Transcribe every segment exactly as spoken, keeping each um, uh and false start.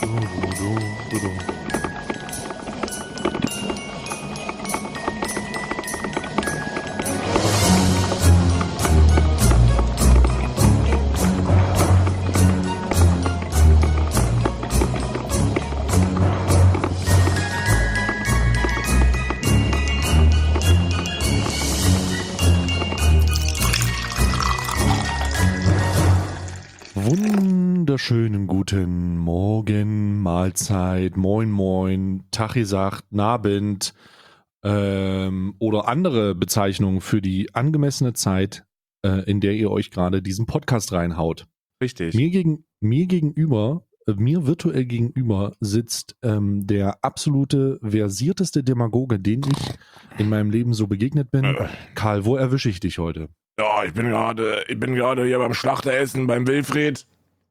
Wunderschönen guten Morgen, Mahlzeit, Moin Moin, Tag gesagt, Nabend ähm, oder andere Bezeichnungen für die angemessene Zeit, äh, in der ihr euch gerade diesen Podcast reinhaut. Richtig. Mir, gegen, mir gegenüber, äh, mir virtuell gegenüber sitzt ähm, der absolute versierteste Demagoge, den ich in meinem Leben so begegnet bin. Äh. Karl, wo erwische ich dich heute? Ja, ich bin gerade, ich bin gerade hier beim Schlachteressen beim Wilfried.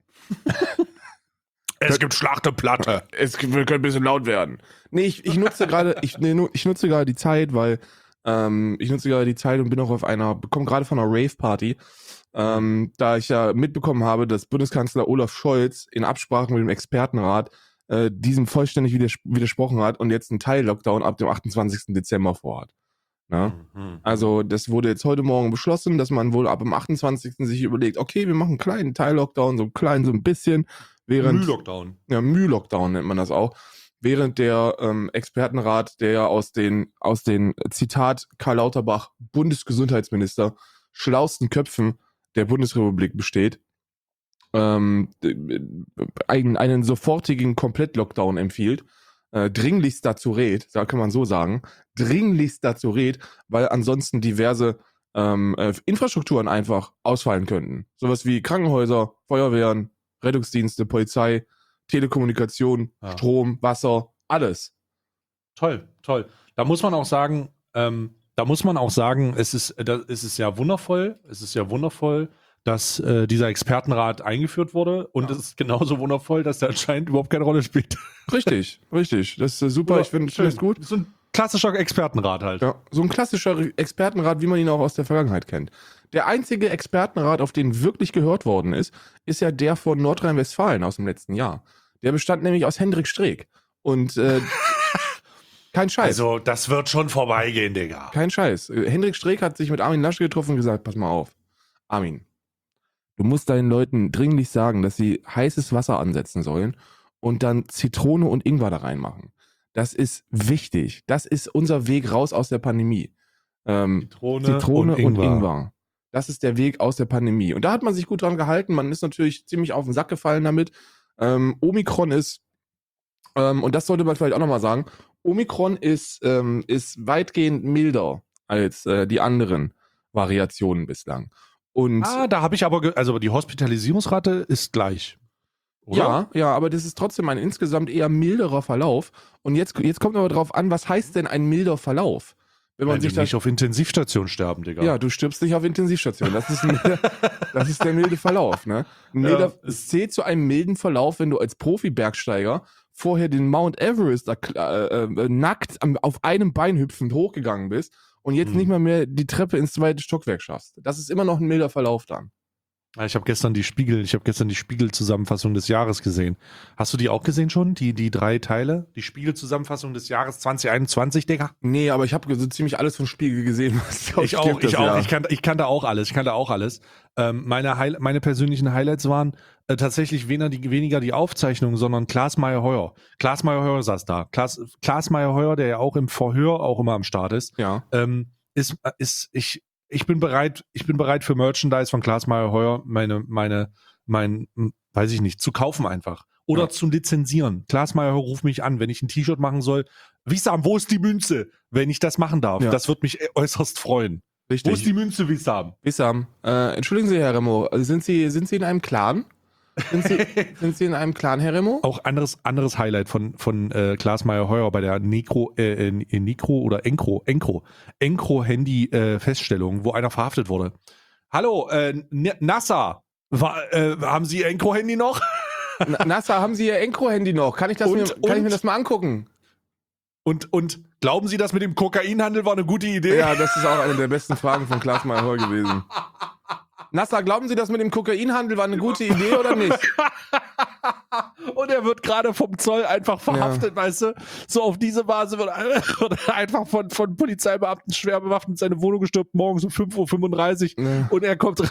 Es gibt Schlachteplatte. Es wir können ein bisschen laut werden. Nee, ich, ich nutze gerade, ich, nee, ich nutze gerade die Zeit, weil ähm, ich nutze gerade die Zeit und bin auch auf einer, komme gerade von einer Rave-Party, ähm, da ich ja mitbekommen habe, dass Bundeskanzler Olaf Scholz in Absprache mit dem Expertenrat äh, diesem vollständig widers- widersprochen hat und jetzt einen Teil-Lockdown ab dem achtundzwanzigsten Dezember vorhat. Ja? Mhm. Also das wurde jetzt heute Morgen beschlossen, dass man wohl ab dem achtundzwanzigsten sich überlegt, okay, wir machen einen kleinen Teil-Lockdown, so klein, so ein bisschen, während Müh-Lockdown. ja, Müh-Lockdown nennt man das auch, während der ähm, Expertenrat, der ja aus den, aus den, Zitat Karl Lauterbach, Bundesgesundheitsminister, schlausten Köpfen der Bundesrepublik besteht, ähm, einen, einen sofortigen Komplett-Lockdown empfiehlt, äh, dringlichst dazu rät, da kann man so sagen, dringlichst dazu rät, weil ansonsten diverse ähm, äh, Infrastrukturen einfach ausfallen könnten. Sowas wie Krankenhäuser, Feuerwehren, Rettungsdienste, Polizei, Telekommunikation, Ja. Strom, Wasser, alles. Toll, toll. Da muss man auch sagen, ähm, da muss man auch sagen, es ist, da, es ist ja wundervoll, es ist ja wundervoll, dass äh, dieser Expertenrat eingeführt wurde und Ja. es ist genauso wundervoll, dass der anscheinend überhaupt keine Rolle spielt. Richtig, richtig. Das ist äh, super, ich finde find das gut. So ein klassischer Expertenrat halt. Ja, so ein klassischer Expertenrat, wie man ihn auch aus der Vergangenheit kennt. Der einzige Expertenrat, auf den wirklich gehört worden ist, ist ja der von Nordrhein-Westfalen aus dem letzten Jahr. Der bestand nämlich aus Hendrik Streeck. Und äh, kein Scheiß. Also, das wird schon vorbeigehen, Digga. Kein Scheiß. Äh, Hendrik Streeck hat sich mit Armin Laschet getroffen und gesagt, pass mal auf, Armin, du musst deinen Leuten dringlich sagen, dass sie heißes Wasser ansetzen sollen und dann Zitrone und Ingwer da reinmachen. Das ist wichtig. Das ist unser Weg raus aus der Pandemie. Ähm, Zitrone, Zitrone und, und Ingwer. Ingwer. Das ist der Weg aus der Pandemie. Und da hat man sich gut dran gehalten. Man ist natürlich ziemlich auf den Sack gefallen damit. Ähm, Omikron ist, ähm, und das sollte man vielleicht auch nochmal sagen, Omikron ist, ähm, ist weitgehend milder als äh, die anderen Variationen bislang. Und Ah, da habe ich aber, ge- also die Hospitalisierungsrate ist gleich. Oder? ja, ja, aber das ist trotzdem ein insgesamt eher milderer Verlauf. Und jetzt, jetzt kommt aber drauf an, was heißt denn ein milder Verlauf? Wenn man Wenn sich die das nicht auf Intensivstation sterben, Digga. Ja, du stirbst nicht auf Intensivstation. Das ist, ein, das ist der milde Verlauf. Ne? Ein Ja, milder, es- es zählt zu einem milden Verlauf, wenn du als Profi-Bergsteiger vorher den Mount Everest äh, äh, nackt am, auf einem Bein hüpfend hochgegangen bist und jetzt Hm. nicht mal mehr die Treppe ins zweite Stockwerk schaffst. Das ist immer noch ein milder Verlauf dann. Ich habe gestern die Spiegel, ich habe gestern die Spiegel-Zusammenfassung des Jahres gesehen. Hast du die auch gesehen schon? Die, die drei Teile? Die Spiegel-Zusammenfassung des Jahres zwanzig einundzwanzig, Digga? Nee, aber ich habe so ziemlich alles vom Spiegel gesehen. Was glaub Ich auch, gibt ich das auch. Jahr. Ich kannte, ich kannte auch alles. Ich kannte auch alles. Ähm, meine, Heil meine persönlichen Highlights waren äh, tatsächlich weniger die, weniger die Aufzeichnung, sondern Klaas Meyer-Heuer. Klaas Meyer-Heuer saß da. Klaas, Klaas Meyer-Heuer, der ja auch im Verhör auch immer am Start ist, Ja. ähm, ist, ist ich, ich bin bereit, ich bin bereit für Merchandise von Klaas Meyer-Heuer, meine, meine, mein, hm, weiß ich nicht, zu kaufen einfach. Oder Ja. zu lizenzieren. Klaas Meyer-Heuer ruft mich an, wenn ich ein T-Shirt machen soll. Wissam, wo ist die Münze? Wenn ich das machen darf. Ja. Das wird mich äußerst freuen. Wo ist Richtig. die Münze, Wissam? Wissam, äh, entschuldigen Sie, Herr Remo, sind Sie, sind Sie in einem Clan? Sind Sie, sind Sie in einem Clan, Herr Remo? Auch anderes, anderes Highlight von, von äh, Klaas Meyer-Heuer bei der Necro, äh, äh, Necro oder Encro, Encro, Encro-Handy-Feststellung, wo einer verhaftet wurde. Hallo, äh, N- NASA, war, äh, haben Sie Encro-Handy noch? Na, NASA, haben Sie Ihr Encro-Handy noch? Kann ich das Und- mir, kann ich mir und? das mal angucken? Und, und glauben Sie, das mit dem Kokainhandel war eine gute Idee? Ja, das ist auch eine der besten Fragen von Klaas Meyer gewesen. NASA, glauben Sie, das mit dem Kokainhandel war eine gute Idee oder nicht? Und er wird gerade vom Zoll einfach verhaftet, ja. weißt du? So auf diese Basis wird, wird einfach von, von Polizeibeamten schwer bewaffnet in seine Wohnung gestürmt, morgens um fünf Uhr fünfunddreißig. Ja. Und er kommt.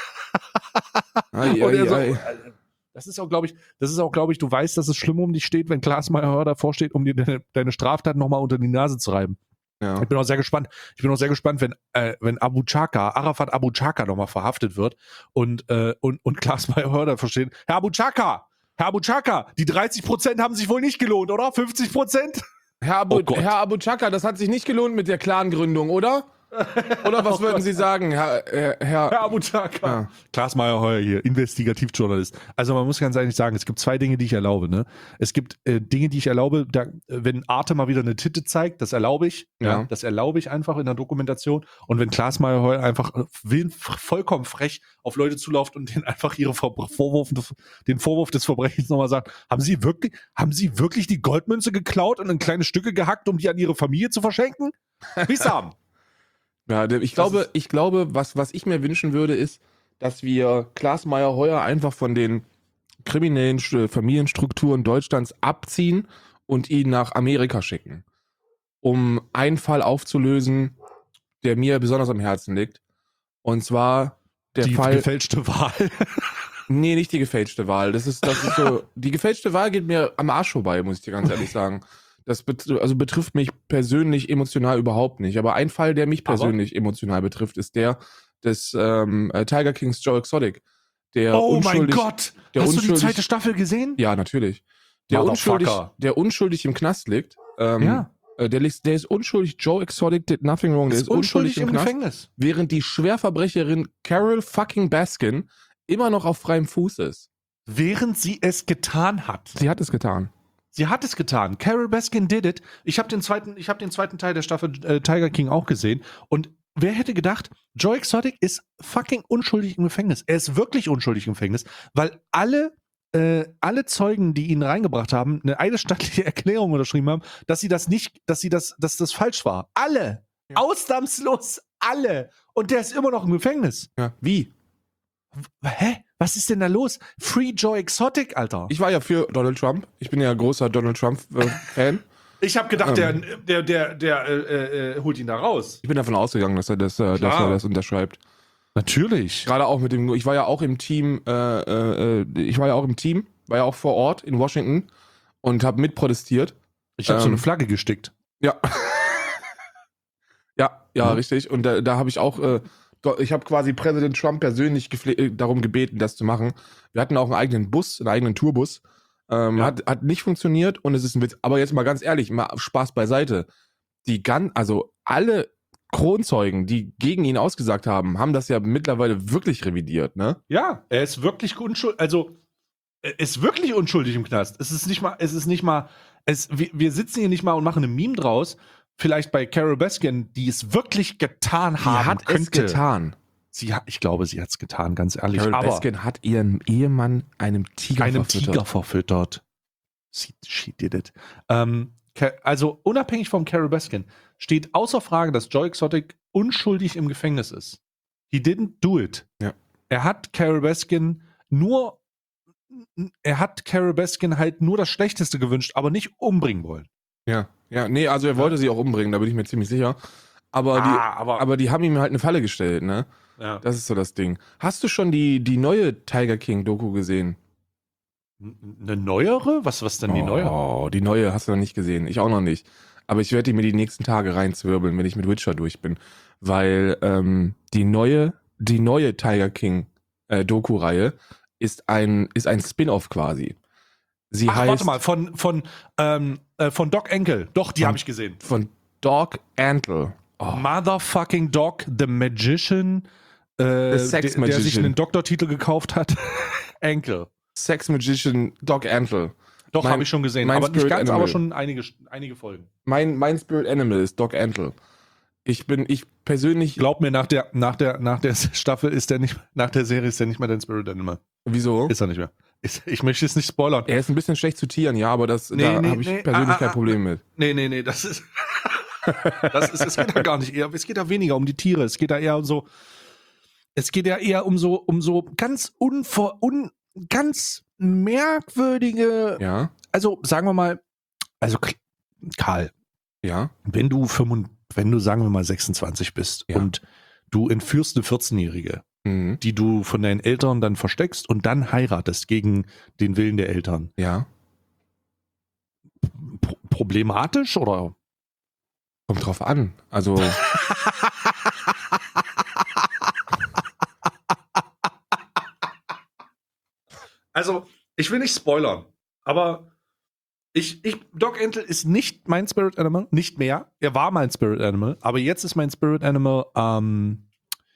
Ei, und er ei, so, ei. Das ist auch, glaube ich, das ist auch, glaube ich, du weißt, dass es schlimm um dich steht, wenn Klaas Meyer davor steht, um dir deine, deine Straftat nochmal unter die Nase zu reiben. Ja. Ich bin auch sehr gespannt. Ich bin auch sehr gespannt, wenn, äh, wenn Abu Chaka, Arafat Abu Chaka nochmal verhaftet wird und, äh, und, und Klaas Meyer davor steht. Herr Abu Chaka, Herr Abu Chaka, die dreißig Prozent haben sich wohl nicht gelohnt, oder? fünfzig Prozent? Herr Abu, oh Herr Abu Chaka, das hat sich nicht gelohnt mit der Clan-Gründung, oder? Oder was oh würden Gott. Sie sagen, Herr, Herr, Herr, Herr Abu Chaka? Ja. Klaas Meyer Heuer hier, Investigativjournalist. Also man muss ganz ehrlich sagen, es gibt zwei Dinge, die ich erlaube. Ne? Es gibt äh, Dinge, die ich erlaube, da, wenn Arte mal wieder eine Titte zeigt, das erlaube ich. Ja. Ja, das erlaube ich einfach in der Dokumentation. Und wenn Klaas Meyer Heuer einfach will, vollkommen frech auf Leute zulauft und denen einfach ihre Vorwurf, den Vorwurf des Verbrechens nochmal sagt, haben Sie wirklich, haben Sie wirklich die Goldmünze geklaut und in kleine Stücke gehackt, um die an Ihre Familie zu verschenken? Wie haben? Ja, ich glaube, ich glaube, was, was ich mir wünschen würde, ist, dass wir Klaas Meyer Heuer einfach von den kriminellen Familienstrukturen Deutschlands abziehen und ihn nach Amerika schicken, um einen Fall aufzulösen, der mir besonders am Herzen liegt. Und zwar der die Fall... Die gefälschte Wahl. Nee, nicht die gefälschte Wahl. Das ist, das ist so... Die gefälschte Wahl geht mir am Arsch vorbei, muss ich dir ganz ehrlich sagen. Das bet- also betrifft mich persönlich emotional überhaupt nicht. Aber ein Fall, der mich persönlich Aber? emotional betrifft, ist der des ähm, Tiger Kings Joe Exotic. Der oh unschuldig, mein Gott! Der Hast unschuldig, du die zweite Staffel gesehen? Ja, natürlich. Der unschuldig, der unschuldig im Knast liegt. Ähm, ja. Der, der ist unschuldig. Joe Exotic did nothing wrong. Der ist, ist unschuldig, unschuldig im, im Knast, Gefängnis. Während die Schwerverbrecherin Carol fucking Baskin immer noch auf freiem Fuß ist. Während sie es getan hat. Sie hat es getan. Sie hat es getan. Carol Baskin did it. Ich habe den zweiten, ich habe den zweiten Teil der Staffel äh, Tiger King auch gesehen. Und wer hätte gedacht, Joe Exotic ist fucking unschuldig im Gefängnis. Er ist wirklich unschuldig im Gefängnis, weil alle, äh, alle Zeugen, die ihn reingebracht haben, eine eidesstattliche Erklärung unterschrieben haben, dass sie das nicht, dass sie das, dass das falsch war. Alle. Ja. Ausnahmslos alle. Und der ist immer noch im Gefängnis. Ja. Wie? Hä? Was ist denn da los? Free Joe Exotic, Alter. Ich war ja für Donald Trump. Ich bin ja großer Donald Trump-Fan. Ich habe gedacht, ähm, der, der, der, der äh, äh, holt ihn da raus. Ich bin davon ausgegangen, dass er das, äh, dass er das unterschreibt. Natürlich. Gerade auch mit dem, ich war ja auch im Team, äh, äh, ich war ja auch im Team, war ja auch vor Ort in Washington und habe mitprotestiert. Ich habe ähm, so eine Flagge gestickt. Ja. ja, ja, mhm. richtig. Und da, da habe ich auch, äh, ich habe quasi Präsident Trump persönlich gefle- darum gebeten, das zu machen. Wir hatten auch einen eigenen Bus, einen eigenen Tourbus. Ähm, Ja. hat, hat nicht funktioniert und es ist ein Witz. Aber jetzt mal ganz ehrlich, mal Spaß beiseite. Die gan- also alle Kronzeugen, die gegen ihn ausgesagt haben, haben das ja mittlerweile wirklich revidiert, ne? Ja, er ist wirklich unschuldig, also er ist wirklich unschuldig im Knast. Es ist nicht mal, es ist nicht mal, es, wir, wir sitzen hier nicht mal und machen ein Meme draus. Vielleicht bei Carol Baskin, die es wirklich getan haben Die hat könnte. es getan. Sie hat, ich glaube, sie hat es getan, ganz ehrlich. Carol aber Baskin hat ihren Ehemann einem Tiger einem verfüttert. Tiger verfüttert. She, she did it. Ähm, also unabhängig von Carol Baskin steht außer Frage, dass Joe Exotic unschuldig im Gefängnis ist. He didn't do it. Ja. Er hat Carol Baskin nur, er hat Carol Baskin halt nur das Schlechteste gewünscht, aber nicht umbringen wollen. Ja, ja, nee, also er wollte ja. sie auch umbringen, da bin ich mir ziemlich sicher. Aber, Ah, die, aber- aber die haben ihm halt eine Falle gestellt, ne? Ja. Das ist so das Ding. Hast du schon die, die neue Tiger King-Doku gesehen? Eine neuere? Was, was denn die neue? Oh, die neue hast du noch nicht gesehen. Ich auch noch nicht. Aber ich werde die mir die nächsten Tage reinzwirbeln, wenn ich mit Witcher durch bin. Weil ähm, die neue, die neue Tiger King äh, Doku-Reihe ist ein, ist ein Spin-off quasi. Sie Ach, heißt warte mal, von, von, ähm, äh, von Doc Antle. Doch, die Von- habe ich gesehen. von Doc Antle. Oh. Motherfucking Doc, The Magician, äh, The Sex der, der sich Magician. einen Doktortitel gekauft hat. Angle. Sex Magician Doc Antle. Doch, Mein- habe ich schon gesehen. mein Aber nicht Spirit ganz, Animal. aber schon einige, einige Folgen. Mein, mein Spirit Animal ist Doc Antle. Ich bin, ich persönlich, Glaub mir, nach der, nach der, nach der Staffel ist der nicht, nach der Serie ist der nicht mehr dein Spirit Animal. wieso? Ist er nicht mehr. Ist, ich möchte es nicht spoilern. Er ist ein bisschen schlecht zu tieren, ja, aber das, Nee, da nee, habe ich nee. persönlich Ah, kein ah, Problem mit. Nee, nee, nee, das ist. das ist, es geht da gar nicht eher. Es geht da weniger um die Tiere. Es geht da eher um so. Es geht ja eher um so, um so ganz unvor, un, ganz merkwürdige, Ja, also sagen wir mal, also K- Karl, ja, wenn du fünfund, wenn du sagen wir mal sechsundzwanzig bist Ja. und du entführst eine vierzehnjährige, mhm. die du von deinen Eltern dann versteckst und dann heiratest gegen den Willen der Eltern. ja. Pro- problematisch oder? Kommt drauf an. Also, Also, ich will nicht spoilern, aber ich, ich, Doc Antle ist nicht mein Spirit Animal, nicht mehr. Er war mein Spirit Animal, aber jetzt ist mein Spirit Animal ähm,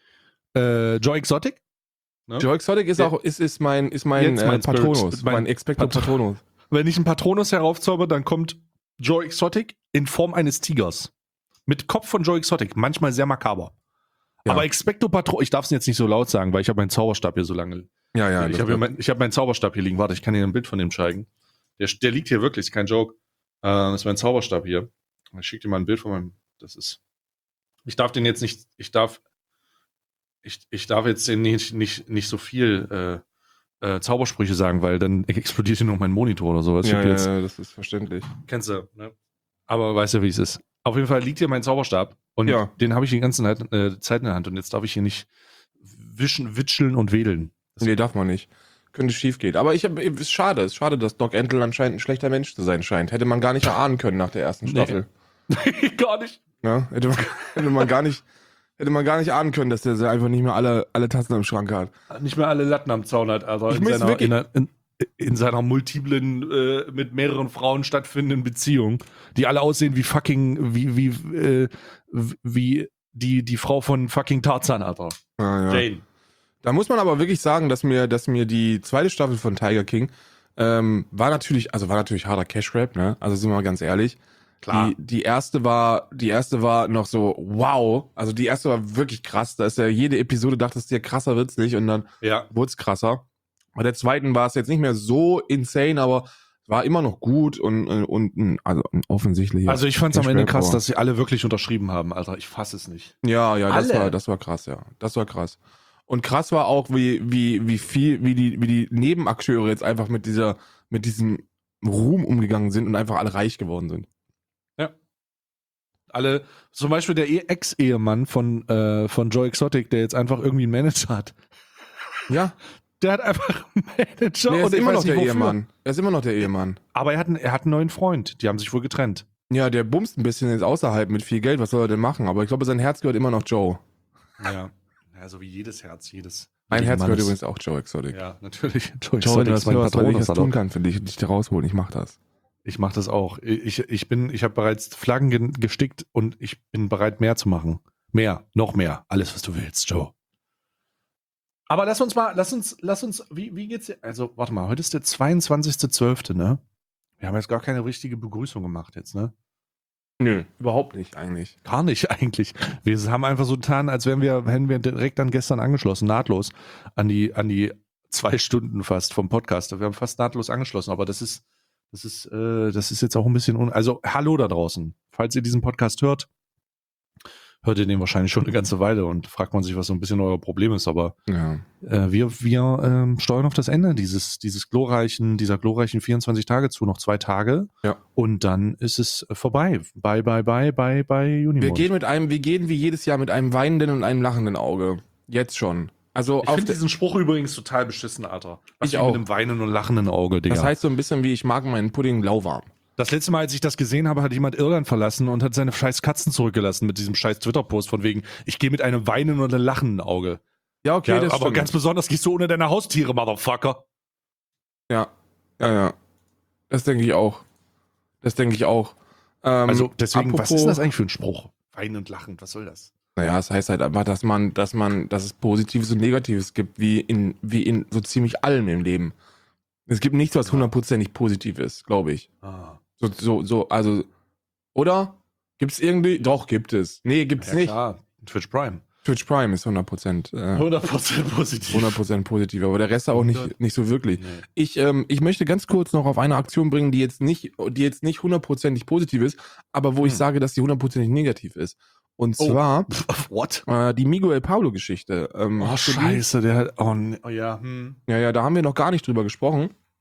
äh, Joy Exotic. Ne? Joe Exotic ist Ja. auch, ist, ist mein, ist mein, Jetzt äh, mein Spirit- Patronus, mein mein, Expecto Pat- Patronus. Wenn ich einen Patronus heraufzauber, dann kommt Joy Exotic in Form eines Tigers. Mit Kopf von Joy Exotic, manchmal sehr makaber. Ja. Aber Expecto Patronus, ich darf es jetzt nicht so laut sagen, weil ich habe meinen Zauberstab hier so lange. Ja, ja. ich das habe wird- mein, ich hab meinen Zauberstab hier liegen. Warte, ich kann dir ein Bild von dem zeigen. Der, der liegt hier wirklich, ist kein Joke. Äh, das ist mein Zauberstab hier. Ich schicke dir mal ein Bild von meinem. Das ist. Ich darf den jetzt nicht. Ich darf. Ich, ich darf jetzt den nicht, nicht, nicht so viel äh, äh, Zaubersprüche sagen, weil dann explodiert hier noch mein Monitor oder sowas. Ich ja, hab ja, jetzt, ja, das ist verständlich. Kennst du, ne? Aber weißt du, wie es ist. Auf jeden Fall liegt hier mein Zauberstab und Ja. den habe ich die ganze Zeit, äh, Zeit in der Hand und jetzt darf ich hier nicht wischen, witscheln und wedeln. Das Nee, darf man nicht. Könnte schief gehen. Aber ich hab, ist schade, ist schade, dass Doc Antle anscheinend ein schlechter Mensch zu sein scheint. Hätte man gar nicht erahnen können nach der ersten Nee. Staffel. Gar nicht. Ja, hätte, man, hätte man gar nicht, hätte man gar nicht ahnen können, dass der so einfach nicht mehr alle, alle Tassen im Schrank hat. Nicht mehr alle Latten am Zaun hat, also Ich in muss seiner, wirklich- in, einer- in, in seiner multiplen, äh, mit mehreren Frauen stattfindenden Beziehung, die alle aussehen wie fucking, wie, wie, äh, wie die, die Frau von fucking Tarzan, Alter. Ja, ja. Jane. Da muss man aber wirklich sagen, dass mir, dass mir die zweite Staffel von Tiger King ähm, war natürlich, also war natürlich harter Cash Grab, ne? Also sind wir mal ganz ehrlich. Klar. Die, die erste war, die erste war noch so, wow. Also die erste war wirklich krass. Da ist ja jede Episode dachtest du dir, krasser wird's nicht und dann Ja. wurde es krasser. Bei der zweiten war es jetzt nicht mehr so insane, aber war immer noch gut und, und, und also offensichtlich. Also ich fand es am Cash Ende Grab, krass, aber- dass sie alle wirklich unterschrieben haben, Alter. Ich fasse es nicht. Ja, ja, das Alle? war, das war krass, ja. Das war krass. Und krass war auch, wie, wie, wie viel, wie die, wie die Nebenakteure jetzt einfach mit dieser, mit diesem Ruhm umgegangen sind und einfach alle reich geworden sind. Alle, zum Beispiel der E- Ex-Ehemann von, äh, von Joe Exotic, der jetzt einfach irgendwie einen Manager hat. Ja, Der hat einfach einen Manager nee, er und ist ich immer weiß noch nicht, der wofür. Ehemann. Er ist immer noch der Ehemann. Aber er hat, einen, er hat einen neuen Freund. Die haben sich wohl getrennt. Ja, der bumst ein bisschen jetzt außerhalb mit viel Geld. Was soll er denn machen? Aber ich glaube, sein Herz gehört immer noch Joe. Ja. Ja, so wie jedes Herz, jedes. Mein jeden Herz gehört Mannes. übrigens auch Joe Exotic. Ja, natürlich. Joe Joe, Exotic du ist hast mein was, was ich Patronus, das Alter. tun kann für dich, dich da rausholen. Ich mach das. Ich mache das auch. Ich, ich bin, ich habe bereits Flaggen ge- gestickt und ich bin bereit, mehr zu machen. Mehr, noch mehr. Alles, was du willst, Joe. Aber lass uns mal, lass uns, lass uns, wie, wie geht's dir? Also, warte mal, heute ist der zweiundzwanzigster zwölfte, ne? Wir haben jetzt gar keine richtige Begrüßung gemacht jetzt, ne? Nö, überhaupt nicht eigentlich. Gar nicht eigentlich. Wir haben einfach so getan, als wären wir, hätten wir direkt dann gestern angeschlossen, nahtlos an die, an die zwei Stunden fast vom Podcast. Wir haben fast nahtlos angeschlossen, aber das ist, das ist, äh, das ist jetzt auch ein bisschen, un also hallo da draußen. Falls ihr diesen Podcast hört, hört ihr den wahrscheinlich schon eine ganze Weile und fragt man sich, was so ein bisschen euer Problem ist, aber Ja. äh, wir, wir ähm, steuern auf das Ende dieses, dieses glorreichen, dieser glorreichen vierundzwanzig Tage zu, noch zwei Tage. Ja. Und dann ist es äh, vorbei. Bye, bye, bye, bye, bye, Unimond. Wir gehen mit einem, wir gehen wie jedes Jahr mit einem weinenden und einem lachenden Auge. Jetzt schon. Also Ich auf finde der, diesen Spruch übrigens total beschissen, Alter. Was Ich wie auch. mit einem weinenden und lachenden Auge, Digga. das heißt so ein bisschen wie, ich mag meinen Pudding lauwarm. das letzte Mal, als ich das gesehen habe, hat jemand Irland verlassen und hat seine scheiß Katzen zurückgelassen mit diesem scheiß Twitter-Post von wegen, ich gehe mit einem weinenden und einem lachenden Auge. Ja, okay, Ja, das aber stimmt. ganz besonders gehst du ohne deine Haustiere, Motherfucker. Ja, ja, ja. Das denke ich auch. Das denke ich auch. Ähm, Also deswegen, was apropos- ist das eigentlich für ein Spruch? Weinen und lachend, was soll das? Naja, das heißt halt einfach, dass man, dass man, dass es Positives und Negatives gibt, wie in, wie in so ziemlich allem im Leben. Es gibt nichts, was hundertprozentig positiv ist, glaube ich. Ah. So, so, so, also, oder? Gibt es irgendwie? Doch, gibt es. Nee, gibt es Ja, nicht. klar. Twitch Prime. Twitch Prime ist hundert Prozent. Äh, hundert Prozent positiv. hundert Prozent positiv, aber der Rest auch nicht, nicht so wirklich. Nee. Ich, ähm, ich möchte ganz kurz noch auf eine Aktion bringen, die jetzt nicht, die jetzt nicht hundertprozentig positiv ist, aber wo ich Hm. sage, dass die hundertprozentig negativ ist. Und Oh. zwar What? äh, die Miguel Pablo-Geschichte. Ähm, Oh, hast du die? scheiße, der hat, oh, ne- oh ja, hm. Ja, ja, da haben wir noch gar nicht drüber gesprochen.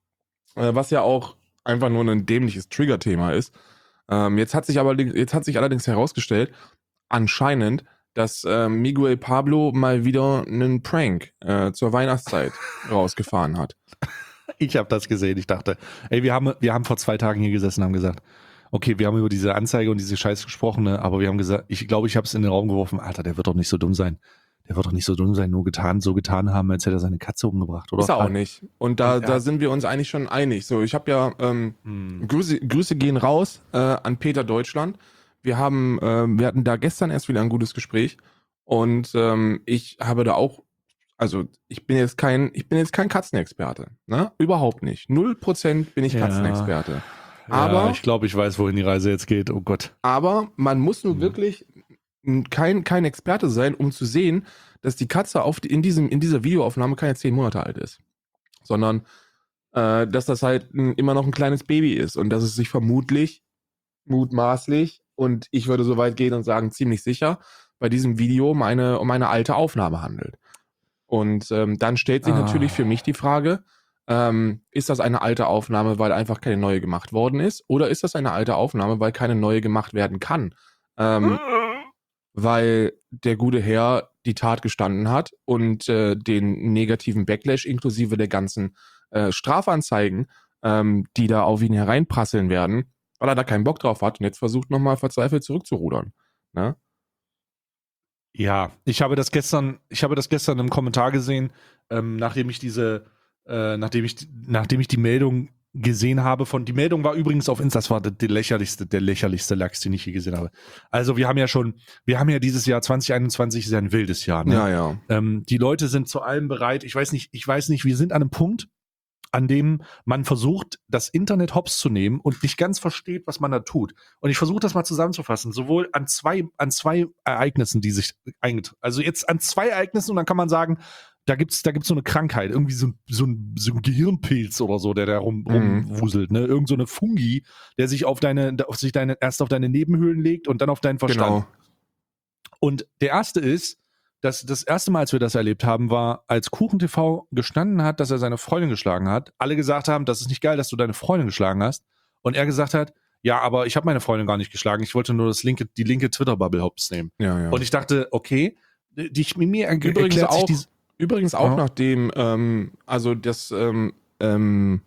Äh, was ja auch einfach nur ein dämliches Trigger-Thema ist. Ähm, jetzt hat sich aber jetzt hat sich allerdings herausgestellt, anscheinend, dass äh, Miguel Pablo mal wieder einen Prank äh, zur Weihnachtszeit rausgefahren hat. Ich habe das gesehen. Ich dachte, ey, wir haben, wir haben vor zwei Tagen hier gesessen und haben gesagt, okay, wir haben über diese Anzeige und diese Scheiße gesprochen, ne? Aber wir haben gesagt, ich glaube, ich habe es in den Raum geworfen, Alter, der wird doch nicht so dumm sein. Der wird doch nicht so dumm sein, nur getan, so getan haben, als hätte er seine Katze umgebracht, oder? Ist er auch nicht. Und da, Und er da hat- sind wir uns eigentlich schon einig. So, ich habe ja ähm, Hm. Grüße, Grüße gehen raus äh, an Peter Deutschland. Wir haben, ähm, wir hatten da gestern erst wieder ein gutes Gespräch und ähm, ich habe da auch, also ich bin jetzt kein, ich bin jetzt kein Katzenexperte, ne? Überhaupt nicht. Null Prozent bin ich Ja. Katzenexperte. Ja, Aber, ich glaube, ich weiß, wohin die Reise jetzt geht. Oh Gott. aber man muss nun Hm. wirklich kein, kein Experte sein, um zu sehen, dass die Katze auf die, in, diesem, in dieser Videoaufnahme keine zehn Monate alt ist, sondern äh, dass das halt ein, immer noch ein kleines Baby ist und dass es sich vermutlich, mutmaßlich, und ich würde so weit gehen und sagen, ziemlich sicher, bei diesem Video um eine, um eine alte Aufnahme handelt. Und ähm, dann stellt sich Ah. natürlich für mich die Frage, ähm, ist das eine alte Aufnahme, weil einfach keine neue gemacht worden ist, oder ist das eine alte Aufnahme, weil keine neue gemacht werden kann? Ähm, weil der gute Herr die Tat gestanden hat und äh, den negativen Backlash inklusive der ganzen äh, Strafanzeigen, ähm, die da auf ihn hereinprasseln werden, weil er da keinen Bock drauf hat und jetzt versucht nochmal verzweifelt zurückzurudern. Ne? Ja, ich habe das gestern, ich habe das gestern im Kommentar gesehen, ähm, nachdem ich diese, äh, nachdem ich, nachdem ich die Meldung gesehen habe von, die Meldung war übrigens auf Insta, das war der, der lächerlichste, der lächerlichste Lachs, den ich je gesehen habe. Also wir haben ja schon, wir haben ja dieses Jahr zwanzig einundzwanzig ist ja ein wildes Jahr, ne? Ja, ja. Ähm, die Leute sind zu allem bereit. Ich weiß nicht, ich weiß nicht, wir sind an einem Punkt, an dem man versucht, das Internet hops zu nehmen und nicht ganz versteht, was man da tut. Und ich versuche das mal zusammenzufassen, sowohl an zwei, an zwei Ereignissen, die sich eingetragen, also jetzt an zwei Ereignissen und dann kann man sagen, da gibt's, da gibt's so eine Krankheit, irgendwie so, so, ein, so ein Gehirnpilz oder so, der da rum, Mhm. rumwuselt, ne? Irgend so eine Fungi, der sich auf deine, auf sich deine, erst auf deine Nebenhöhlen legt und dann auf deinen Verstand. Genau. Und der erste ist, dass das erste Mal, als wir das erlebt haben, war, als KuchenTV gestanden hat, dass er seine Freundin geschlagen hat. Alle gesagt haben, das ist nicht geil, dass du deine Freundin geschlagen hast. Und er gesagt hat, ja, aber ich habe meine Freundin gar nicht geschlagen. Ich wollte nur das linke, die linke Twitter-Bubble hops nehmen. Ja, ja. Und ich dachte, okay, die, mir Übrigens erklärt sich auch, diese, übrigens auch Ja. nachdem, ähm, also das, ähm, ähm,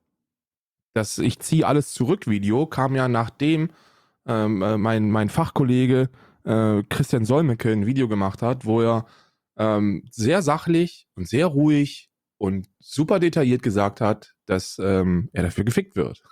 das Ich ziehe alles zurück Video kam ja nachdem ähm, äh, mein, mein Fachkollege äh, Christian Solmecke ein Video gemacht hat, wo er ähm, sehr sachlich und sehr ruhig und super detailliert gesagt hat, dass ähm, er dafür gefickt wird.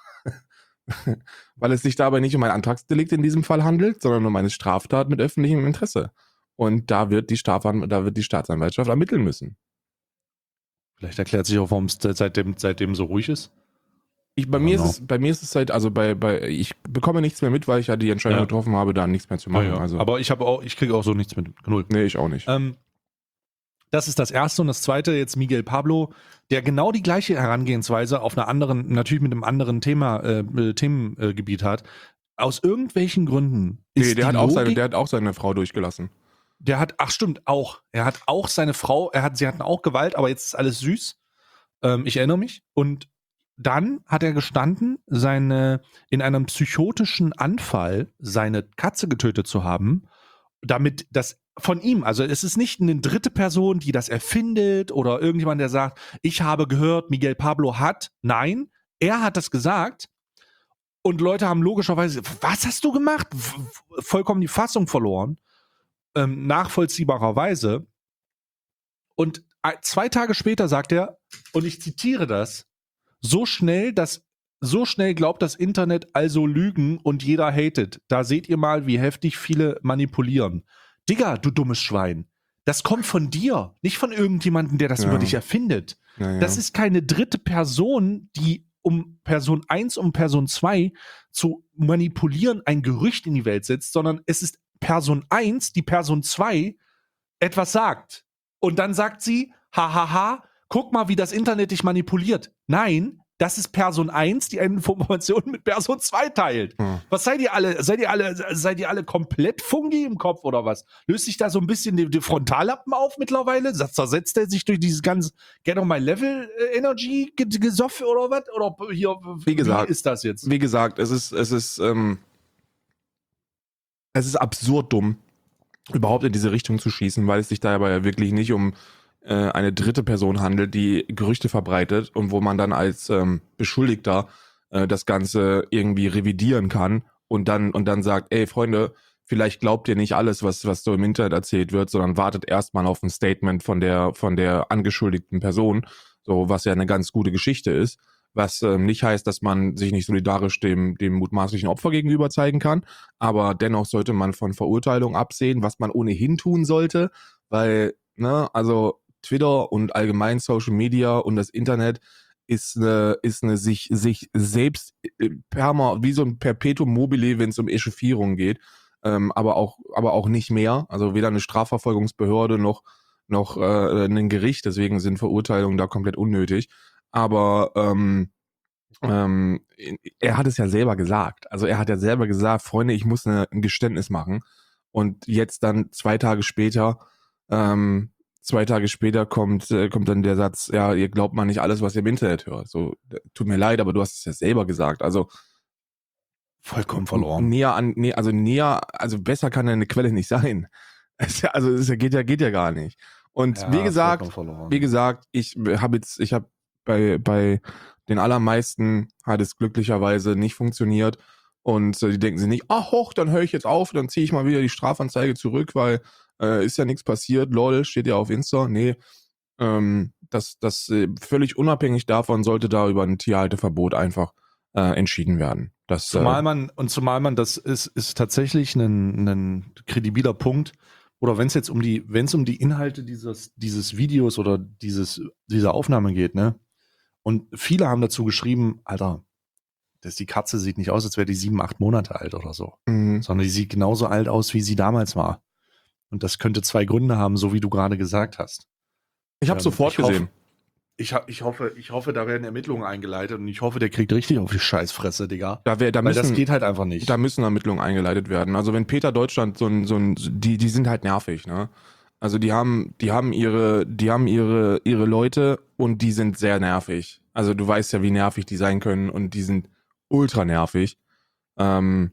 Weil es sich dabei nicht um ein Antragsdelikt in diesem Fall handelt, sondern um eine Straftat mit öffentlichem Interesse. Und da wird die, Strafan da wird die Staatsanwaltschaft ermitteln müssen. vielleicht erklärt sich auch, warum es seitdem, seitdem so ruhig ist. Ich, bei, I mir don't ist es, bei mir ist es halt, also bei, bei, ich bekomme nichts mehr mit, weil ich ja die Entscheidung Ja. getroffen habe, da nichts mehr zu machen. Ja, ja. Also, Aber ich habe auch, ich kriege auch so nichts mit. Null. nee, ich auch nicht. Ähm, das ist das erste und das zweite jetzt Miguel Pablo, der genau die gleiche Herangehensweise auf einer anderen, natürlich mit einem anderen Thema, äh, Themengebiet hat. Aus irgendwelchen Gründen ist Nee, der die hat, auch seine, Logik- der hat auch seine Frau durchgelassen. der hat, ach stimmt, auch. Er hat auch seine Frau, er hat, sie hatten auch Gewalt, aber jetzt ist alles süß. Ähm, ich erinnere mich. Und dann hat er gestanden, seine, in einem psychotischen Anfall seine Katze getötet zu haben, damit das von ihm, also es ist nicht eine dritte Person, die das erfindet oder irgendjemand, der sagt, ich habe gehört, Miguel Pablo hat. Nein, er hat das gesagt und Leute haben logischerweise, was hast du gemacht? V- vollkommen die Fassung verloren. Ähm, nachvollziehbarerweise. Und zwei Tage später sagt er, und ich zitiere das, so schnell, dass so schnell glaubt das Internet also Lügen und jeder hatet. Da seht ihr mal, wie heftig viele manipulieren. Digga, du dummes Schwein. Das kommt von dir, nicht von irgendjemandem, der das Ja. über dich erfindet. Ja, ja. Das ist keine dritte Person, die um Person eins, um Person zwei zu manipulieren, ein Gerücht in die Welt setzt, sondern es ist Person eins, die Person zwei etwas sagt. Und dann sagt sie, hahaha, guck mal, wie das Internet dich manipuliert. Nein, das ist Person eins, die eine Information mit Person zwei teilt. Hm. Was seid ihr alle? Seid ihr alle, seid ihr alle komplett fungi im Kopf oder was? Löst sich da so ein bisschen die, die Frontallappen auf mittlerweile? Zersetzt er sich durch dieses ganze Get on my level Energy Gesoffe oder was? Oder hier, wie gesagt, wie ist das jetzt? Wie gesagt, es ist, es ist, ähm, es ist absurd dumm, überhaupt in diese Richtung zu schießen, weil es sich dabei ja wirklich nicht um äh, eine dritte Person handelt, die Gerüchte verbreitet und wo man dann als ähm, Beschuldigter äh, das Ganze irgendwie revidieren kann und dann und dann sagt, ey Freunde, vielleicht glaubt ihr nicht alles, was was so im Internet erzählt wird, sondern wartet erstmal auf ein Statement von der von der angeschuldigten Person, so was ja eine ganz gute Geschichte ist. Was ähm, nicht heißt, dass man sich nicht solidarisch dem, dem mutmaßlichen Opfer gegenüber zeigen kann. Aber dennoch sollte man von Verurteilung absehen, was man ohnehin tun sollte. Weil, ne, also Twitter und allgemein Social Media und das Internet ist eine, ist eine sich, sich selbst äh, perma, wie so ein Perpetuum mobile, wenn es um Echauffierung geht. Ähm, aber auch, aber auch nicht mehr. Also weder eine Strafverfolgungsbehörde noch, noch äh, ein Gericht. Deswegen sind Verurteilungen da komplett unnötig. Aber ähm, ähm, er hat es ja selber gesagt. Also er hat ja selber gesagt, Freunde, ich muss eine, ein Geständnis machen. Und jetzt dann zwei Tage später, ähm, zwei Tage später kommt, äh, kommt dann der Satz, ja, ihr glaubt mal nicht alles, was ihr im Internet hört. So, tut mir leid, aber du hast es ja selber gesagt. Also vollkommen verloren. Näher an, nee, also näher, also besser kann eine Quelle nicht sein. Also es geht ja, geht ja gar nicht. Und Ja, wie gesagt, verloren. wie gesagt, ich habe jetzt, ich habe bei, bei den allermeisten hat es glücklicherweise nicht funktioniert. Und äh, die denken sich nicht, ach hoch, dann höre ich jetzt auf, dann ziehe ich mal wieder die Strafanzeige zurück, weil äh, ist ja nichts passiert, lol, steht ja auf Insta. Nee, ähm, das, das äh, völlig unabhängig davon sollte da über ein Tierhalteverbot einfach äh, entschieden werden. Das, Zumal äh, man, und zumal man, das ist, ist tatsächlich ein, ein kredibiler Punkt, oder wenn es jetzt um die, wenn es um die Inhalte dieses, dieses Videos oder dieses, dieser Aufnahme geht, ne? Und viele haben dazu geschrieben, Alter, das, die Katze sieht nicht aus, als wäre die sieben, acht Monate alt oder so. mh. Sondern die sieht genauso alt aus, wie sie damals war. Und das könnte zwei Gründe haben, so wie du gerade gesagt hast. Ich habe Ähm, sofort ich gesehen. Hoffe, ich, ha- ich, hoffe, ich hoffe, da werden Ermittlungen eingeleitet und ich hoffe, der kriegt richtig auf die Scheißfresse, Digga. Da, wär, da Weil müssen, das geht halt einfach nicht. Da müssen Ermittlungen eingeleitet werden. Also wenn Peter Deutschland so ein, so ein, die, die sind halt nervig, ne? Also die haben, die haben ihre, die haben ihre, ihre Leute und die sind sehr nervig. Also du weißt ja, wie nervig die sein können und die sind ultra nervig. Ähm,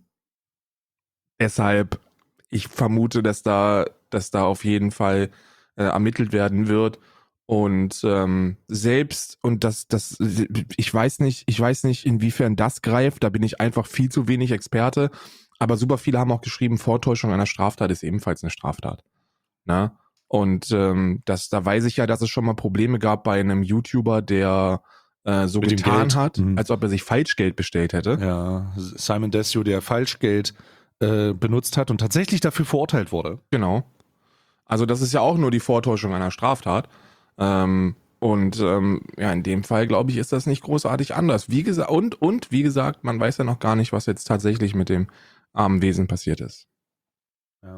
deshalb, ich vermute, dass da, dass da auf jeden Fall äh, ermittelt werden wird. Und ähm, selbst, und das, das, ich weiß nicht, ich weiß nicht, inwiefern das greift, da bin ich einfach viel zu wenig Experte, aber super viele haben auch geschrieben, Vortäuschung einer Straftat ist ebenfalls eine Straftat. Ne? Und ähm, das, da weiß ich ja, dass es schon mal Probleme gab bei einem YouTuber, der äh, so Mit dem getan Geld. hat, Mhm. als ob er sich Falschgeld bestellt hätte. Ja, Simon Desio, der Falschgeld äh, benutzt hat und tatsächlich dafür verurteilt wurde. Genau. Also das ist ja auch nur die Vortäuschung einer Straftat. Ähm, und ähm, ja, in dem Fall, glaube ich, ist das nicht großartig anders. Wie gesagt, und, und wie gesagt, man weiß ja noch gar nicht, was jetzt tatsächlich mit dem armen Wesen passiert ist. Ja.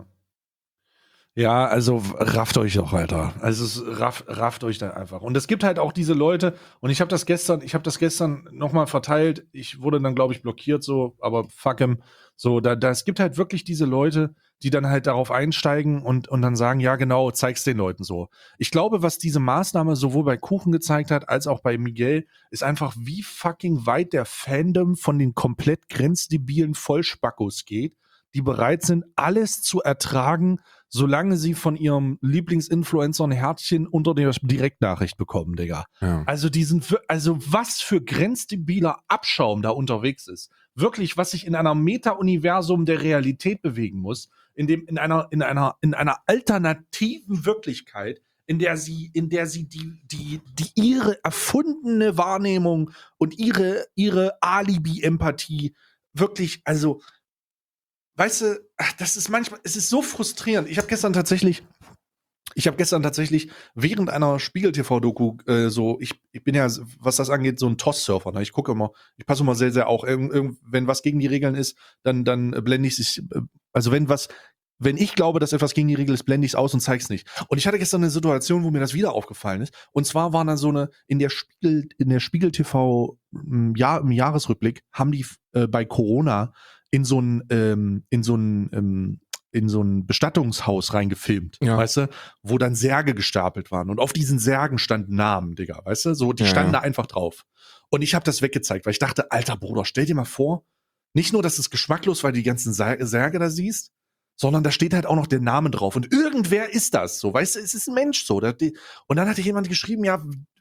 Ja, also rafft euch doch, Alter. Also es raff, rafft euch dann einfach. Und es gibt halt auch diese Leute, und ich habe das gestern, ich habe das gestern nochmal verteilt. Ich wurde dann, glaube ich, blockiert, so, aber fuck him. So, da, da, es gibt halt wirklich diese Leute, die dann halt darauf einsteigen und, und dann sagen, ja, genau, zeig's den Leuten so. Ich glaube, was diese Maßnahme sowohl bei Kuchen gezeigt hat, als auch bei Miguel, ist einfach, wie fucking weit der Fandom von den komplett grenzdebilen Vollspackos geht, die bereit sind, alles zu ertragen, solange sie von ihrem Lieblingsinfluencer ein Herzchen unter der Direktnachricht bekommen, Digga. Ja. Also diesen, also was für grenzdebiler Abschaum da unterwegs ist. Wirklich, was sich in einer Meta-Universum der Realität bewegen muss, in dem, in einer, in einer, in einer alternativen Wirklichkeit, in der sie, in der sie die, die, die ihre erfundene Wahrnehmung und ihre, ihre Alibi-Empathie wirklich, also weißt du, ach, das ist manchmal, es ist so frustrierend. Ich habe gestern tatsächlich, ich habe gestern tatsächlich während einer Spiegel-T V-Doku äh, so, ich, ich bin ja, was das angeht, so ein Toss-Surfer. Ne? Ich gucke immer, ich passe immer sehr, sehr auch, irgend, irgend, wenn was gegen die Regeln ist, dann, dann blende ich sich, also wenn was Wenn ich glaube, dass etwas gegen die Regel ist, blende ich es aus und zeige es nicht. Und ich hatte gestern eine Situation, wo mir das wieder aufgefallen ist. Und zwar waren da so eine, in der Spiegel, in der Spiegel T V, im, Jahr, im Jahresrückblick, haben die äh, bei Corona in so ein, ähm, in so ein, ähm, in so ein Bestattungshaus reingefilmt, Ja. weißt du, wo dann Särge gestapelt waren. Und auf diesen Särgen standen Namen, Digga, weißt du? So, die Ja, standen ja. da einfach drauf. Und ich habe das weggezeigt, weil ich dachte, alter Bruder, stell dir mal vor, nicht nur, dass es geschmacklos, weil du die ganzen Sär- Särge da siehst, sondern da steht halt auch noch der Name drauf. Und irgendwer ist das, so, weißt du, es ist ein Mensch so. Da, die, und dann hatte jemand geschrieben, ja,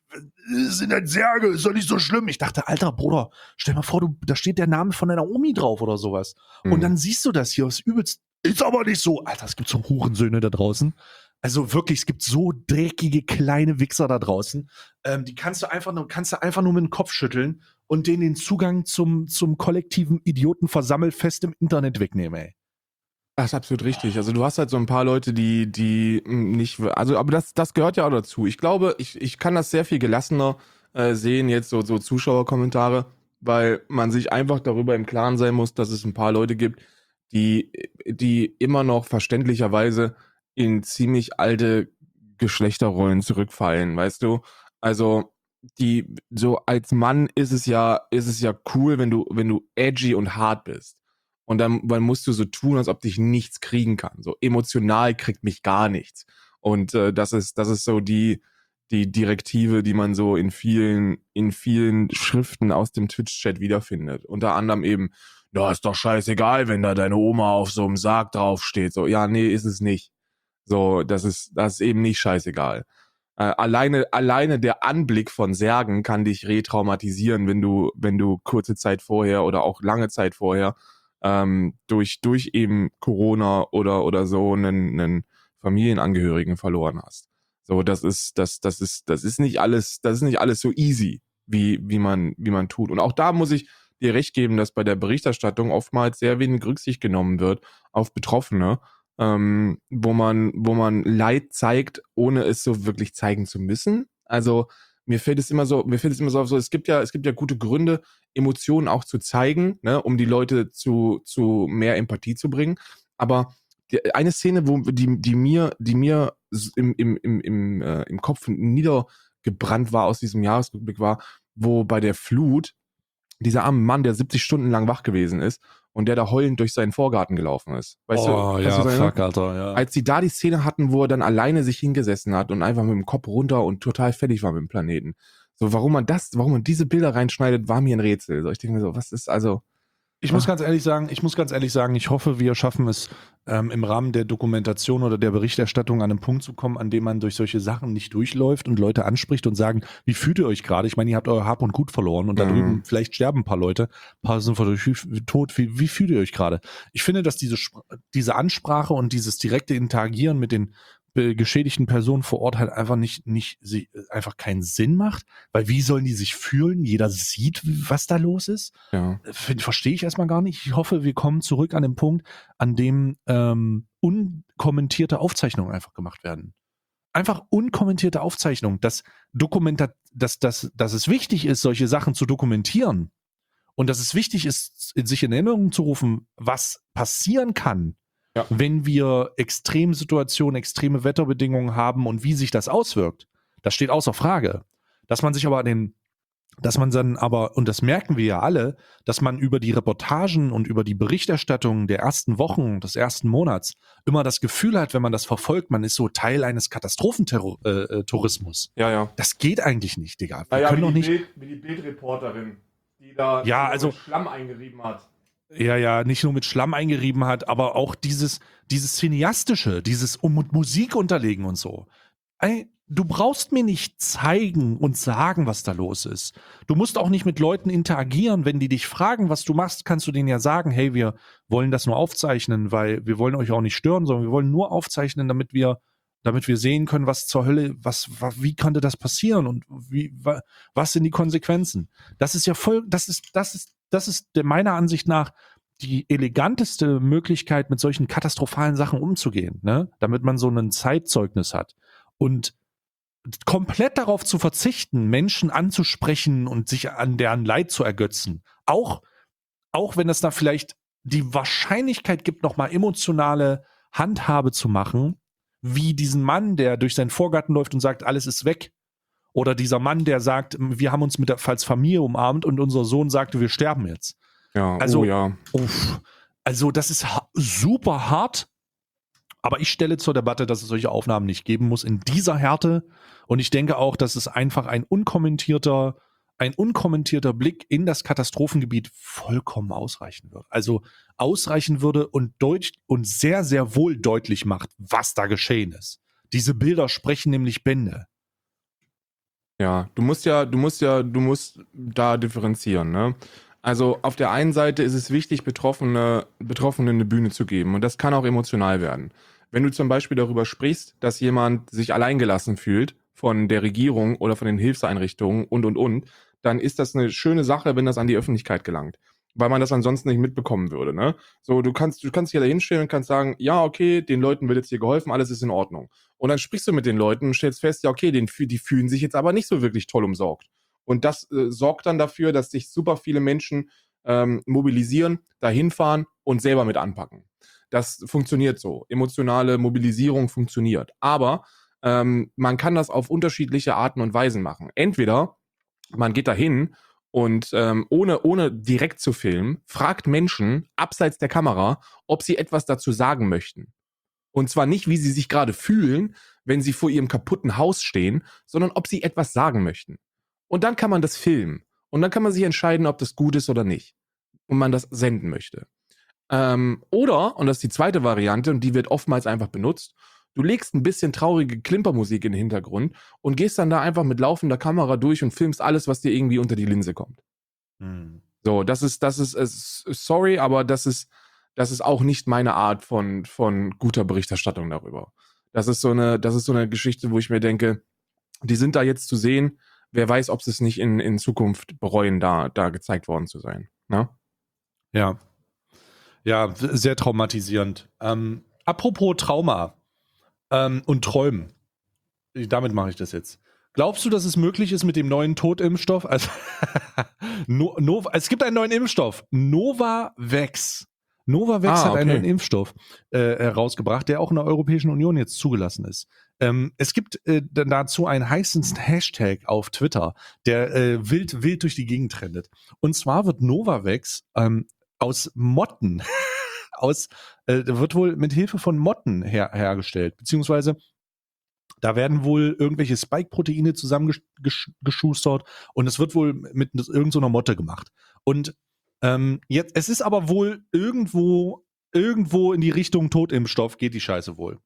es sind halt Särge, ist doch nicht so schlimm. Ich dachte, alter Bruder, stell mal vor, du, da steht der Name von deiner Omi drauf oder sowas. Hm. Und dann siehst du das hier, was übelst, ist aber nicht so. Alter, es gibt so Hurensöhne da draußen. Also wirklich, es gibt so dreckige kleine Wichser da draußen. Ähm, die kannst du einfach nur, kannst du einfach nur mit dem Kopf schütteln und denen den Zugang zum, zum kollektiven Idiotenversammelfest im Internet wegnehmen, ey. Das ist absolut richtig. Also du hast halt so ein paar Leute, die, die mh, nicht, also aber das, das gehört ja auch dazu. Ich glaube, ich, ich kann das sehr viel gelassener äh, sehen, jetzt so, so Zuschauerkommentare, weil man sich einfach darüber im Klaren sein muss, dass es ein paar Leute gibt, die, die immer noch verständlicherweise in ziemlich alte Geschlechterrollen zurückfallen, weißt du? Also die, so als Mann ist es ja, ist es ja cool, wenn du, wenn du edgy und hart bist. Und dann, dann musst du so tun, als ob dich nichts kriegen kann. So emotional kriegt mich gar nichts. Und äh, das ist, das ist so die, die Direktive, die man so in vielen, in vielen Schriften aus dem Twitch-Chat wiederfindet. Unter anderem eben, ja, ist doch scheißegal, wenn da deine Oma auf so einem Sarg draufsteht. So, ja, nee, ist es nicht. So, das ist, das ist eben nicht scheißegal. Äh, alleine, alleine der Anblick von Särgen kann dich retraumatisieren, wenn du, wenn du kurze Zeit vorher oder auch lange Zeit vorher ähm, durch, durch eben Corona oder, oder so einen, einen Familienangehörigen verloren hast. So, das ist, das, das ist, das ist nicht alles, das ist nicht alles so easy, wie, wie man, wie man tut. Und auch da muss ich dir recht geben, dass bei der Berichterstattung oftmals sehr wenig Rücksicht genommen wird auf Betroffene, ähm, wo man, wo man Leid zeigt, ohne es so wirklich zeigen zu müssen. Also, mir fällt es immer so, mir fällt es immer so auf, so, es gibt ja, es gibt ja gute Gründe, Emotionen auch zu zeigen, ne, um die Leute zu, zu mehr Empathie zu bringen. Aber die, eine Szene, wo die, die mir, die mir im, im, im, im, äh, im Kopf niedergebrannt war aus diesem Jahresrückblick war, wo bei der Flut dieser arme Mann, der siebzig Stunden lang wach gewesen ist und der da heulend durch seinen Vorgarten gelaufen ist. Weißt oh, du, ja, du sagen, fuck, Alter, ja. als sie da die Szene hatten, wo er dann alleine sich hingesessen hat und einfach mit dem Kopf runter und total fertig war mit dem Planeten. So, warum man das, warum man diese Bilder reinschneidet, war mir ein Rätsel. So, ich denke mir so, was ist also. Ich muss ganz ehrlich sagen, ich muss ganz ehrlich sagen, ich hoffe, wir schaffen es ähm, im Rahmen der Dokumentation oder der Berichterstattung an einen Punkt zu kommen, an dem man durch solche Sachen nicht durchläuft und Leute anspricht und sagen, wie fühlt ihr euch gerade? Ich meine, ihr habt euer Hab und Gut verloren und da Mhm. drüben vielleicht sterben ein paar Leute, ein paar sind vor euch tot. Wie, wie fühlt ihr euch gerade? Ich finde, dass diese, diese Ansprache und dieses direkte Interagieren mit den geschädigten Personen vor Ort halt einfach nicht, nicht, sie, einfach keinen Sinn macht, weil wie sollen die sich fühlen? Jeder sieht, was da los ist. Ja. Verstehe ich erstmal gar nicht. Ich hoffe, wir kommen zurück an den Punkt, an dem ähm, unkommentierte Aufzeichnungen einfach gemacht werden. Einfach unkommentierte Aufzeichnungen, dass Dokumenta dass, dass, dass es wichtig ist, solche Sachen zu dokumentieren und dass es wichtig ist, sich in Erinnerung zu rufen, was passieren kann, Ja. wenn wir Extremsituationen, extreme Wetterbedingungen haben und wie sich das auswirkt. Das steht außer Frage. Dass man sich aber an den dass man dann aber, und das merken wir ja alle, dass man über die Reportagen und über die Berichterstattung der ersten Wochen, des ersten Monats immer das Gefühl hat, wenn man das verfolgt, man ist so Teil eines Katastrophentourismus. Ja, ja. Das geht eigentlich nicht, Digga. Wir Naja, können wie, doch die nicht. Bild, wie die Bildreporterin, die da Ja, die also- mit Schlamm eingerieben hat. Ja, ja, nicht nur mit Schlamm eingerieben hat, aber auch dieses, dieses Cineastische, dieses um mit Musik unterlegen und so. Ey, du brauchst mir nicht zeigen und sagen, was da los ist. Du musst auch nicht mit Leuten interagieren. Wenn die dich fragen, was du machst, kannst du denen ja sagen, hey, wir wollen das nur aufzeichnen, weil wir wollen euch auch nicht stören, sondern wir wollen nur aufzeichnen, damit wir, damit wir sehen können, was zur Hölle, was, was wie konnte das passieren und wie, wa, was sind die Konsequenzen? Das ist ja voll, das ist, das ist, das ist der, meiner Ansicht nach die eleganteste Möglichkeit, mit solchen katastrophalen Sachen umzugehen, ne? Damit man so ein Zeitzeugnis hat. Und komplett darauf zu verzichten, Menschen anzusprechen und sich an deren Leid zu ergötzen, auch, auch wenn es da vielleicht die Wahrscheinlichkeit gibt, nochmal emotionale Handhabe zu machen, wie diesen Mann, der durch seinen Vorgarten läuft und sagt, alles ist weg. Oder dieser Mann, der sagt, wir haben uns mit der, als Familie umarmt und unser Sohn sagte, wir sterben jetzt. Ja, Also, oh ja. uff, also das ist ha- super hart, aber ich stelle zur Debatte, dass es solche Aufnahmen nicht geben muss in dieser Härte. Und ich denke auch, dass es einfach ein unkommentierter, ein unkommentierter Blick in das Katastrophengebiet vollkommen ausreichen würde. Also ausreichen würde und deutlich und sehr, sehr wohl deutlich macht, was da geschehen ist. Diese Bilder sprechen nämlich Bände. Ja, du musst ja, du musst ja, du musst da differenzieren, ne? Also auf der einen Seite ist es wichtig, Betroffene, Betroffenen eine Bühne zu geben und das kann auch emotional werden. Wenn du zum Beispiel darüber sprichst, dass jemand sich alleingelassen fühlt von der Regierung oder von den Hilfseinrichtungen und und und, dann ist das eine schöne Sache, wenn das an die Öffentlichkeit gelangt, weil man das ansonsten nicht mitbekommen würde, ne? So, du kannst, du kannst dich ja da hinstellen und kannst sagen, ja, okay, den Leuten wird jetzt hier geholfen, alles ist in Ordnung. Und dann sprichst du mit den Leuten und stellst fest, ja, okay, den, die fühlen sich jetzt aber nicht so wirklich toll umsorgt. Und das äh, sorgt dann dafür, dass sich super viele Menschen ähm, mobilisieren, dahin fahren und selber mit anpacken. Das funktioniert so. Emotionale Mobilisierung funktioniert. Aber ähm, man kann das auf unterschiedliche Arten und Weisen machen. Entweder man geht dahin und ähm, ohne, ohne direkt zu filmen, fragt Menschen abseits der Kamera, ob sie etwas dazu sagen möchten. Und zwar nicht, wie sie sich gerade fühlen, wenn sie vor ihrem kaputten Haus stehen, sondern ob sie etwas sagen möchten. Und dann kann man das filmen. Und dann kann man sich entscheiden, ob das gut ist oder nicht. Und man das senden möchte. Ähm, oder, und das ist die zweite Variante, und die wird oftmals einfach benutzt, du legst ein bisschen traurige Klimpermusik in den Hintergrund und gehst dann da einfach mit laufender Kamera durch und filmst alles, was dir irgendwie unter die Linse kommt. Hm. So, das ist, das ist, ist, sorry, aber das ist, das ist auch nicht meine Art von, von guter Berichterstattung darüber. Das ist so eine, das ist so eine Geschichte, wo ich mir denke, die sind da jetzt zu sehen. Wer weiß, ob sie es nicht in, in Zukunft bereuen, da, da gezeigt worden zu sein. Ne? Ja. Ja, sehr traumatisierend. Ähm, apropos Trauma ähm, und Träumen. Damit mache ich das jetzt. Glaubst du, dass es möglich ist mit dem neuen Totimpfstoff? Also, no, Nova, es gibt einen neuen Impfstoff. Novavax. Novavax Ah, hat einen okay. neuen Impfstoff äh, herausgebracht, der auch in der Europäischen Union jetzt zugelassen ist. Ähm, es gibt äh, dazu einen heißen Hashtag auf Twitter, der äh, wild, wild durch die Gegend trendet. Und zwar wird Novavax ähm, aus Motten, aus, äh, wird wohl mit Hilfe von Motten her, hergestellt, beziehungsweise da werden wohl irgendwelche Spike-Proteine zusammengeschustert und es wird wohl mit irgendeiner so Motte gemacht. Und ähm, jetzt, es ist aber wohl irgendwo, irgendwo in die Richtung Totimpfstoff geht die Scheiße wohl.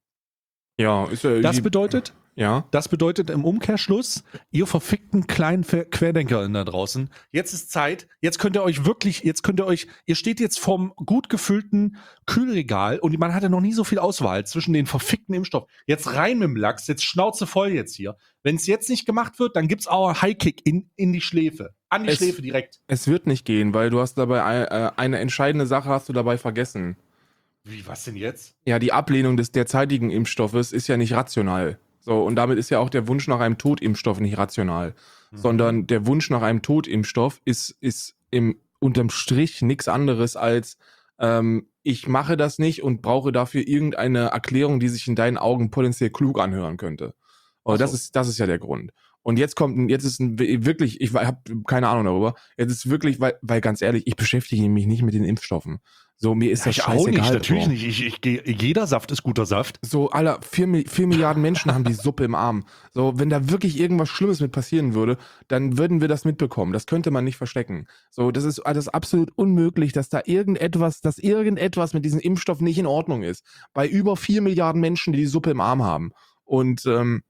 Ja, ist ja. Das die, bedeutet, ja. das bedeutet im Umkehrschluss, ihr verfickten kleinen QuerdenkerInnen da draußen, jetzt ist Zeit, jetzt könnt ihr euch wirklich, jetzt könnt ihr euch, ihr steht jetzt vorm gut gefüllten Kühlregal und man hatte noch nie so viel Auswahl zwischen den verfickten Impfstoff. Jetzt rein mit dem Lachs, jetzt Schnauze voll jetzt hier. Wenn es jetzt nicht gemacht wird, dann gibt's auch einen Highkick in, in die Schläfe. An die Es- Schläfe direkt. Es wird nicht gehen, weil du hast dabei ein- äh, eine entscheidende Sache hast du dabei vergessen. Wie, was denn jetzt? Ja, die Ablehnung des derzeitigen Impfstoffes ist ja nicht rational. So, und damit ist ja auch der Wunsch nach einem Totimpfstoff nicht rational. Mhm. Sondern der Wunsch nach einem Totimpfstoff ist, ist im, unterm Strich nichts anderes als, ähm, ich mache das nicht und brauche dafür irgendeine Erklärung, die sich in deinen Augen potenziell klug anhören könnte. Aber Ach so. das ist, das ist ja der Grund. Und jetzt kommt, ein- jetzt ist ein, wirklich, ich habe keine Ahnung darüber, jetzt ist wirklich, weil, weil ganz ehrlich, ich beschäftige mich nicht mit den Impfstoffen. So, mir ist das ich scheißegal. auch nicht, natürlich Bro. nicht. Ich, ich, geh- jeder Saft ist guter Saft. So, aller, vier, Mi- vier Milliarden Menschen haben die Suppe im Arm. So, wenn da wirklich irgendwas Schlimmes mit passieren würde, dann würden wir das mitbekommen. Das könnte man nicht verstecken. So, das ist, das ist absolut unmöglich, dass da irgendetwas, dass irgendetwas mit diesem Impfstoff nicht in Ordnung ist. Bei über vier Milliarden Menschen, die die Suppe im Arm haben. Und, ähm,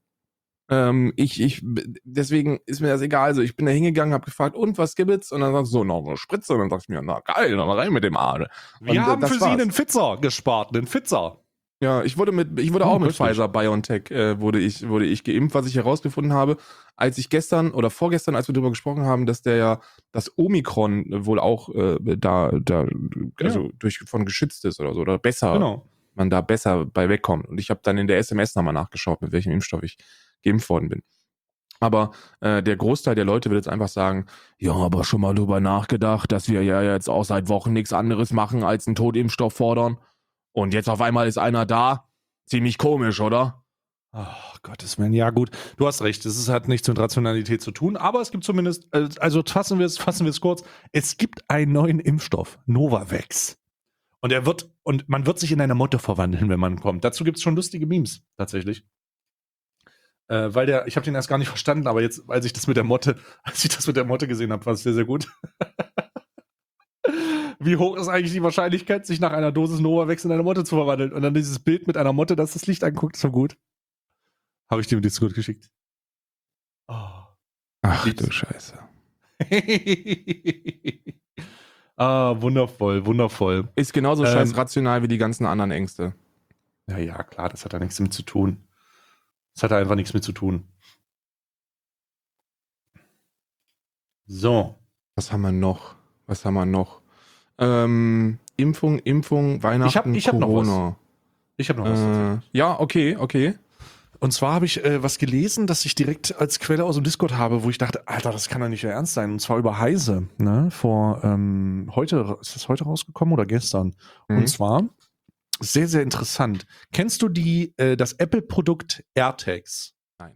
ähm, ich, ich, deswegen ist mir das egal. Also ich bin da hingegangen, habe gefragt, und was gibt's? Und dann sagst du so, noch eine Spritze. Und dann sagst du mir, na geil, dann rein mit dem Arsch. Wir Und, äh, haben das für Sie war's. einen Pfizer gespart, einen Pfizer. Ja, ich wurde mit, ich wurde Oh, auch mit köstlich. Pfizer BioNTech äh, wurde ich, wurde ich geimpft, was ich herausgefunden habe, als ich gestern oder vorgestern, als wir darüber gesprochen haben, dass der ja das Omikron wohl auch äh, da, da, also durch von geschützt ist oder so, oder besser, Genau. man da besser bei wegkommt. Und ich habe dann in der S M S nochmal nachgeschaut, mit welchem Impfstoff ich geimpft worden bin. Aber äh, der Großteil der Leute wird jetzt einfach sagen, ja, aber schon mal drüber nachgedacht, dass wir ja jetzt auch seit Wochen nichts anderes machen, als einen Totimpfstoff fordern. Und jetzt auf einmal ist einer da. Ziemlich komisch, oder? Ach, Gottes Willen, ja gut, du hast recht, es ist- hat nichts mit Rationalität zu tun, aber es gibt zumindest, äh, also fassen wir es, fassen wir es kurz, es gibt einen neuen Impfstoff, Novavax. Und er wird, und man wird sich in eine Motte verwandeln, wenn man kommt. Dazu gibt es schon lustige Memes, tatsächlich. Äh, weil der, ich habe den erst gar nicht verstanden, aber jetzt, als ich das mit der Motte, als ich das mit der Motte gesehen habe, war es sehr, sehr gut. Wie hoch ist eigentlich die Wahrscheinlichkeit, sich nach einer Dosis Novavax in eine Motte zu verwandeln? Und dann dieses Bild mit einer Motte, das das Licht anguckt, so gut. Habe ich dir im Discord geschickt. Oh. Ach Lieb's. du Scheiße. Ah, wundervoll, wundervoll. Ist genauso Ähm, scheiß rational wie die ganzen anderen Ängste. Ja, ja, klar, das hat da nichts mit zu tun. Das hat da einfach nichts mit zu tun. So. Was haben wir noch? Was haben wir noch? Ähm, Impfung, Impfung, Weihnachten, Ich hab- ich hab noch Corona. Ich habe noch was. Äh, tatsächlich. ja, okay, okay. Und zwar habe ich äh, was gelesen, das ich direkt als Quelle aus dem Discord habe, wo ich dachte, Alter, das kann doch nicht mehr ernst sein. Und zwar über Heise. Ne? Vor ähm, heute, ist das heute rausgekommen oder gestern? Mhm. Und zwar sehr, sehr interessant. Kennst du die, äh, das Apple-Produkt AirTags? Nein.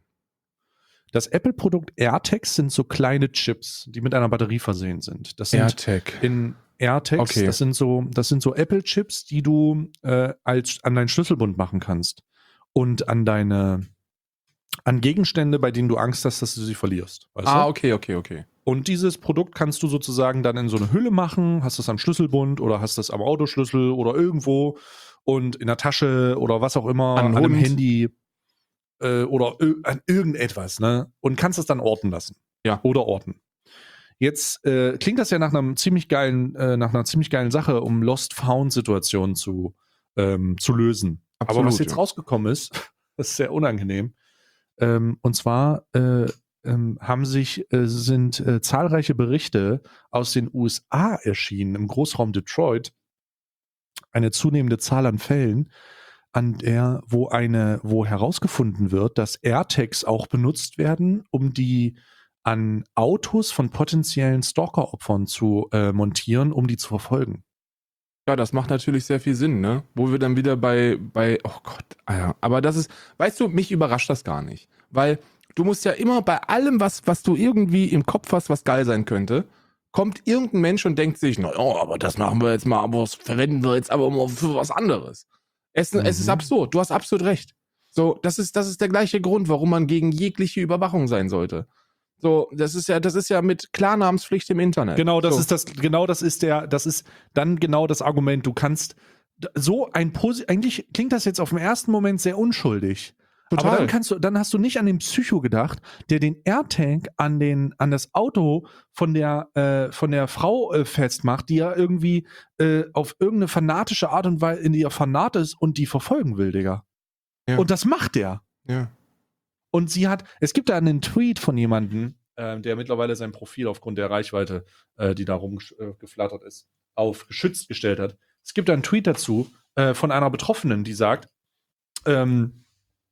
Das Apple-Produkt AirTags sind so kleine Chips, die mit einer Batterie versehen sind. Das sind AirTag. in AirTags, Okay. das sind so, das sind so Apple-Chips, die du äh, als an deinen Schlüsselbund machen kannst und an deine, an Gegenstände, bei denen du Angst hast, dass du sie verlierst. Weißt Ah, du? okay, okay, okay. Und dieses Produkt kannst du sozusagen dann in so eine Hülle machen, hast das am Schlüsselbund oder hast das am Autoschlüssel oder irgendwo und in der Tasche oder was auch immer, An an einem Hund. Handy äh, oder ir- an irgendetwas, ne? Und kannst es dann orten lassen. Ja. Oder orten. Jetzt äh, klingt das ja nach einem ziemlich geilen, äh, nach einer ziemlich geilen Sache, um Lost-Found-Situationen zu, ähm, zu lösen. Absolut, Aber was jetzt ja. rausgekommen ist, das ist sehr unangenehm. Ähm, und zwar äh, ähm, haben sich, äh, sind äh, zahlreiche Berichte aus den U S A erschienen, im Großraum Detroit, eine zunehmende Zahl an Fällen, an der, wo eine, wo herausgefunden wird, dass AirTags auch benutzt werden, um die an Autos von potenziellen Stalker-Opfern zu äh, montieren, um die zu verfolgen. Ja, das macht natürlich sehr viel Sinn, ne? Wo wir dann wieder bei, bei, oh Gott, ah ja, aber das ist, weißt du, mich überrascht das gar nicht. Weil du musst ja immer bei allem, was, was du irgendwie im Kopf hast, was geil sein könnte, kommt irgendein Mensch und denkt sich, na ja, aber das machen wir jetzt mal, aber das verwenden wir jetzt aber mal für was anderes. Es, Mhm. es ist absurd, du hast absolut recht. So, das ist, das ist der gleiche Grund, warum man gegen jegliche Überwachung sein sollte. So, das ist ja, das ist ja mit Klarnamenspflicht im Internet. Genau, das so. ist das, genau das ist der, das ist dann genau das Argument. Du kannst so ein Posi eigentlich klingt das jetzt auf den ersten Moment sehr unschuldig. Total. Aber dann kannst du, dann hast du nicht an den Psycho gedacht, der den AirTag an den, an das Auto von der, äh, von der Frau äh, festmacht, die ja irgendwie äh, auf irgendeine fanatische Art und Weise in ihr Fanat ist und die verfolgen will, Digga. Ja. Und das macht der. Ja. Und sie hat, es gibt da einen Tweet von jemandem, äh, der mittlerweile sein Profil aufgrund der Reichweite, äh, die da rumgeflattert ist, auf geschützt gestellt hat. Es gibt da einen Tweet dazu äh, von einer Betroffenen, die sagt, ähm,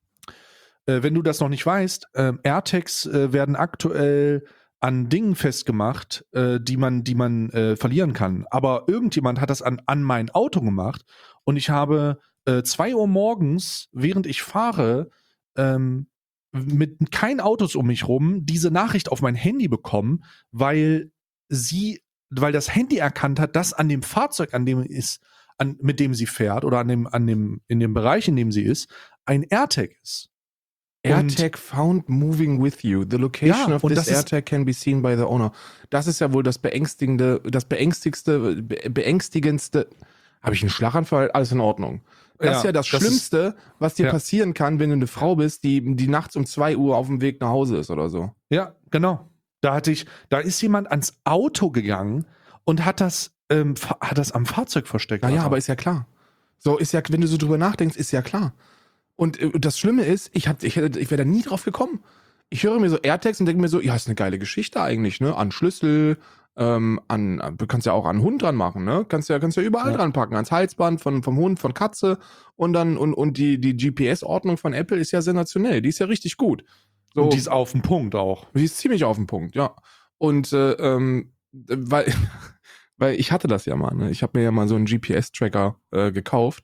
äh, wenn du das noch nicht weißt, äh, AirTags äh, werden aktuell an Dingen festgemacht, äh, die man, die man äh, verlieren kann. Aber irgendjemand hat das an, an mein Auto gemacht und ich habe äh, zwei Uhr morgens, während ich fahre, ähm, mit kein Autos um mich rum diese Nachricht auf mein Handy bekommen, weil sie, weil das Handy erkannt hat, dass an dem Fahrzeug, an dem ist, an, mit dem sie fährt oder an dem, an dem, in dem Bereich, in dem sie ist, ein AirTag ist. AirTag found moving with you. The location Ja, of und this das ist- AirTag can be seen by the owner. Das ist ja wohl das beängstigende, das beängstigste, be beängstigendste. Habe ich einen Schlaganfall? Alles in Ordnung. Das Ja, ist ja das, das Schlimmste, was dir ja. passieren kann, wenn du eine Frau bist, die, die nachts um zwei Uhr auf dem Weg nach Hause ist oder so. Ja, genau. Da hatte ich, da ist jemand ans Auto gegangen und hat das, ähm, fa- hat das am Fahrzeug versteckt. Naja, Alter. aber ist ja klar. So ist ja, wenn du so drüber nachdenkst, ist ja klar. Und äh, das Schlimme ist, ich, hab- ich, hätte- ich wäre da nie drauf gekommen. Ich höre mir so AirTags und denke mir so, ja, ist eine geile Geschichte eigentlich, ne? An Schlüssel, ähm, an, an- du kannst ja auch an einen Hund dran machen, ne? Kannst ja, kannst ja überall Ja. dran packen, ans Halsband von, vom Hund, von Katze und dann, und, und die, die G P S-Ordnung von Apple ist ja sensationell, die ist ja richtig gut. So, Und die ist auf den Punkt auch. die ist ziemlich auf den Punkt, ja. Und äh, ähm, weil, weil ich hatte das ja mal, ne? Ich habe mir ja mal so einen G P S-Tracker äh, gekauft.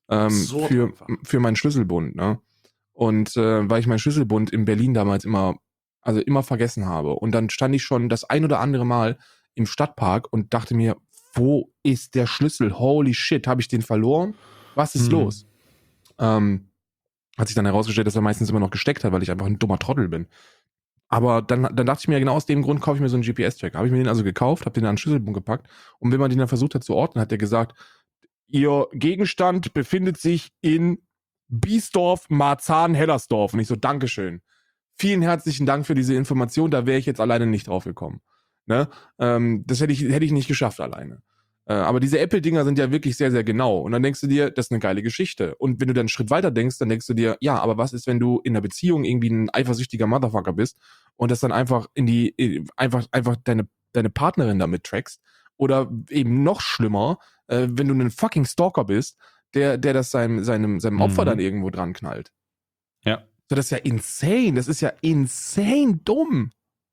ähm, Absurd für, einfach. für meinen Schlüsselbund, ne? Und äh, weil ich meinen Schlüsselbund in Berlin damals immer, also immer vergessen habe. Und dann stand ich schon das ein oder andere Mal im Stadtpark und dachte mir, wo ist der Schlüssel? Holy shit, habe ich den verloren? Was ist Hm. los? Ähm, hat sich dann herausgestellt, dass er meistens immer noch gesteckt hat, weil ich einfach ein dummer Trottel bin. Aber dann, dann dachte ich mir, genau aus dem Grund kaufe ich mir so einen G P S-Tracker. Habe ich mir den also gekauft, habe den an den Schlüsselbund gepackt und wenn man den dann versucht hat zu orten, hat der gesagt, Ihr Gegenstand befindet sich in Biesdorf, Marzahn, Hellersdorf. Und ich so, Dankeschön. Vielen herzlichen Dank für diese Information, da wäre ich jetzt alleine nicht drauf gekommen. Ne? Ähm, das hätte ich, hätte ich nicht geschafft alleine. Äh, aber diese Apple-Dinger sind ja wirklich sehr, sehr genau. Und dann denkst du dir, das ist eine geile Geschichte. Und wenn du dann einen Schritt weiter denkst, dann denkst du dir, ja, aber was ist, wenn du in einer Beziehung irgendwie ein eifersüchtiger Motherfucker bist und das dann einfach in die, einfach, einfach deine, deine Partnerin damit trackst? Oder eben noch schlimmer, äh, wenn du ein fucking Stalker bist, der, der das seinem, seinem, seinem Opfer Mhm. dann irgendwo dran knallt. Ja. So, das ist ja insane. Das ist ja insane dumm.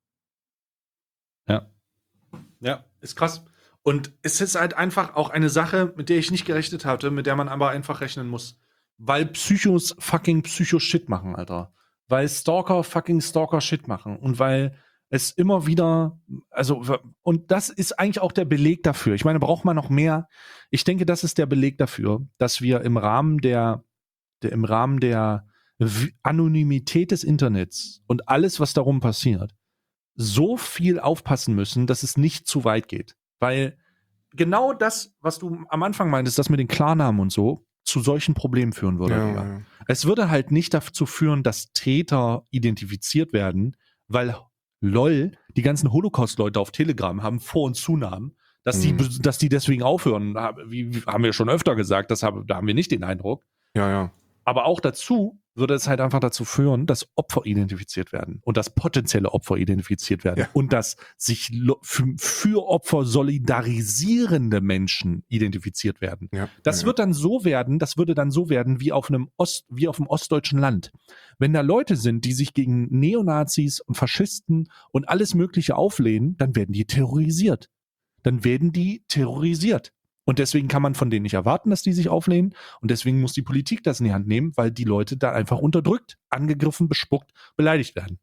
Ja. Ja, ist krass. Und es ist halt einfach auch eine Sache, mit der ich nicht gerechnet hatte, mit der man aber einfach rechnen muss. Weil Psychos fucking Psycho-Shit machen, Alter. Weil Stalker fucking Stalker-Shit machen. Und weil es immer wieder, also, und das ist eigentlich auch der Beleg dafür. Ich meine, braucht man noch mehr? Ich denke, das ist der Beleg dafür, dass wir im Rahmen der, der im Rahmen der Anonymität des Internets und alles, was darum passiert, so viel aufpassen müssen, dass es nicht zu weit geht. Weil genau das, was du am Anfang meintest, das mit den Klarnamen und so, zu solchen Problemen führen würde. Ja, Digga. ja. Es würde halt nicht dazu führen, dass Täter identifiziert werden, weil lol, die ganzen Holocaust-Leute auf Telegram haben Vor- und Zunamen, dass, die, Mhm. dass die deswegen aufhören, wie, wie haben wir schon öfter gesagt, das haben, da haben wir nicht den Eindruck. Ja, ja. Aber auch dazu würde es halt einfach dazu führen, dass Opfer identifiziert werden und dass potenzielle Opfer identifiziert werden Ja. und dass sich lo- für, für Opfer solidarisierende Menschen identifiziert werden. Ja, Das ja, wird dann so werden, das würde dann so werden wie auf einem Ost, wie auf einem ostdeutschen Land. Wenn da Leute sind, die sich gegen Neonazis und Faschisten und alles Mögliche auflehnen, dann werden die terrorisiert. Dann werden die terrorisiert. Und deswegen kann man von denen nicht erwarten, dass die sich auflehnen. Und deswegen muss die Politik das in die Hand nehmen, weil die Leute da einfach unterdrückt, angegriffen, bespuckt, beleidigt werden.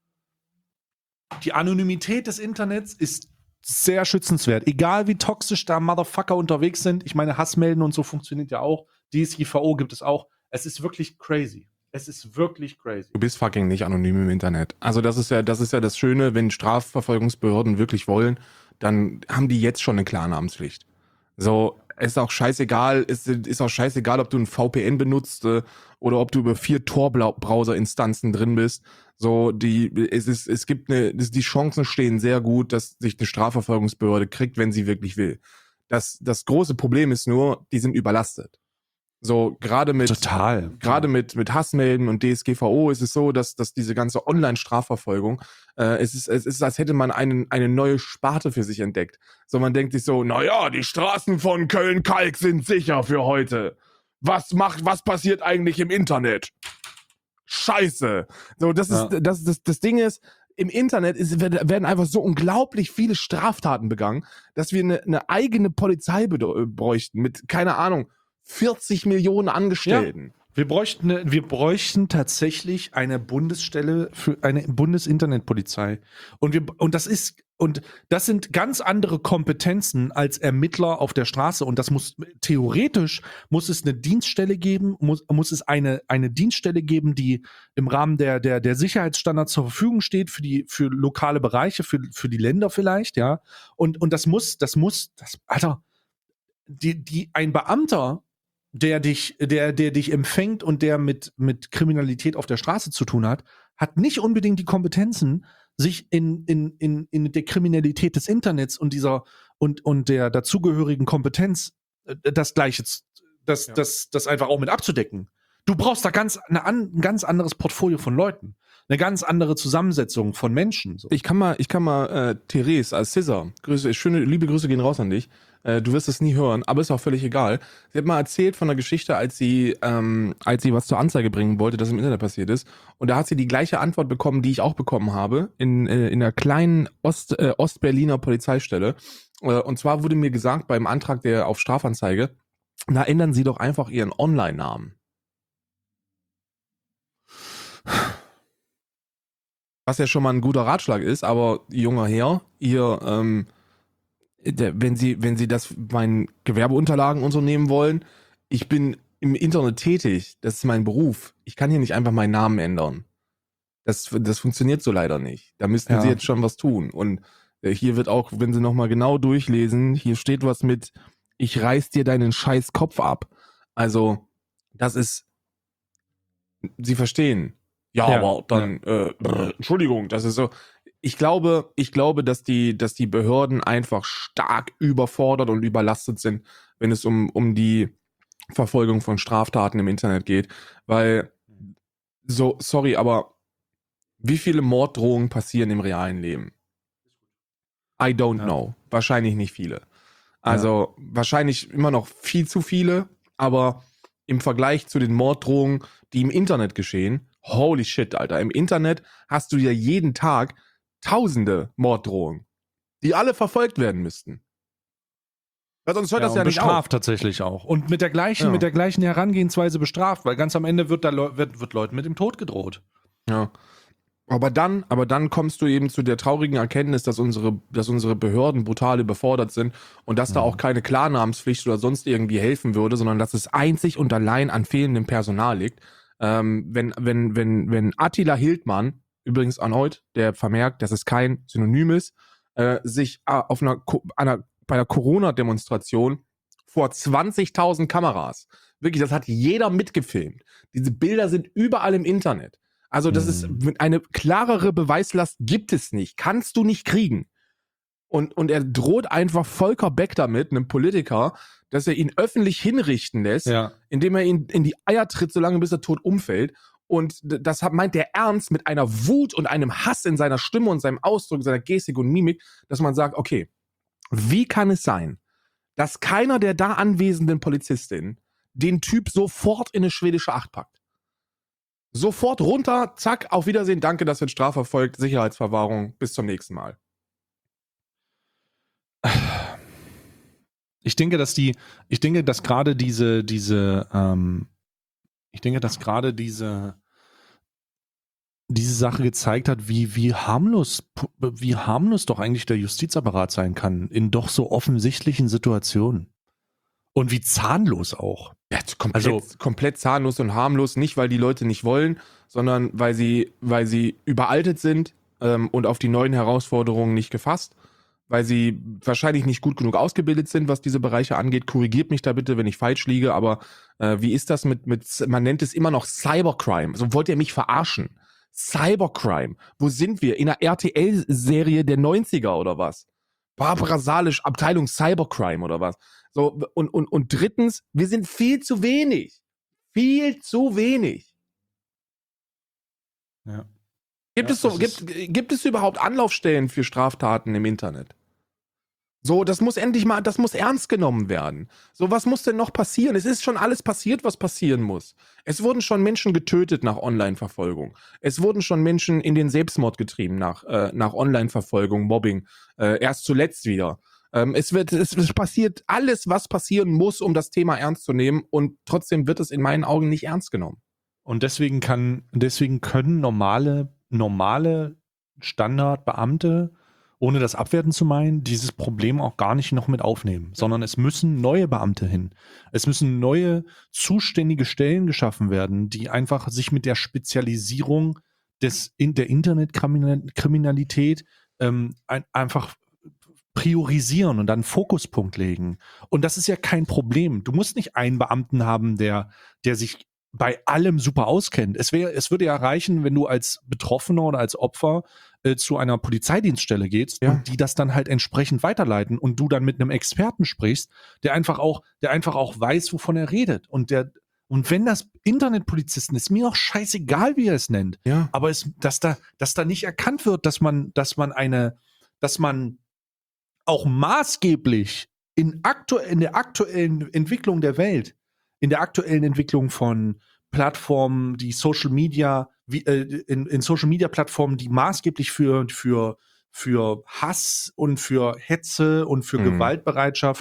Die Anonymität des Internets ist sehr schützenswert. Egal wie toxisch da Motherfucker unterwegs sind. Ich meine, Hassmelden und so funktioniert ja auch. D S G V O gibt es auch. Es ist wirklich crazy. Es ist wirklich crazy. Du bist fucking nicht anonym im Internet. Also das ist ja, das ist ja das Schöne, wenn Strafverfolgungsbehörden wirklich wollen, dann haben die jetzt schon eine Klarnamenspflicht. So, ist auch scheißegal, ist, ist auch scheißegal, ob du ein V P N benutzt äh, oder ob du über vier Tor-Browser-Instanzen drin bist. So, die, es ist, es gibt eine, die Chancen stehen sehr gut, dass sich eine Strafverfolgungsbehörde kriegt, wenn sie wirklich will. Das, das große Problem ist nur, die sind überlastet. So, gerade mit, Total. gerade mit, mit Hassmelden und D S G V O ist es so, dass, dass diese ganze Online-Strafverfolgung, äh, es ist, es ist, als hätte man einen, eine neue Sparte für sich entdeckt. So, man denkt sich so, naja, die Straßen von Köln-Kalk sind sicher für heute. Was macht, was passiert eigentlich im Internet? Scheiße. So, das Ja. ist, das, das, das Ding ist, im Internet ist, werden einfach so unglaublich viele Straftaten begangen, dass wir eine, eine eigene Polizei bräuchten mit, keine Ahnung, vierzig Millionen Angestellten. Wir bräuchten, eine, wir bräuchten tatsächlich eine Bundesstelle für eine Bundesinternetpolizei. Und wir, und das ist, und das sind ganz andere Kompetenzen als Ermittler auf der Straße. Und das muss, theoretisch muss es eine Dienststelle geben, muss, muss es eine, eine Dienststelle geben, die im Rahmen der, der, der Sicherheitsstandards zur Verfügung steht für die, für lokale Bereiche, für, für die Länder vielleicht, ja. Und, und das muss, das muss, das, Alter, die, die, ein Beamter, der dich, der, der dich empfängt und der mit, mit Kriminalität auf der Straße zu tun hat, hat nicht unbedingt die Kompetenzen, sich in, in, in, in der Kriminalität des Internets und dieser und, und der dazugehörigen Kompetenz äh, das Gleiche, das, Ja. das, das einfach auch mit abzudecken. Du brauchst da ganz, eine, ein ganz anderes Portfolio von Leuten, eine ganz andere Zusammensetzung von Menschen. So. Ich kann mal, ich kann mal, äh, Therese als Scissor, Grüße, schöne, liebe Grüße gehen raus an dich. Äh, du wirst es nie hören, aber ist auch völlig egal. Sie hat mal erzählt von einer Geschichte, als sie, ähm, als sie was zur Anzeige bringen wollte, das im Internet passiert ist. Und da hat sie die gleiche Antwort bekommen, die ich auch bekommen habe, in, äh, in einer kleinen Ost, äh, Ostberliner Polizeistelle. Äh, und zwar wurde mir gesagt, beim Antrag der auf Strafanzeige, Na, ändern Sie doch einfach Ihren Online-Namen. Was ja schon mal ein guter Ratschlag ist, aber junger Herr, ihr, ähm, der, wenn Sie, wenn Sie das meinen Gewerbeunterlagen und so nehmen wollen, ich bin im Internet tätig, das ist mein Beruf. Ich kann hier nicht einfach meinen Namen ändern. Das, das funktioniert so leider nicht. Da müssten Ja. Sie jetzt schon was tun. Und äh, hier wird auch, wenn Sie nochmal genau durchlesen, hier steht was mit, ich reiß dir deinen scheiß Kopf ab. Also, das ist, Sie verstehen. Ja, Ja, aber dann, äh, brr, Entschuldigung, das ist so. Ich glaube, ich glaube, dass die, dass die Behörden einfach stark überfordert und überlastet sind, wenn es um, um die Verfolgung von Straftaten im Internet geht. Weil, so, sorry, aber wie viele Morddrohungen passieren im realen Leben? I don't Ja. know. Wahrscheinlich nicht viele. Also wahrscheinlich immer noch viel zu viele, aber im Vergleich zu den Morddrohungen, die im Internet geschehen, holy shit, Alter. Im Internet hast du ja jeden Tag tausende Morddrohungen, die alle verfolgt werden müssten. Weil sonst hört Ja, das und ja nicht auf. bestraft tatsächlich auch. Und mit der gleichen, Ja. mit der gleichen Herangehensweise bestraft, weil ganz am Ende wird, da Leu- wird, wird Leuten mit dem Tod gedroht. Ja. Aber dann, aber dann kommst du eben zu der traurigen Erkenntnis, dass unsere, dass unsere Behörden brutal überfordert sind und dass da auch keine Klarnamenspflicht oder sonst irgendwie helfen würde, sondern dass es einzig und allein an fehlendem Personal liegt. Ähm, wenn, wenn, wenn, wenn Attila Hildmann, übrigens erneut, der vermerkt, dass es kein Synonym ist, äh, sich äh, auf einer, Ko- einer, bei einer Corona-Demonstration vor zwanzigtausend Kameras, wirklich, das hat jeder mitgefilmt. Diese Bilder sind überall im Internet. Also das ist Mhm. eine klarere Beweislast gibt es nicht, kannst du nicht kriegen. Und, und er droht einfach Volker Beck damit, einem Politiker, dass er ihn öffentlich hinrichten lässt, Ja. indem er ihn in die Eier tritt, solange bis er tot umfällt. Und das meint der ernst mit einer Wut und einem Hass in seiner Stimme und seinem Ausdruck, seiner Gestik und Mimik, dass man sagt, okay, wie kann es sein, dass keiner der da anwesenden Polizistinnen den Typ sofort in eine schwedische Acht packt? Sofort runter, zack, auf Wiedersehen, danke, das wird strafverfolgt, Sicherheitsverwahrung, bis zum nächsten Mal. Ich denke, dass die, ich denke, dass gerade diese, diese, ähm, ich denke, dass gerade diese, diese Sache gezeigt hat, wie, wie harmlos, wie harmlos doch eigentlich der Justizapparat sein kann in doch so offensichtlichen Situationen. Und wie zahnlos auch. Ja, komplett, Also- komplett zahnlos und harmlos, nicht weil die Leute nicht wollen, sondern weil sie, weil sie überaltet sind ähm, und auf die neuen Herausforderungen nicht gefasst, weil sie wahrscheinlich nicht gut genug ausgebildet sind, was diese Bereiche angeht. Korrigiert mich da bitte, wenn ich falsch liege, aber äh, wie ist das mit, mit, man nennt es immer noch Cybercrime. So wollt ihr mich verarschen? Cybercrime. Wo sind wir? In einer R T L-Serie der neunziger oder was? Barbara Salisch, Abteilung Cybercrime oder was? So, und, und, und drittens, wir sind viel zu wenig. Viel zu wenig. Ja. Gibt, Ja, es so, das gibt, gibt es überhaupt Anlaufstellen für Straftaten im Internet? So, das muss endlich mal, das muss ernst genommen werden. So, was muss denn noch passieren? Es ist schon alles passiert, was passieren muss. Es wurden schon Menschen getötet nach Online-Verfolgung. Es wurden schon Menschen in den Selbstmord getrieben nach, äh, nach Online-Verfolgung, Mobbing. Äh, erst zuletzt wieder. Ähm, es wird, es, es passiert alles, was passieren muss, um das Thema ernst zu nehmen. Und trotzdem wird es in meinen Augen nicht ernst genommen. Und deswegen kann, deswegen können normale, normale Standardbeamte, ohne das abwerten zu meinen, dieses Problem auch gar nicht noch mit aufnehmen, sondern es müssen neue Beamte hin. Es müssen neue zuständige Stellen geschaffen werden, die einfach sich mit der Spezialisierung des, in der Internetkriminalität ähm, ein, einfach priorisieren und dann einen Fokuspunkt legen. Und das ist ja kein Problem. Du musst nicht einen Beamten haben, der, der sich bei allem super auskennt. Es wäre, es würde ja reichen, wenn du als Betroffener oder als Opfer äh, zu einer Polizeidienststelle gehst Ja. und die das dann halt entsprechend weiterleiten und du dann mit einem Experten sprichst, der einfach auch, der einfach auch weiß, wovon er redet. Und der, und wenn das Internetpolizisten ist, mir auch scheißegal, wie er es nennt. Ja. Aber es, dass da, dass da nicht erkannt wird, dass man, dass man eine, dass man auch maßgeblich in, aktu in der aktuellen Entwicklung der Welt, in der aktuellen Entwicklung von Plattformen, die Social Media, wie, äh, in, in Social Media Plattformen, die maßgeblich für, für, für Hass und für Hetze und für Mhm. Gewaltbereitschaft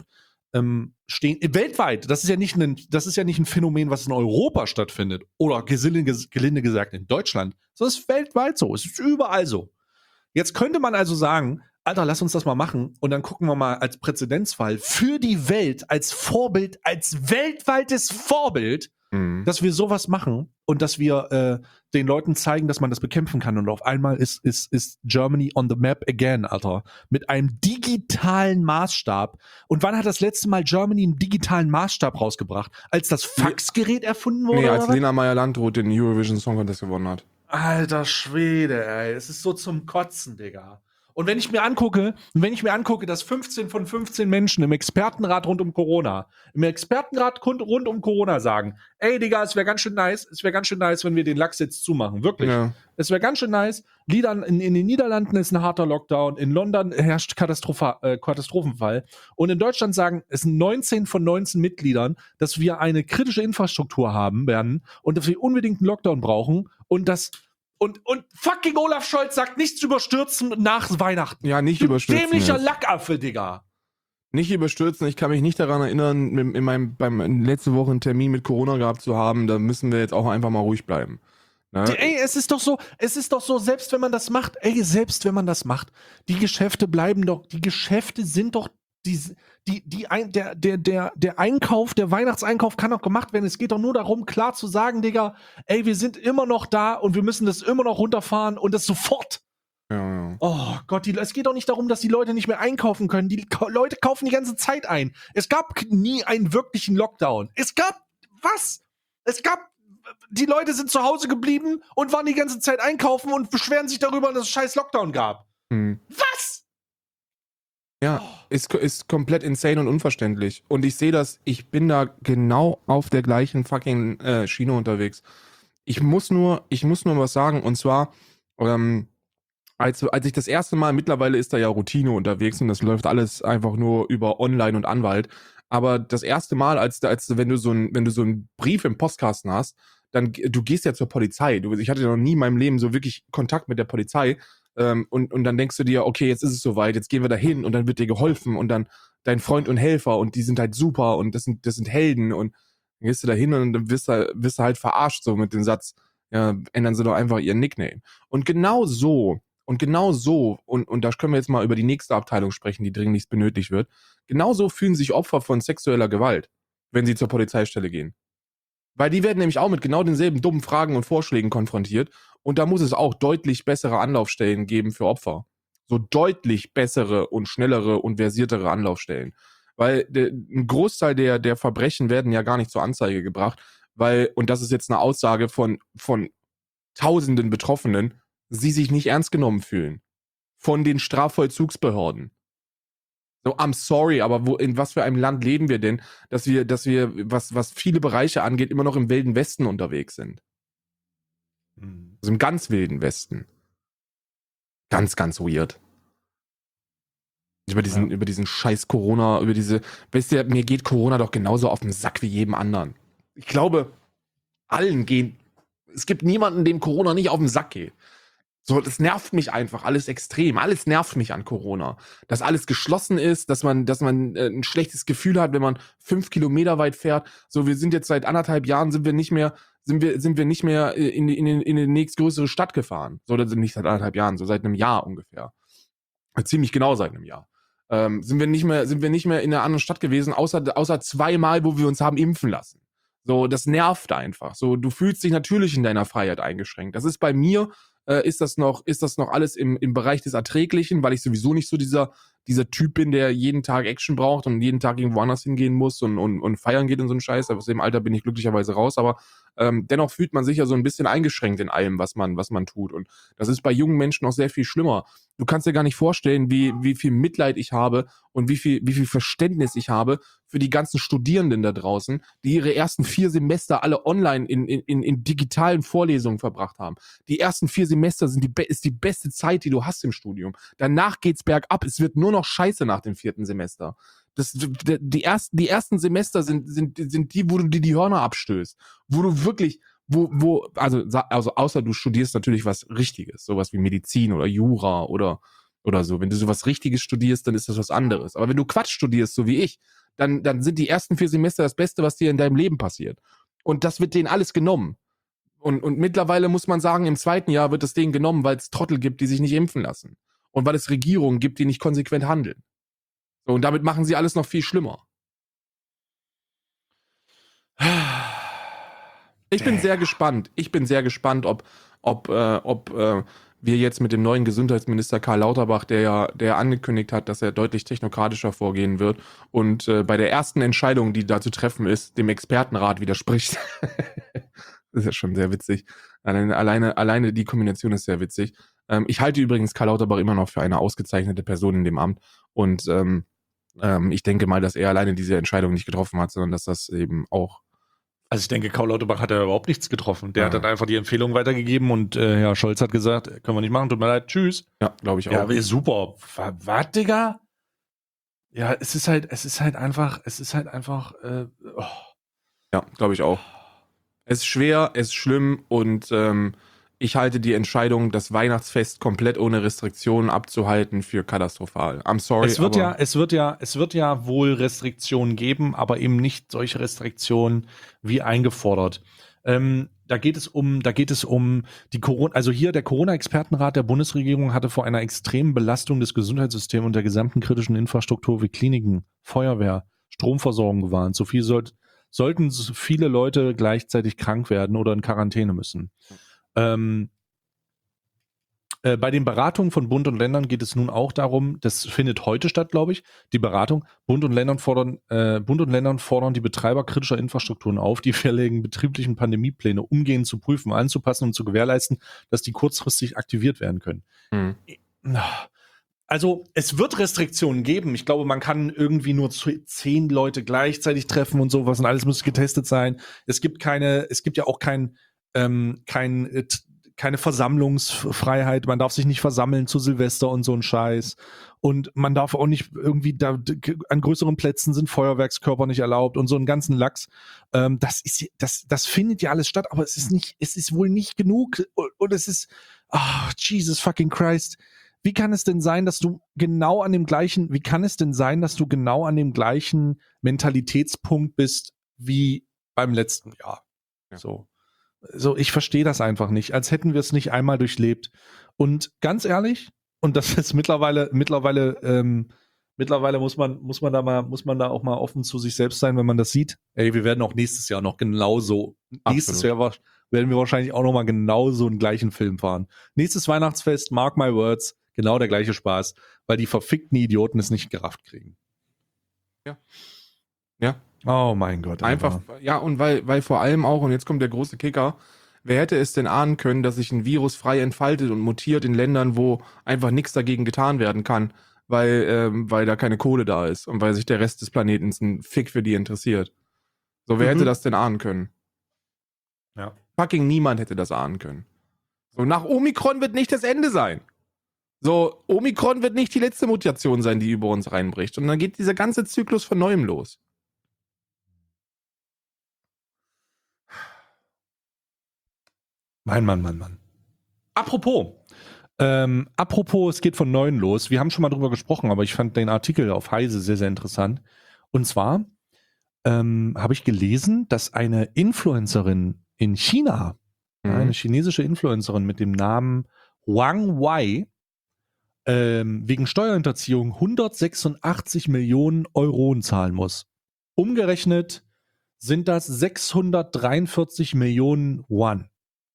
ähm, stehen, äh, weltweit, das ist ja nicht ein, das ist ja nicht ein Phänomen, was in Europa stattfindet oder gelinde, gelinde gesagt in Deutschland, sondern es ist weltweit so, es ist überall so. Jetzt könnte man also sagen, Alter, lass uns das mal machen und dann gucken wir mal als Präzedenzfall für die Welt, als Vorbild, als weltweites Vorbild, Mhm. dass wir sowas machen und dass wir äh, den Leuten zeigen, dass man das bekämpfen kann. Und auf einmal ist, ist, ist Germany on the map again, Alter. Mit einem digitalen Maßstab. Und wann hat das letzte Mal Germany einen digitalen Maßstab rausgebracht? Als das Faxgerät erfunden wurde? Nee, als oder was? Lena Meyer-Landrut den Eurovision Song Contest gewonnen hat. Alter Schwede, ey. Es ist so zum Kotzen, Digga. Und wenn ich mir angucke, wenn ich mir angucke, dass fünfzehn von fünfzehn Menschen im Expertenrat rund um Corona, im Expertenrat rund um Corona sagen, ey, Digga, es wäre ganz schön nice, es wäre ganz schön nice, wenn wir den Lachs jetzt zumachen. Wirklich. Ja. Es wäre ganz schön nice. Liedern, in, in den Niederlanden ist ein harter Lockdown, in London herrscht Katastropha, äh, Katastrophenfall. Und in Deutschland sagen, es sind neunzehn von neunzehn Mitgliedern, dass wir eine kritische Infrastruktur haben werden und dass wir unbedingt einen Lockdown brauchen und dass Und, und fucking Olaf Scholz sagt nichts überstürzen nach Weihnachten. Ja, nicht Du überstürzen. dämlicher jetzt. Lackaffe, Digga. Nicht überstürzen. Ich kann mich nicht daran erinnern, in in meinem, beim letzte Woche einen Termin mit Corona gehabt zu haben. Da müssen wir jetzt auch einfach mal ruhig bleiben. Ne? Die, ey, es ist doch so, es ist doch so, selbst wenn man das macht, ey, selbst wenn man das macht, die Geschäfte bleiben doch, die Geschäfte sind doch, die, die, die, ein, der, der, der, der Einkauf, der Weihnachtseinkauf kann doch gemacht werden. Es geht doch nur darum, klar zu sagen, Digga, ey, wir sind immer noch da und wir müssen das immer noch runterfahren und das sofort. Ja, ja. Oh Gott, die, es geht doch nicht darum, dass die Leute nicht mehr einkaufen können. Die Ka- Leute kaufen die ganze Zeit ein. Es gab k- nie einen wirklichen Lockdown. Es gab, was? Es gab, die Leute sind zu Hause geblieben und waren die ganze Zeit einkaufen und beschweren sich darüber, dass es scheiß Lockdown gab. Hm. Was? Ja, ist, ist komplett insane und unverständlich. Und ich sehe das, ich bin da genau auf der gleichen fucking äh, Schiene unterwegs. Ich muss nur, ich muss nur was sagen, und zwar, ähm, als, als ich das erste Mal, mittlerweile ist da ja Routine unterwegs und das läuft alles einfach nur über Online und Anwalt. Aber das erste Mal, als, als wenn du so ein, wenn du so einen Brief im Postkasten hast, dann, du gehst ja zur Polizei. Du, ich hatte noch nie in meinem Leben so wirklich Kontakt mit der Polizei. Ähm, und, und dann denkst du dir, okay, jetzt ist es soweit, jetzt gehen wir da hin und dann wird dir geholfen und dann dein Freund und Helfer und die sind halt super und das sind, das sind Helden und dann gehst du da hin und dann wirst du, wirst du halt verarscht so mit dem Satz, ja, ändern sie doch einfach ihren Nickname. Und genau so, und genau so, und, und da können wir jetzt mal über die nächste Abteilung sprechen, die dringlichst benötigt wird, genau so fühlen sich Opfer von sexueller Gewalt, wenn sie zur Polizeistelle gehen. Weil die werden nämlich auch mit genau denselben dummen Fragen und Vorschlägen konfrontiert. Und da muss es auch deutlich bessere Anlaufstellen geben für Opfer. So deutlich bessere und schnellere und versiertere Anlaufstellen. Weil de, ein Großteil der, der Verbrechen werden ja gar nicht zur Anzeige gebracht, weil, und das ist jetzt eine Aussage von, von tausenden Betroffenen, sie sich nicht ernst genommen fühlen. Von den Strafvollzugsbehörden. So, I'm sorry, aber wo, in was für einem Land leben wir denn, dass wir, dass wir, was, was viele Bereiche angeht, immer noch im Wilden Westen unterwegs sind? Also im ganz Wilden Westen. Ganz, ganz weird. Über diesen, Ja. über diesen scheiß Corona, über diese, weißt du, mir geht Corona doch genauso auf den Sack wie jedem anderen. Ich glaube, allen gehen, es gibt niemanden, dem Corona nicht auf den Sack geht. So, das nervt mich einfach alles extrem. Alles nervt mich an Corona. Dass alles geschlossen ist, dass man, dass man äh, ein schlechtes Gefühl hat, wenn man fünf Kilometer weit fährt. So, wir sind jetzt seit anderthalb Jahren sind wir nicht mehr, sind wir, sind wir nicht mehr in, in, in, in die nächstgrößere Stadt gefahren. So, das sind nicht seit anderthalb Jahren, so seit einem Jahr ungefähr. Ziemlich genau seit einem Jahr. Ähm, sind wir nicht mehr, sind wir nicht mehr in einer anderen Stadt gewesen, außer, außer zweimal, wo wir uns haben impfen lassen. So, das nervt einfach. So, du fühlst dich natürlich in deiner Freiheit eingeschränkt. Das ist bei mir, äh, ist das noch, ist das noch alles im, im Bereich des Erträglichen, weil ich sowieso nicht so dieser, dieser Typ bin, der jeden Tag Action braucht und jeden Tag irgendwo anders hingehen muss und, und, und feiern geht und so ein Scheiß. Aus dem Alter bin ich glücklicherweise raus, aber ähm, dennoch fühlt man sich ja so ein bisschen eingeschränkt in allem, was man, was man tut. Und das ist bei jungen Menschen noch sehr viel schlimmer. Du kannst dir gar nicht vorstellen, wie, wie viel Mitleid ich habe und wie viel, wie viel Verständnis ich habe für die ganzen Studierenden da draußen, die ihre ersten vier Semester alle online in, in, in digitalen Vorlesungen verbracht haben. Die ersten vier Semester sind die, ist die beste Zeit, die du hast im Studium. Danach geht's bergab. Es wird nur noch scheiße nach dem vierten Semester. Das, die, ersten, die ersten Semester sind, sind, sind die, wo du dir die Hörner abstößt. Wo du wirklich, wo, wo, also, also außer du studierst natürlich was Richtiges, sowas wie Medizin oder Jura oder oder so. Wenn du sowas Richtiges studierst, dann ist das was anderes. Aber wenn du Quatsch studierst, so wie ich, dann, dann sind die ersten vier Semester das Beste, was dir in deinem Leben passiert. Und das wird denen alles genommen. Und, und mittlerweile muss man sagen, im zweiten Jahr wird es denen genommen, weil es Trottel gibt, die sich nicht impfen lassen. Und weil es Regierungen gibt, die nicht konsequent handeln. So, und damit machen sie alles noch viel schlimmer. Ich bin sehr gespannt. Ich bin sehr gespannt, ob, ob, äh, ob äh, wir jetzt mit dem neuen Gesundheitsminister Karl Lauterbach, der ja der angekündigt hat, dass er deutlich technokratischer vorgehen wird und äh, bei der ersten Entscheidung, die da zu treffen ist, dem Expertenrat widerspricht. Das ist ja schon sehr witzig. Alleine, alleine, alleine die Kombination ist sehr witzig. Ähm, ich halte übrigens Karl Lauterbach immer noch für eine ausgezeichnete Person in dem Amt und ähm, ähm, ich denke mal, dass er alleine diese Entscheidung nicht getroffen hat, sondern dass das eben auch. Also ich denke, Karl Lauterbach hat ja überhaupt nichts getroffen. Der Ja. hat dann einfach die Empfehlung weitergegeben und äh, Herr Scholz hat gesagt, können wir nicht machen, tut mir leid, tschüss. Ja, glaube ich auch. Ja, super. Was, Digga? Ja, es ist halt, es ist halt einfach, es ist halt einfach, äh, oh. Ja, glaube ich auch. Es ist schwer, es ist schlimm und ähm, ich halte die Entscheidung, das Weihnachtsfest komplett ohne Restriktionen abzuhalten, für katastrophal. I'm sorry. Es wird aber ja, es wird ja, es wird ja wohl Restriktionen geben, aber eben nicht solche Restriktionen wie eingefordert. Ähm, da geht es um, da geht es um die Corona, also hier der Corona-Expertenrat der Bundesregierung hatte vor einer extremen Belastung des Gesundheitssystems und der gesamten kritischen Infrastruktur wie Kliniken, Feuerwehr, Stromversorgung gewarnt. So viel sollt, sollten so viele Leute gleichzeitig krank werden oder in Quarantäne müssen. Ähm, äh, bei den Beratungen von Bund und Ländern geht es nun auch darum, das findet heute statt, glaube ich, die Beratung. Bund und Ländern fordern, äh, Bund und Ländern fordern die Betreiber kritischer Infrastrukturen auf, die fälligen betrieblichen Pandemiepläne umgehend zu prüfen, anzupassen und zu gewährleisten, dass die kurzfristig aktiviert werden können. Hm. Also es wird Restriktionen geben. Ich glaube, man kann irgendwie nur zehn Leute gleichzeitig treffen und sowas und alles muss getestet sein. Es gibt keine, es gibt ja auch kein, ähm, kein, äh, keine Versammlungsfreiheit. Man darf sich nicht versammeln zu Silvester und so ein Scheiß. Und man darf auch nicht irgendwie, da an größeren Plätzen sind Feuerwerkskörper nicht erlaubt und so einen ganzen Lachs. Ähm, das ist, das, das findet ja alles statt, aber es ist nicht, es ist wohl nicht genug. Und, und es ist, ah, oh, Jesus fucking Christ. Wie kann es denn sein, dass du genau an dem gleichen, wie kann es denn sein, dass du genau an dem gleichen Mentalitätspunkt bist wie beim letzten Jahr? Ja. So. So, ich verstehe das einfach nicht, als hätten wir es nicht einmal durchlebt. Und ganz ehrlich, und das ist mittlerweile, mittlerweile, ähm, mittlerweile muss man, muss man da mal, muss man da auch mal offen zu sich selbst sein, wenn man das sieht. Ey, wir werden auch nächstes Jahr noch genauso, Absolut. nächstes Jahr war, werden wir wahrscheinlich auch noch mal genauso einen gleichen Film fahren. Nächstes Weihnachtsfest, mark my words, genau der gleiche Spaß, weil die verfickten Idioten es nicht gerafft kriegen. Ja. Ja. Oh mein Gott. Einfach, Alter. ja, und weil, weil vor allem auch, und jetzt kommt der große Kicker, wer hätte es denn ahnen können, dass sich ein Virus frei entfaltet und mutiert in Ländern, wo einfach nichts dagegen getan werden kann, weil, ähm, weil da keine Kohle da ist und weil sich der Rest des Planeten ein Fick für die interessiert. So, wer Mhm. hätte das denn ahnen können? Ja. Fucking niemand hätte das ahnen können. So, nach Omikron wird nicht das Ende sein. So, Omikron wird nicht die letzte Mutation sein, die über uns reinbricht. Und dann geht dieser ganze Zyklus von neuem los. Mann, Mann, Mann, Mann. Apropos, ähm, apropos, es geht von neuem los. Wir haben schon mal drüber gesprochen, aber ich fand den Artikel auf Heise sehr, sehr interessant. Und zwar ähm, habe ich gelesen, dass eine Influencerin in China, Mhm. eine chinesische Influencerin mit dem Namen Wang Wei, ähm, wegen Steuerhinterziehung hundertsechsundachtzig Millionen Euro zahlen muss. Umgerechnet sind das sechshundertdreiundvierzig Millionen Yuan.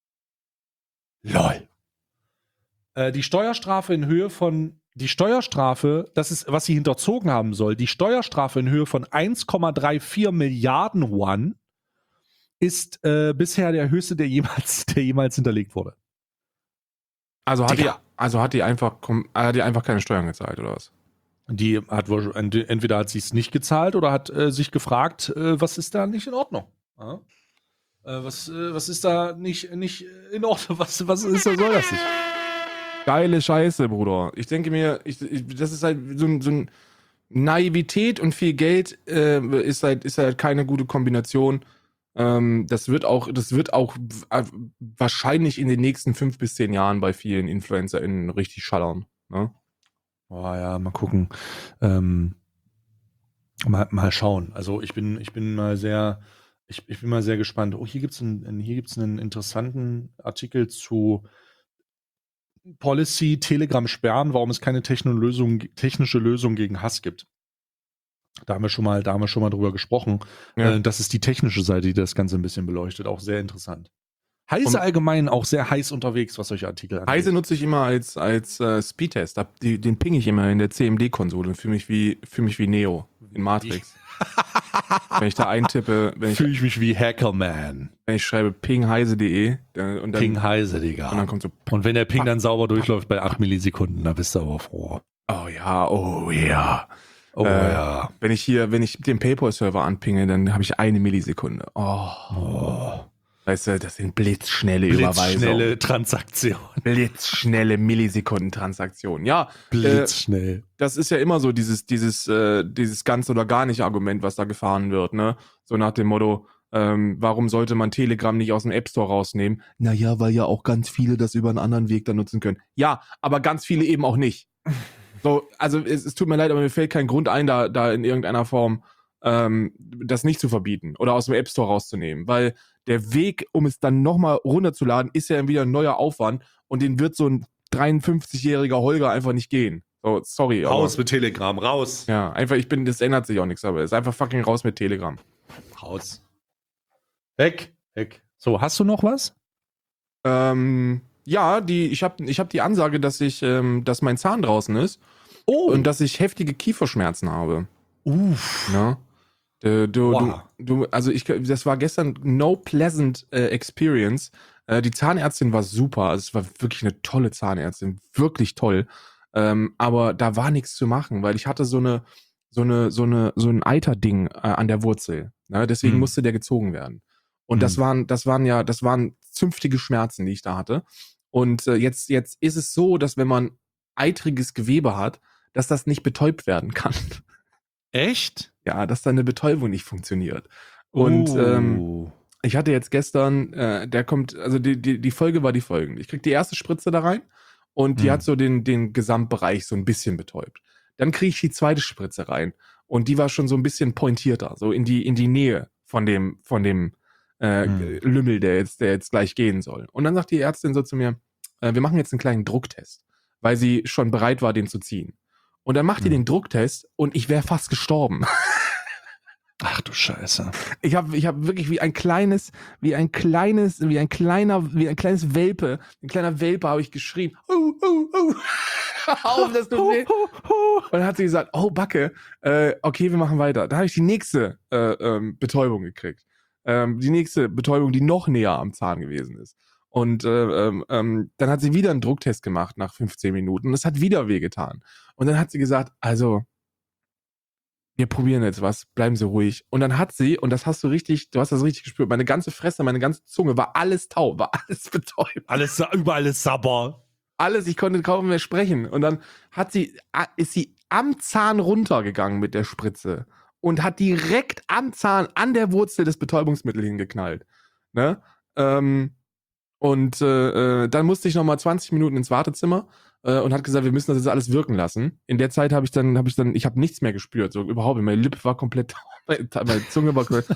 Lol. Äh, die Steuerstrafe in Höhe von, die Steuerstrafe, das ist, was sie hinterzogen haben soll, die Steuerstrafe in Höhe von eins Komma vierunddreißig Milliarden Yuan ist äh, bisher der höchste, der jemals, der jemals hinterlegt wurde. Also hat, die, Digga. also hat die einfach kom- hat die einfach keine Steuern gezahlt, oder was? Die hat wohl, entweder hat sie es nicht gezahlt oder hat äh, sich gefragt, äh, was ist da nicht in Ordnung? Ja? Äh, was, äh, was ist da nicht, nicht in Ordnung? Was, was ist da, soll das nicht? Geile Scheiße, Bruder. Ich denke mir, ich, ich, das ist halt so ein, so ein Naivität und viel Geld äh, ist halt ist halt keine gute Kombination. Ähm, das wird auch, das wird auch w- wahrscheinlich in den nächsten fünf bis zehn Jahren bei vielen InfluencerInnen richtig schallern. Ne? Oh ja, mal gucken. Ähm, mal, mal schauen. Also ich bin, ich bin mal sehr, ich, ich bin mal sehr gespannt. Oh, hier gibt's einen, hier gibt's einen interessanten Artikel zu Policy Telegram sperren, warum es keine Technolosung, technische Lösung gegen Hass gibt. Da haben wir schon mal, da haben wir schon mal drüber gesprochen. Ja. Äh, das ist die technische Seite, die das Ganze ein bisschen beleuchtet. Auch sehr interessant. Heise Und- allgemein auch sehr heiß unterwegs, was solche Artikel angeht. Heise nutze ich immer als, als äh, Speedtest. Hab die, den ping ich immer in der C M D-Konsole und fühle mich wie, fühl mich wie Neo in Matrix. Wenn ich da eintippe, wenn ich, Fühle ich mich wie Hackerman. wenn ich schreibe ping heise punkt de dann, und dann, Ping Heise, Digga. und dann kommt so, Und wenn der Ping dann sauber durchläuft bei acht Millisekunden, da bist du aber froh. oh ja, oh ja. Oh Äh, ja. Wenn ich hier, wenn ich den PayPal-Server anpinge, dann habe ich eine Millisekunde. Oh, Oh. weißt du, das sind blitzschnelle Überweisungen. Blitzschnelle Transaktion. Blitzschnelle Millisekundentransakstionen. Ja, Blitzschnell. das ist ja immer so dieses, dieses, äh, dieses ganz oder gar nicht Argument, was da gefahren wird, ne? So nach dem Motto, ähm, warum sollte man Telegram nicht aus dem App Store rausnehmen? Naja, weil ja auch ganz viele das über einen anderen Weg dann nutzen können. Ja, aber ganz viele eben auch nicht. So, also es, es tut mir leid, aber mir fällt kein Grund ein, da, da in irgendeiner Form ähm, das nicht zu verbieten oder aus dem App Store rauszunehmen, weil der Weg, um es dann nochmal runterzuladen, ist ja wieder ein neuer Aufwand und den wird so ein dreiundfünfzigjähriger Holger einfach nicht gehen. So, sorry. Raus aber, mit Telegram, raus. ja, einfach, ich bin, das ändert sich auch nichts, aber es ist einfach fucking raus mit Telegram. Raus. Weg. Weg. So, hast du noch was? Ähm, ja, die, ich habe ich hab die Ansage, dass ich, ähm, dass mein Zahn draußen ist Oh. und dass ich heftige Kieferschmerzen habe. Uff. Ne? Du, du, Wow. du, du, also ich, das war gestern no pleasant äh, experience. Äh, die Zahnärztin war super, also es war wirklich eine tolle Zahnärztin, wirklich toll. Ähm, aber da war nichts zu machen, weil ich hatte so eine, so eine, so eine, so ein Eiterding äh, an der Wurzel. Ne? Deswegen Hm. musste der gezogen werden. Und Hm. das waren, das waren ja, das waren zünftige Schmerzen, die ich da hatte. Und äh, jetzt, jetzt ist es so, dass wenn man eitriges Gewebe hat, dass das nicht betäubt werden kann. Echt? Ja, dass da eine Betäubung nicht funktioniert. Und Oh. ähm, ich hatte jetzt gestern, äh, der kommt, also die, die, die Folge war die folgende. Ich krieg die erste Spritze da rein und die Hm. hat so den, den Gesamtbereich so ein bisschen betäubt. Dann kriege ich die zweite Spritze rein und die war schon so ein bisschen pointierter, so in die, in die Nähe von dem, von dem äh, Hm. Lümmel, der jetzt, der jetzt gleich gehen soll. Und dann sagt die Ärztin so zu mir, äh, wir machen jetzt einen kleinen Drucktest, weil sie schon bereit war, den zu ziehen. Und dann macht die Hm. den Drucktest und ich wäre fast gestorben. Ach du Scheiße. Ich habe ich hab wirklich wie ein kleines, wie ein kleines, wie ein kleiner, wie ein kleines Welpe, ein kleiner Welpe habe ich geschrien. Uh, uh, uh. Auf, das tut weh. Und dann hat sie gesagt, oh Backe, äh, okay, wir machen weiter. Da habe ich die nächste äh, ähm, Betäubung gekriegt. Ähm, die nächste Betäubung, die noch näher am Zahn gewesen ist. Und äh, ähm, ähm, dann hat sie wieder einen Drucktest gemacht nach fünfzehn Minuten und es hat wieder wehgetan. Und dann hat sie gesagt, also wir probieren jetzt was, bleiben Sie ruhig. Und dann hat sie, und das hast du richtig, du hast das richtig gespürt, meine ganze Fresse, meine ganze Zunge war alles taub, war alles betäubt. Alles, überall ist Sabber. Alles, ich konnte kaum mehr sprechen. Und dann hat sie, ist sie am Zahn runtergegangen mit der Spritze und hat direkt am Zahn, an der Wurzel des Betäubungsmittels hingeknallt. Ne? Ähm, und äh, dann musste ich nochmal zwanzig Minuten ins Wartezimmer äh, und hat gesagt, wir müssen das jetzt alles wirken lassen. In der Zeit habe ich dann, habe ich dann, ich habe nichts mehr gespürt, so überhaupt. Meine Lippe war komplett, meine Zunge war komplett.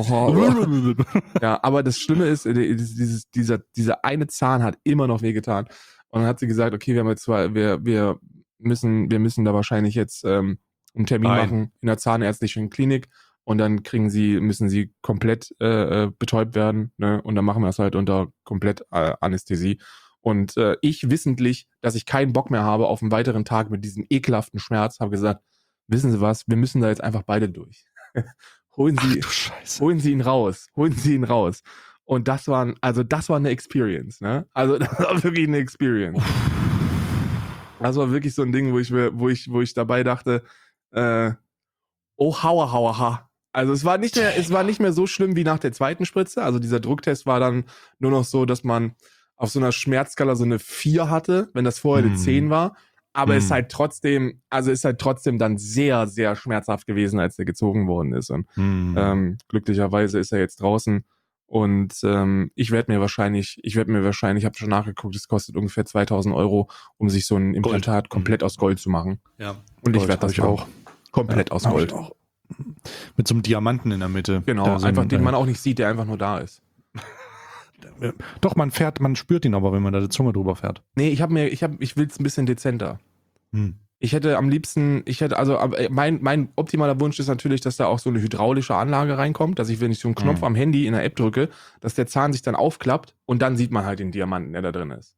Ja, aber das Schlimme ist, dieses, dieser, dieser eine Zahn hat immer noch wehgetan. Und dann hat sie gesagt, okay, wir haben jetzt zwar, wir, wir müssen, wir müssen da wahrscheinlich jetzt ähm, einen Termin Nein. machen in der zahnärztlichen Klinik. Und dann kriegen sie, müssen sie komplett äh, betäubt werden, ne? Und dann machen wir das halt unter komplett äh, Anästhesie. Und äh, ich wissentlich, dass ich keinen Bock mehr habe auf einen weiteren Tag mit diesem ekelhaften Schmerz, habe gesagt, wissen Sie was, wir müssen da jetzt einfach beide durch. holen Sie, Ach du Scheiße. holen Sie ihn raus, holen Sie ihn raus. Und das war, also das war eine Experience, ne? Also das war wirklich eine Experience. Das war wirklich so ein Ding, wo ich mir, wo ich, wo ich dabei dachte, äh, oh, hauer, hauer, ha. Also es war nicht mehr, es war nicht mehr so schlimm wie nach der zweiten Spritze. Also dieser Drucktest war dann nur noch so, dass man auf so einer Schmerzskala so eine vier hatte, wenn das vorher eine Hm. zehn war. Aber Hm. ist halt trotzdem, also ist halt trotzdem dann sehr, sehr schmerzhaft gewesen, als der gezogen worden ist. Und Hm. ähm, glücklicherweise ist er jetzt draußen. Und ähm, ich werde mir wahrscheinlich, ich werde mir wahrscheinlich, ich habe schon nachgeguckt, es kostet ungefähr zweitausend Euro, um sich so ein Implantat Gold. komplett aus Gold zu machen. Ja. Und ich Gold werde hab das ich machen. auch. Komplett Ja, aus hab Gold. ich auch. Mit so einem Diamanten in der Mitte. Genau, Da so einfach ein, den äh, man auch nicht sieht, der einfach nur da ist. Doch, man fährt, man spürt ihn aber, wenn man da die Zunge drüber fährt. Nee, ich habe mir, ich habe, ich will es ein bisschen dezenter. Hm. Ich hätte am liebsten, ich hätte, also aber mein, mein optimaler Wunsch ist natürlich, dass da auch so eine hydraulische Anlage reinkommt, dass ich, wenn ich so einen Knopf Mhm. am Handy in der App drücke, dass der Zahn sich dann aufklappt und dann sieht man halt den Diamanten, der da drin ist.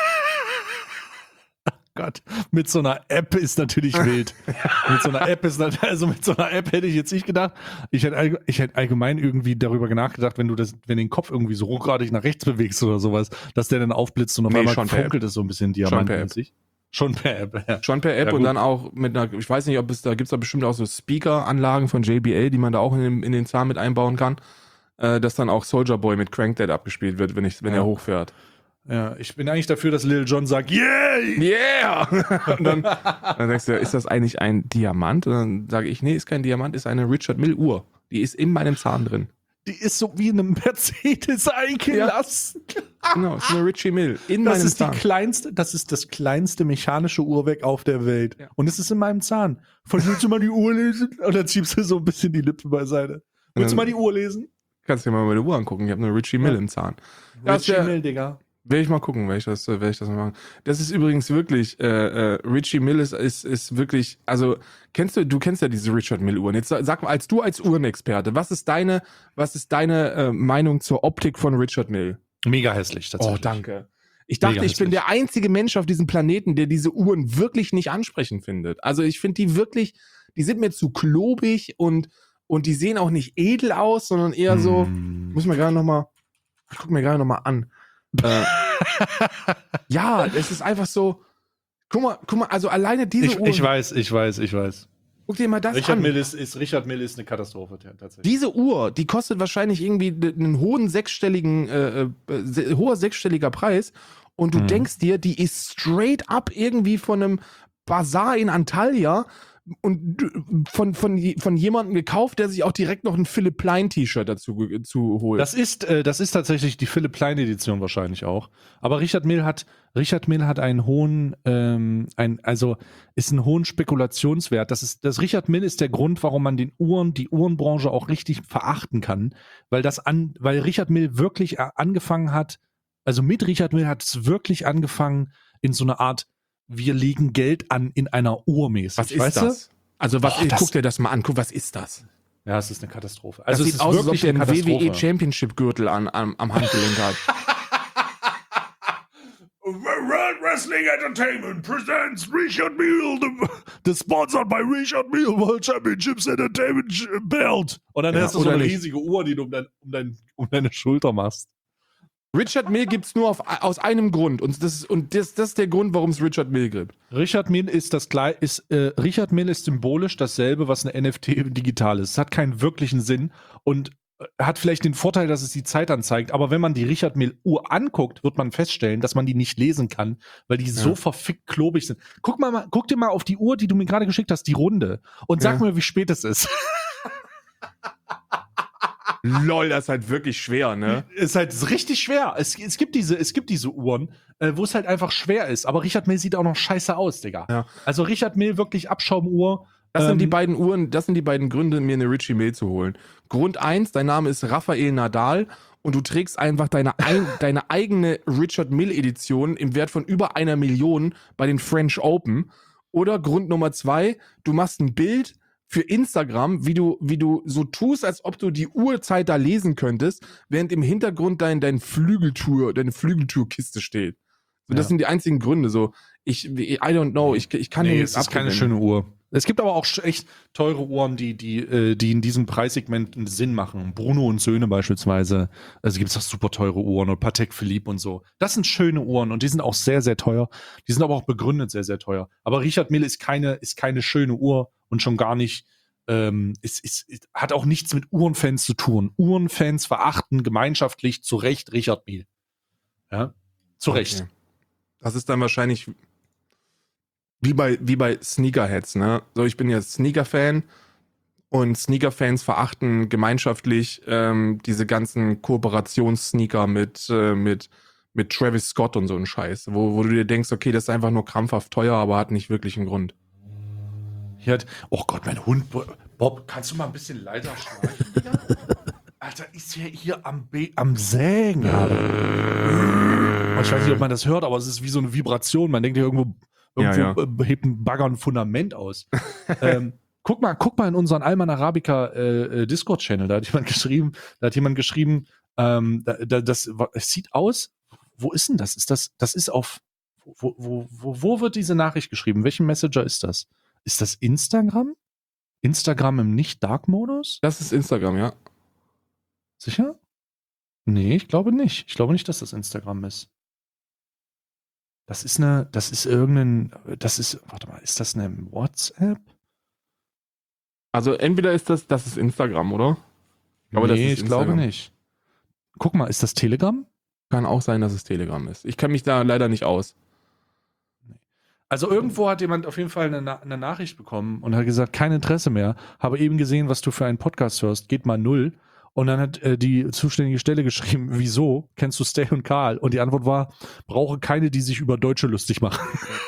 Gott, mit so einer App ist natürlich wild. Mit so einer App ist nat- also mit so einer App hätte ich jetzt nicht gedacht. Ich hätte, allg- ich hätte allgemein irgendwie darüber nachgedacht, wenn du das, wenn den Kopf irgendwie so ruckartig nach rechts bewegst oder sowas, dass der dann aufblitzt und auf Nee, einmal schon per funkelt es so ein bisschen Schon per App. diamantenmäßig. Schon per App. Ja. Schon per App Ja, und gut. dann auch mit einer, ich weiß nicht, ob es da gibt es da bestimmt auch so Speaker-Anlagen von J B L, die man da auch in den, in den Zahn mit einbauen kann, äh, dass dann auch Soldier Boy mit Crank That abgespielt wird, wenn ich, wenn Ja. er hochfährt. Ja, ich bin eigentlich dafür, dass Lil Jon sagt, yeah! Yeah! Und dann, dann denkst du, ist das eigentlich ein Diamant? Und dann sage ich, nee, ist kein Diamant, ist eine Richard Mille Uhr. Die ist in meinem Zahn drin. Die ist so wie in einem Mercedes eingelassen. Genau, ist eine Richie Mille in Das meinem ist die Zahn. kleinste, das ist das kleinste mechanische Uhrwerk auf der Welt. Ja. Und es ist in meinem Zahn. Willst du mal die Uhr lesen? Und dann schiebst du so ein bisschen die Lippe beiseite. Willst du mal die Uhr lesen? Kannst dir mal meine Uhr angucken. Ich habe eine Richie Mille Ja. im Zahn. Ja, ist Richie der- Mille, Digga. Werde ich mal gucken, werde ich das, werde ich das mal machen. Das ist übrigens wirklich, äh, äh, Richie Mille ist, ist, ist wirklich, also, kennst du, du kennst ja diese Richard Mille Uhren. Jetzt sag mal, als du als Uhrenexperte, was ist deine, was ist deine äh, Meinung zur Optik von Richard Mille? Mega hässlich, Oh, tatsächlich. danke. Ich dachte, Mega ich bin hässlich. der einzige Mensch auf diesem Planeten, der diese Uhren wirklich nicht ansprechend findet. Also ich finde die wirklich, die sind mir zu klobig und, und die sehen auch nicht edel aus, sondern eher so, Hm. muss mir gerade nochmal, ich guck mir gerade nochmal an. äh, ja, es ist einfach so, guck mal, guck mal, also alleine diese Ich, Uhren, ich weiß, ich weiß, ich weiß. guck dir mal das Richard an. Mille ist, ist, Richard Mille ist eine Katastrophe, t- tatsächlich. Diese Uhr, die kostet wahrscheinlich irgendwie einen hohen sechsstelligen, äh, äh, se- hoher sechsstelliger Preis und du Mhm. denkst dir, die ist straight up irgendwie von einem Bazar in Antalya und d- von, von, je- von jemandem gekauft, der sich auch direkt noch ein Philipp Plein T-Shirt dazu ge- zu holt. Das ist, äh, das ist tatsächlich die Philipp Plein Edition wahrscheinlich auch. Aber Richard Mille hat, Richard Mille hat einen hohen, ähm, ein, also ist einen hohen Spekulationswert. Das ist, das Richard Mille ist der Grund, warum man den Uhren, die Uhrenbranche auch richtig verachten kann, weil das an, weil Richard Mille wirklich äh, angefangen hat, also mit Richard Mille hat es wirklich angefangen in so eine Art, wir legen Geld an in einer Uhr mäßig. was ist weißt das? Also was, Boah, das- guck dir das mal an, guck, was ist das? Du? Ja, es ist eine Katastrophe. Also Also das es sieht ist aus, als ob wirklich der eine einen W W E Katastrophe. Championship Gürtel an, am, am Handgelenk hat. World Wrestling Entertainment presents Richard Mille, the, the sponsored by Richard Mille World Championships Entertainment Belt. Und dann Ja, hast du so oder eine nicht. riesige Uhr, die du um, dein, um, dein, um deine Schulter machst. Richard Mille gibt's nur auf, aus einem Grund und das, ist- und das, das ist der Grund, warum es Richard Mille gibt. Richard Mille ist das Gle- ist äh, Richard Mille ist symbolisch dasselbe, was eine N F T digital ist. Es hat keinen wirklichen Sinn und äh, hat vielleicht den Vorteil, dass es die Zeit anzeigt, aber wenn man die Richard Mille Uhr anguckt, wird man feststellen, dass man die nicht lesen kann, weil die so verfickt klobig sind. Guck mal, mal, guck dir mal auf die Uhr, die du mir gerade geschickt hast, die Runde und sag Ja. mir, wie spät es ist. Lol, das ist halt wirklich schwer, ne? Ist halt richtig schwer. Es, es gibt diese, es gibt diese Uhren, äh, wo es halt einfach schwer ist. Aber Richard Mille sieht auch noch scheiße aus, Digga. Ja. Also Richard Mille wirklich Abschaumuhr. Das sind die Ähm, beiden Uhren, das sind die beiden Gründe, mir eine Richie Mille zu holen. Grund eins, dein Name ist Rafael Nadal und du trägst einfach deine, ein, deine eigene Richard Mille Edition im Wert von über einer Million bei den French Open. Oder Grund Nummer zwei, du machst ein Bild für Instagram, wie du, wie du so tust, als ob du die Uhrzeit da lesen könntest, während im Hintergrund dein, dein Flügeltür, deine Flügeltürkiste steht. So, das Ja. sind die einzigen Gründe. So, ich, I don't know, ich, ich kann nee, dir es ist keine abgewinnen. schöne Uhr. Es gibt aber auch sch- echt teure Uhren, die, die, äh, die in diesem Preissegment einen Sinn machen. Bruno und Söhne beispielsweise. Also gibt es auch super teure Uhren und Patek Philippe und so. Das sind schöne Uhren und die sind auch sehr, sehr teuer. Die sind aber auch begründet sehr, sehr teuer. Aber Richard Mille ist keine, ist keine schöne Uhr und schon gar nicht, ähm, ist, ist, ist, hat auch nichts mit Uhrenfans zu tun. Uhrenfans verachten gemeinschaftlich zu Recht Richard Mille. Ja, zu Recht. Okay. Das ist dann wahrscheinlich wie bei, wie bei Sneakerheads, ne? So, ich bin ja Sneaker-Fan Und Sneaker-Fans verachten gemeinschaftlich ähm, diese ganzen Kooperations-Sneaker mit, äh, mit, mit Travis Scott und so ein Scheiß, wo, wo du dir denkst, okay, das ist einfach nur krampfhaft teuer, aber hat nicht wirklich einen Grund. Hier hat, oh Gott, mein Hund. Bob, kannst du mal ein bisschen leiser schnarchen wieder? Alter, ist ja hier am, Be am Sägen. Ich weiß nicht, ob man das hört, aber es ist wie so eine Vibration. Man denkt ja irgendwo, irgendwo Ja, ja. hebt ein Bagger ein Fundament aus. ähm, guck mal, guck mal in unseren Alman Arabica äh, Discord-Channel. Da hat jemand geschrieben, da hat jemand geschrieben, ähm, da, da, das, es sieht aus. Wo ist denn das? Ist das, das ist auf, wo, wo, wo, wo wird diese Nachricht geschrieben? Welchen Messenger ist das? Ist das Instagram? Instagram im Nicht-Dark-Modus? Das ist Instagram, ja. Sicher? Nee, ich glaube nicht. Ich glaube nicht, dass das Instagram ist. Das ist eine, das ist irgendein, das ist, warte mal, ist das eine WhatsApp? Also entweder ist das, das ist Instagram, oder? Aber nee, ich glaube nicht. Guck mal, ist das Telegram? Kann auch sein, dass es Telegram ist. Ich kenne mich da leider nicht aus. Also irgendwo hat jemand auf jeden Fall eine, Na- eine Nachricht bekommen und hat gesagt, kein Interesse mehr. Habe eben gesehen, was du für einen Podcast hörst. Geht mal null. Und dann hat äh, die zuständige Stelle geschrieben, wieso? Kennst du Stay und Karl? Und die Antwort war, brauche keine, die sich über Deutsche lustig machen.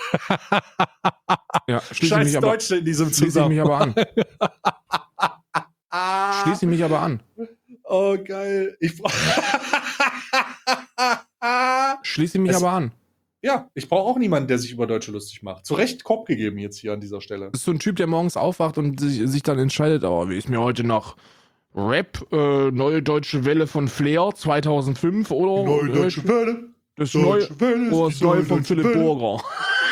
Ja, schließe Scheiß mich aber, Deutsche in diesem schließe ich Zusammenhang. mich aber an. Schließe ich mich aber an. Oh, geil. Ich Schließe ich mich Es- aber an. ja, ich brauche auch niemanden, der sich über Deutsche lustig macht. Zu Recht Kopf gegeben jetzt hier an dieser Stelle. Das ist so ein Typ, der morgens aufwacht und sich, sich dann entscheidet, oh, wie ist mir heute noch Rap, äh, Neue Deutsche Welle von Flair zweitausendfünf oder äh, Welle. das Neue, Welle. oder das Neue von Philipp Burger.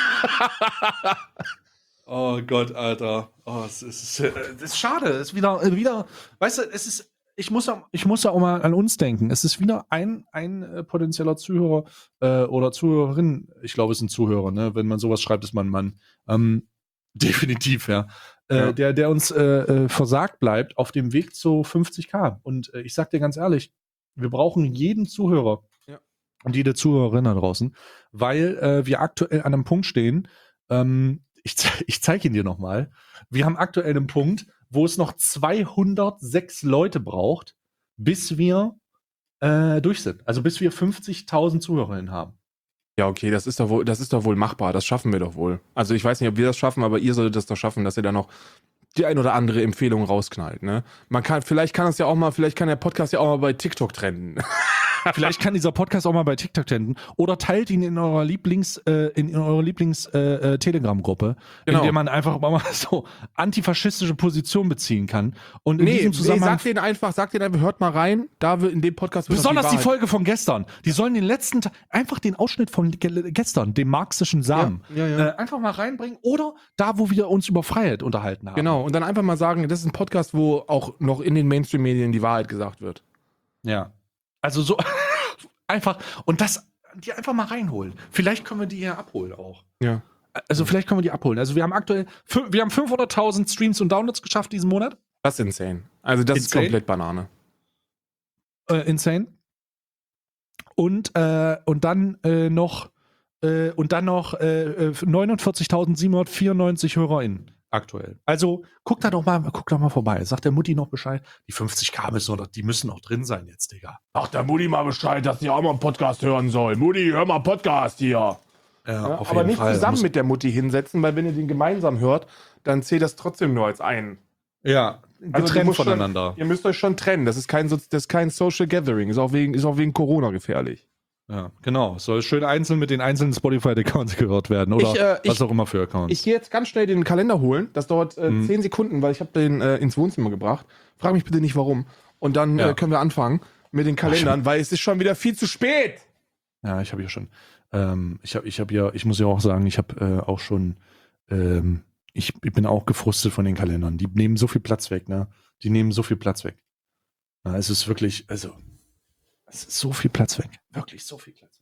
Oh Gott, Alter. Oh, es ist, äh, das ist schade. Es ist wieder, äh, wieder, weißt du, es ist, ich muss, ja- ich muss ja auch mal an uns denken. Es ist wieder ein, ein äh, potenzieller Zuhörer äh, oder Zuhörerin. Ich glaube, es sind Zuhörer, ne? Wenn man sowas schreibt, ist man ein Mann. Ähm, definitiv, ja. Äh, Ja. Der, der uns äh, äh, versagt bleibt auf dem Weg zu fünfzig K. Und äh, ich sag dir ganz ehrlich, wir brauchen jeden Zuhörer Ja. und jede Zuhörerin da draußen, weil äh, wir aktuell an einem Punkt stehen. Ähm, ich ze ich zeige ihn dir nochmal. Wir haben aktuell einen Punkt, wo es noch zweihundertsechs Leute braucht, bis wir äh, durch sind. Also bis wir fünfzigtausend Zuhörerinnen haben. Ja, okay, das ist doch wohl, das ist doch wohl machbar. Das schaffen wir doch wohl. Also ich weiß nicht, ob wir das schaffen, aber ihr solltet das doch schaffen, dass ihr da noch die ein oder andere Empfehlung rausknallt, ne? Man kann, vielleicht kann es ja auch mal, vielleicht kann der Podcast ja auch mal bei TikTok trenden. Vielleicht kann dieser Podcast auch mal bei TikTok trenden. Oder teilt ihn in eurer Lieblings, äh, in, in eurer Lieblings äh, äh, Telegram-Gruppe, Genau. in der man einfach mal so antifaschistische Position beziehen kann. Und in Nee, diesem nee, Zusammenhang sagt denen einfach, sagt denen einfach, hört mal rein, da wird in dem Podcast wird besonders doch die, Wahrheit- Folge von gestern. Die sollen den letzten, Ta- einfach den Ausschnitt von ge gestern, dem marxischen Samen, Ja, ja, ja. Äh, einfach mal reinbringen. Oder da, wo wir uns über Freiheit unterhalten haben. Genau, und dann einfach mal sagen, das ist ein Podcast, wo auch noch in den Mainstream-Medien die Wahrheit gesagt wird. Ja. Also so einfach, und das, die einfach mal reinholen. Vielleicht können wir die hier abholen auch. Ja. Also vielleicht können wir die abholen. Also wir haben aktuell, fü- wir haben fünfhunderttausend Streams und Downloads geschafft diesen Monat. Das ist insane. Also das ist Insane? komplett Banane. Äh, insane. Und, äh, und dann äh, noch, äh, und dann noch äh, neunundvierzigtausendsiebenhundertvierundneunzig HörerInnen aktuell. Also guck da doch mal, guck da mal vorbei. Sagt der Mutti noch Bescheid? Die fünfzig K müssen noch, die müssen noch drin sein jetzt, Digga. Ach, der Mutti mal Bescheid, dass die auch mal einen Podcast hören soll. Mutti, hör mal Podcast hier. Ja, Ja, auf aber jeden nicht Fall. zusammen Muss- mit der Mutti hinsetzen, weil wenn ihr den gemeinsam hört, dann zählt das trotzdem nur als einen. Ja, Also getrennt die muss voneinander. Schon, ihr müsst euch schon trennen. Das ist kein, so- das ist kein Social Gathering. Ist auch wegen, ist auch wegen Corona gefährlich. Ja, genau. Es soll schön einzeln mit den einzelnen Spotify-Accounts gehört werden oder Ich, äh, was ich- auch immer für Accounts. Ich gehe jetzt ganz schnell den Kalender holen. Das dauert äh, Mhm. zehn Sekunden, weil ich habe den äh, ins Wohnzimmer gebracht. Frag mich bitte nicht warum. Und dann Ja. äh, können wir anfangen mit den Kalendern, weil es ist schon wieder viel zu spät. Ja, ich habe ja schon. Ähm, ich habe, ich habe ja, ich muss ja auch sagen, ich habe äh, auch schon. Ähm, ich, ich bin auch gefrustet von den Kalendern. Die nehmen so viel Platz weg, ne? Die nehmen so viel Platz weg. Ja, es ist wirklich, also, es ist so viel Platz weg. Wirklich so viel Platz weg.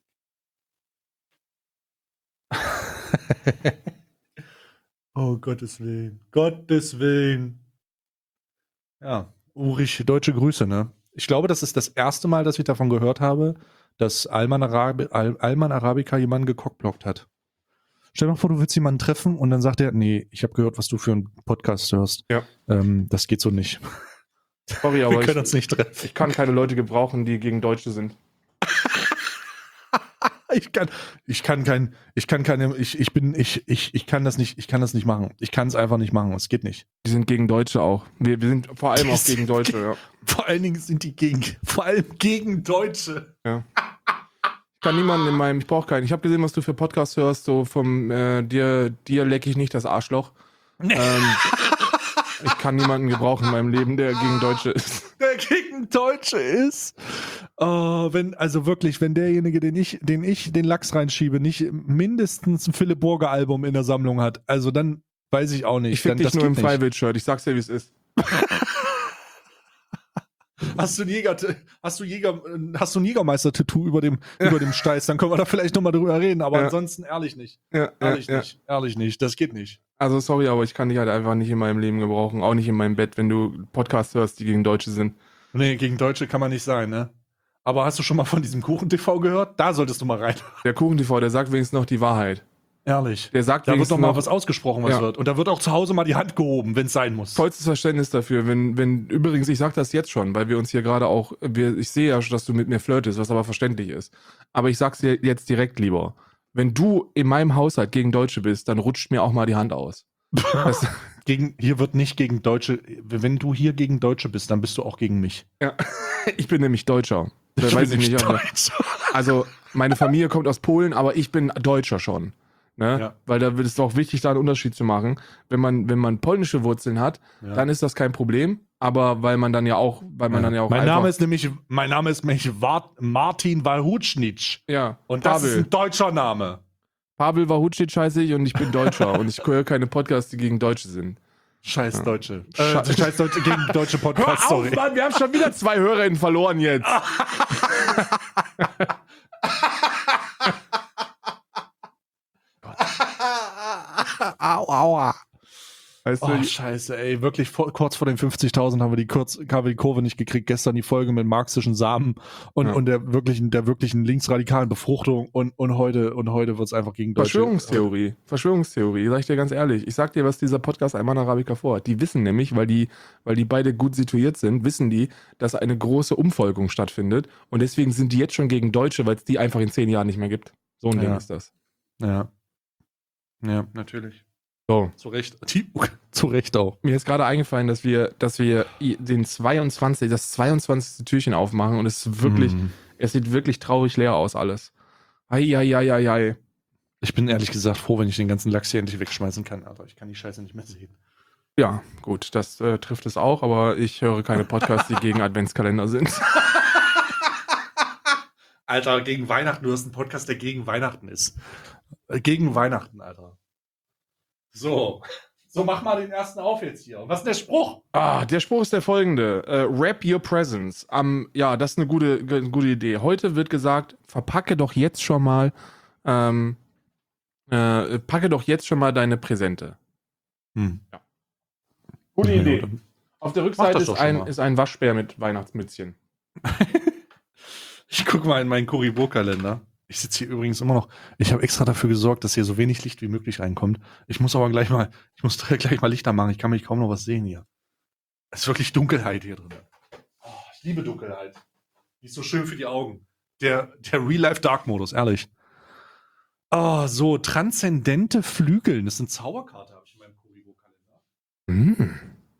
Oh, Gottes Willen. Gottes Willen. Ja, Ulrich, deutsche Grüße, ne? Ich glaube, das ist das erste Mal, dass ich davon gehört habe, dass Alman, Arabi Al Alman Arabica jemanden gecockblockt hat. Stell dir mal vor, du willst jemanden treffen und dann sagt er, nee, ich habe gehört, was du für einen Podcast hörst. Ja. ähm, das geht so nicht. Sorry, Wir aber können ich, uns nicht treffen. ich kann keine Leute gebrauchen, die gegen Deutsche sind. Ich kann, ich kann kein, ich kann keine, ich, ich bin, ich, ich, ich kann das nicht, ich kann das nicht machen. Ich kann es einfach nicht machen. Es geht nicht. Die sind gegen Deutsche auch. Wir, wir sind vor allem Die auch gegen sind Deutsche, ge- ja. Vor allen Dingen sind die gegen, vor allem gegen Deutsche. ja. Ich kann niemanden in meinem, ich brauche keinen. Ich habe gesehen, was du für Podcasts hörst, so vom, äh, dir, dir lecke ich nicht das Arschloch. Ähm, ich kann niemanden gebrauchen in meinem Leben, der gegen Deutsche ist. Der gegen Deutsche ist. Oh, wenn, also wirklich, wenn derjenige, den ich, den ich den Lachs reinschiebe, nicht mindestens ein Philipp Burger Album in der Sammlung hat, also dann weiß ich auch nicht. Ich fick dann, dich das nur im geht nicht. Freiwild-Shirt. Ich sag's dir, wie es ist. Hast du ein Jäger, hast du Jäger, hast du ein Jägermeister-Tattoo über dem, über dem Steiß, dann können wir da vielleicht nochmal drüber reden, aber Ja. ansonsten ehrlich nicht. Ja, Ehrlich ja, ja. nicht. Ehrlich nicht. Das geht nicht. Also sorry, aber ich kann dich halt einfach nicht in meinem Leben gebrauchen. Auch nicht in meinem Bett, wenn du Podcasts hörst, die gegen Deutsche sind. Nee, gegen Deutsche kann man nicht sein, ne? Aber hast du schon mal von diesem Kuchen-T V gehört? Da solltest du mal rein. Der Kuchen-T V, der sagt wenigstens noch die Wahrheit. Ehrlich. Der sagt Da wird wenigstens doch mal noch was ausgesprochen, was Ja. wird. Und da wird auch zu Hause mal die Hand gehoben, wenn es sein muss. vollstes Verständnis dafür. Wenn, wenn, übrigens, ich sag das jetzt schon, weil wir uns hier gerade auch, wir, ich sehe ja, dass du mit mir flirtest, was aber verständlich ist. Aber ich sag's dir jetzt direkt lieber. Wenn du in meinem Haushalt gegen Deutsche bist, dann rutscht mir auch mal die Hand aus. Das, Gegen, hier wird nicht gegen Deutsche. Wenn du hier gegen Deutsche bist, dann bist du auch gegen mich. ja. Ich bin nämlich Deutscher. Da weiß ich nicht. Aber, Deutsch. also, meine Familie kommt aus Polen, aber ich bin Deutscher schon. Ne? Ja. Weil da wird es doch wichtig, da einen Unterschied zu machen. Wenn man, wenn man polnische Wurzeln hat, Ja. dann ist das kein Problem. Aber weil man dann ja auch, weil man Ja. dann ja auch mein einfach, Name ist nämlich, mein Name ist nämlich Wart, Martin Walhutschnitsch. ja, Und das Pavel. ist ein deutscher Name. Pavel Wahucic heiße ich und ich bin Deutscher und ich höre keine Podcasts, die gegen Deutsche sind. Scheiß Deutsche. Sche- Äh, Scheiß Deutsche gegen deutsche Hör Podcast, auf, sorry. Mann, wir haben schon wieder zwei HörerInnen verloren jetzt. Au, aua. Weißt du, Oh, scheiße, ey. Wirklich vor, kurz vor den fünfzigtausend haben wir die, kurz, haben wir die Kurve nicht gekriegt. Gestern die Folge mit marxischen Samen und, Ja. und der wirklichen, der wirklichen linksradikalen Befruchtung und, und heute, und heute wird es einfach gegen Deutsche. Verschwörungstheorie. Verschwörungstheorie, sag ich dir ganz ehrlich. Ich sag dir, was dieser Podcast Ayman Arabica vorhat. Die wissen nämlich, weil die, weil die beide gut situiert sind, wissen die, dass eine große Umvolkung stattfindet und deswegen sind die jetzt schon gegen Deutsche, weil es die einfach in zehn Jahren nicht mehr gibt. So ein Ja. Ding ist das. Ja. Ja, natürlich. So. Zu Recht. Die- Zu Recht auch. Mir ist gerade eingefallen, dass wir, dass wir i- den zweiundzwanzig, das zweiundzwanzigste Türchen aufmachen und es ist wirklich, Hm. es sieht wirklich traurig leer aus alles. Eieieiei. Ich bin ehrlich gesagt froh, wenn ich den ganzen Lachs hier endlich wegschmeißen kann, Alter. Ich kann die Scheiße nicht mehr sehen. Ja, gut, das äh, trifft es auch, aber ich höre keine Podcasts, die gegen Adventskalender sind. Alter, gegen Weihnachten, du hast einen Podcast, der gegen Weihnachten ist. Äh, Gegen Weihnachten, Alter. So. So, mach mal den ersten auf jetzt hier. Was ist denn der Spruch? Ah, der Spruch ist der folgende. Äh, Wrap your presents. Um, ja, das ist eine gute, g- gute Idee. Heute wird gesagt, verpacke doch jetzt schon mal, ähm, äh, packe doch jetzt schon mal deine Präsente. Hm. Gute Ja, Idee. dann- Auf der Mach Rückseite das ist doch schon ein, mal. ist ein Waschbär mit Weihnachtsmützchen. Ich guck mal in meinen Kuribo-Kalender. Ich sitze hier übrigens immer noch. Ich habe extra dafür gesorgt, dass hier so wenig Licht wie möglich reinkommt. Ich muss aber gleich mal, ich muss gleich mal Lichter machen. Ich kann mich kaum noch was sehen hier. Es ist wirklich Dunkelheit hier drin. Oh, ich liebe Dunkelheit. Die ist so schön für die Augen. Der, der Real-Life-Dark-Modus, ehrlich. Oh, so, transzendente Flügeln. Das ist eine Zauberkarte, habe ich in meinem Kuribo-Kalender. Mm.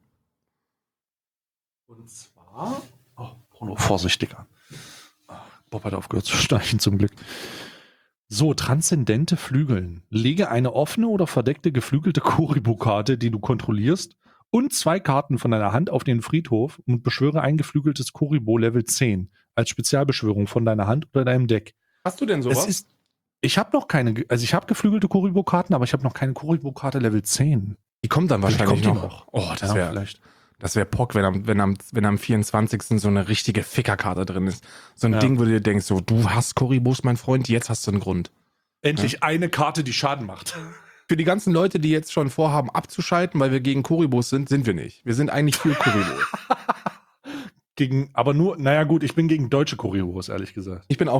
Und zwar. Oh, Bruno, vorsichtiger. Oh, Bob hat aufgehört zu schnarchen, zum Glück. So, transzendente Flügeln. Lege eine offene oder verdeckte geflügelte Kuribo-Karte, die du kontrollierst, und zwei Karten von deiner Hand auf den Friedhof und beschwöre ein geflügeltes Kuribo Level zehn als Spezialbeschwörung von deiner Hand oder deinem Deck. Hast du denn Es sowas? ist. Ich habe noch keine, also ich habe geflügelte Kuribo-Karten, aber ich habe noch keine Kuribo-Karte Level zehn. die kommt dann Vielleicht wahrscheinlich kommt die noch. Oh, das Ja, wäre vielleicht. das wär Pock, wenn am, wenn, am, wenn am vierundzwanzigsten so eine richtige Fickerkarte drin ist. So ein Ja. Ding, wo du dir denkst, so, du hast Koribus, mein Freund, jetzt hast du einen Grund. Endlich eine Karte, die Schaden macht. Für die ganzen Leute, die jetzt schon vorhaben abzuschalten, weil wir gegen Koribus sind, sind wir nicht. Wir sind eigentlich für Koribus. Gegen, aber nur, naja gut, ich bin gegen deutsche Kuribos, ehrlich gesagt. Ich bin auch.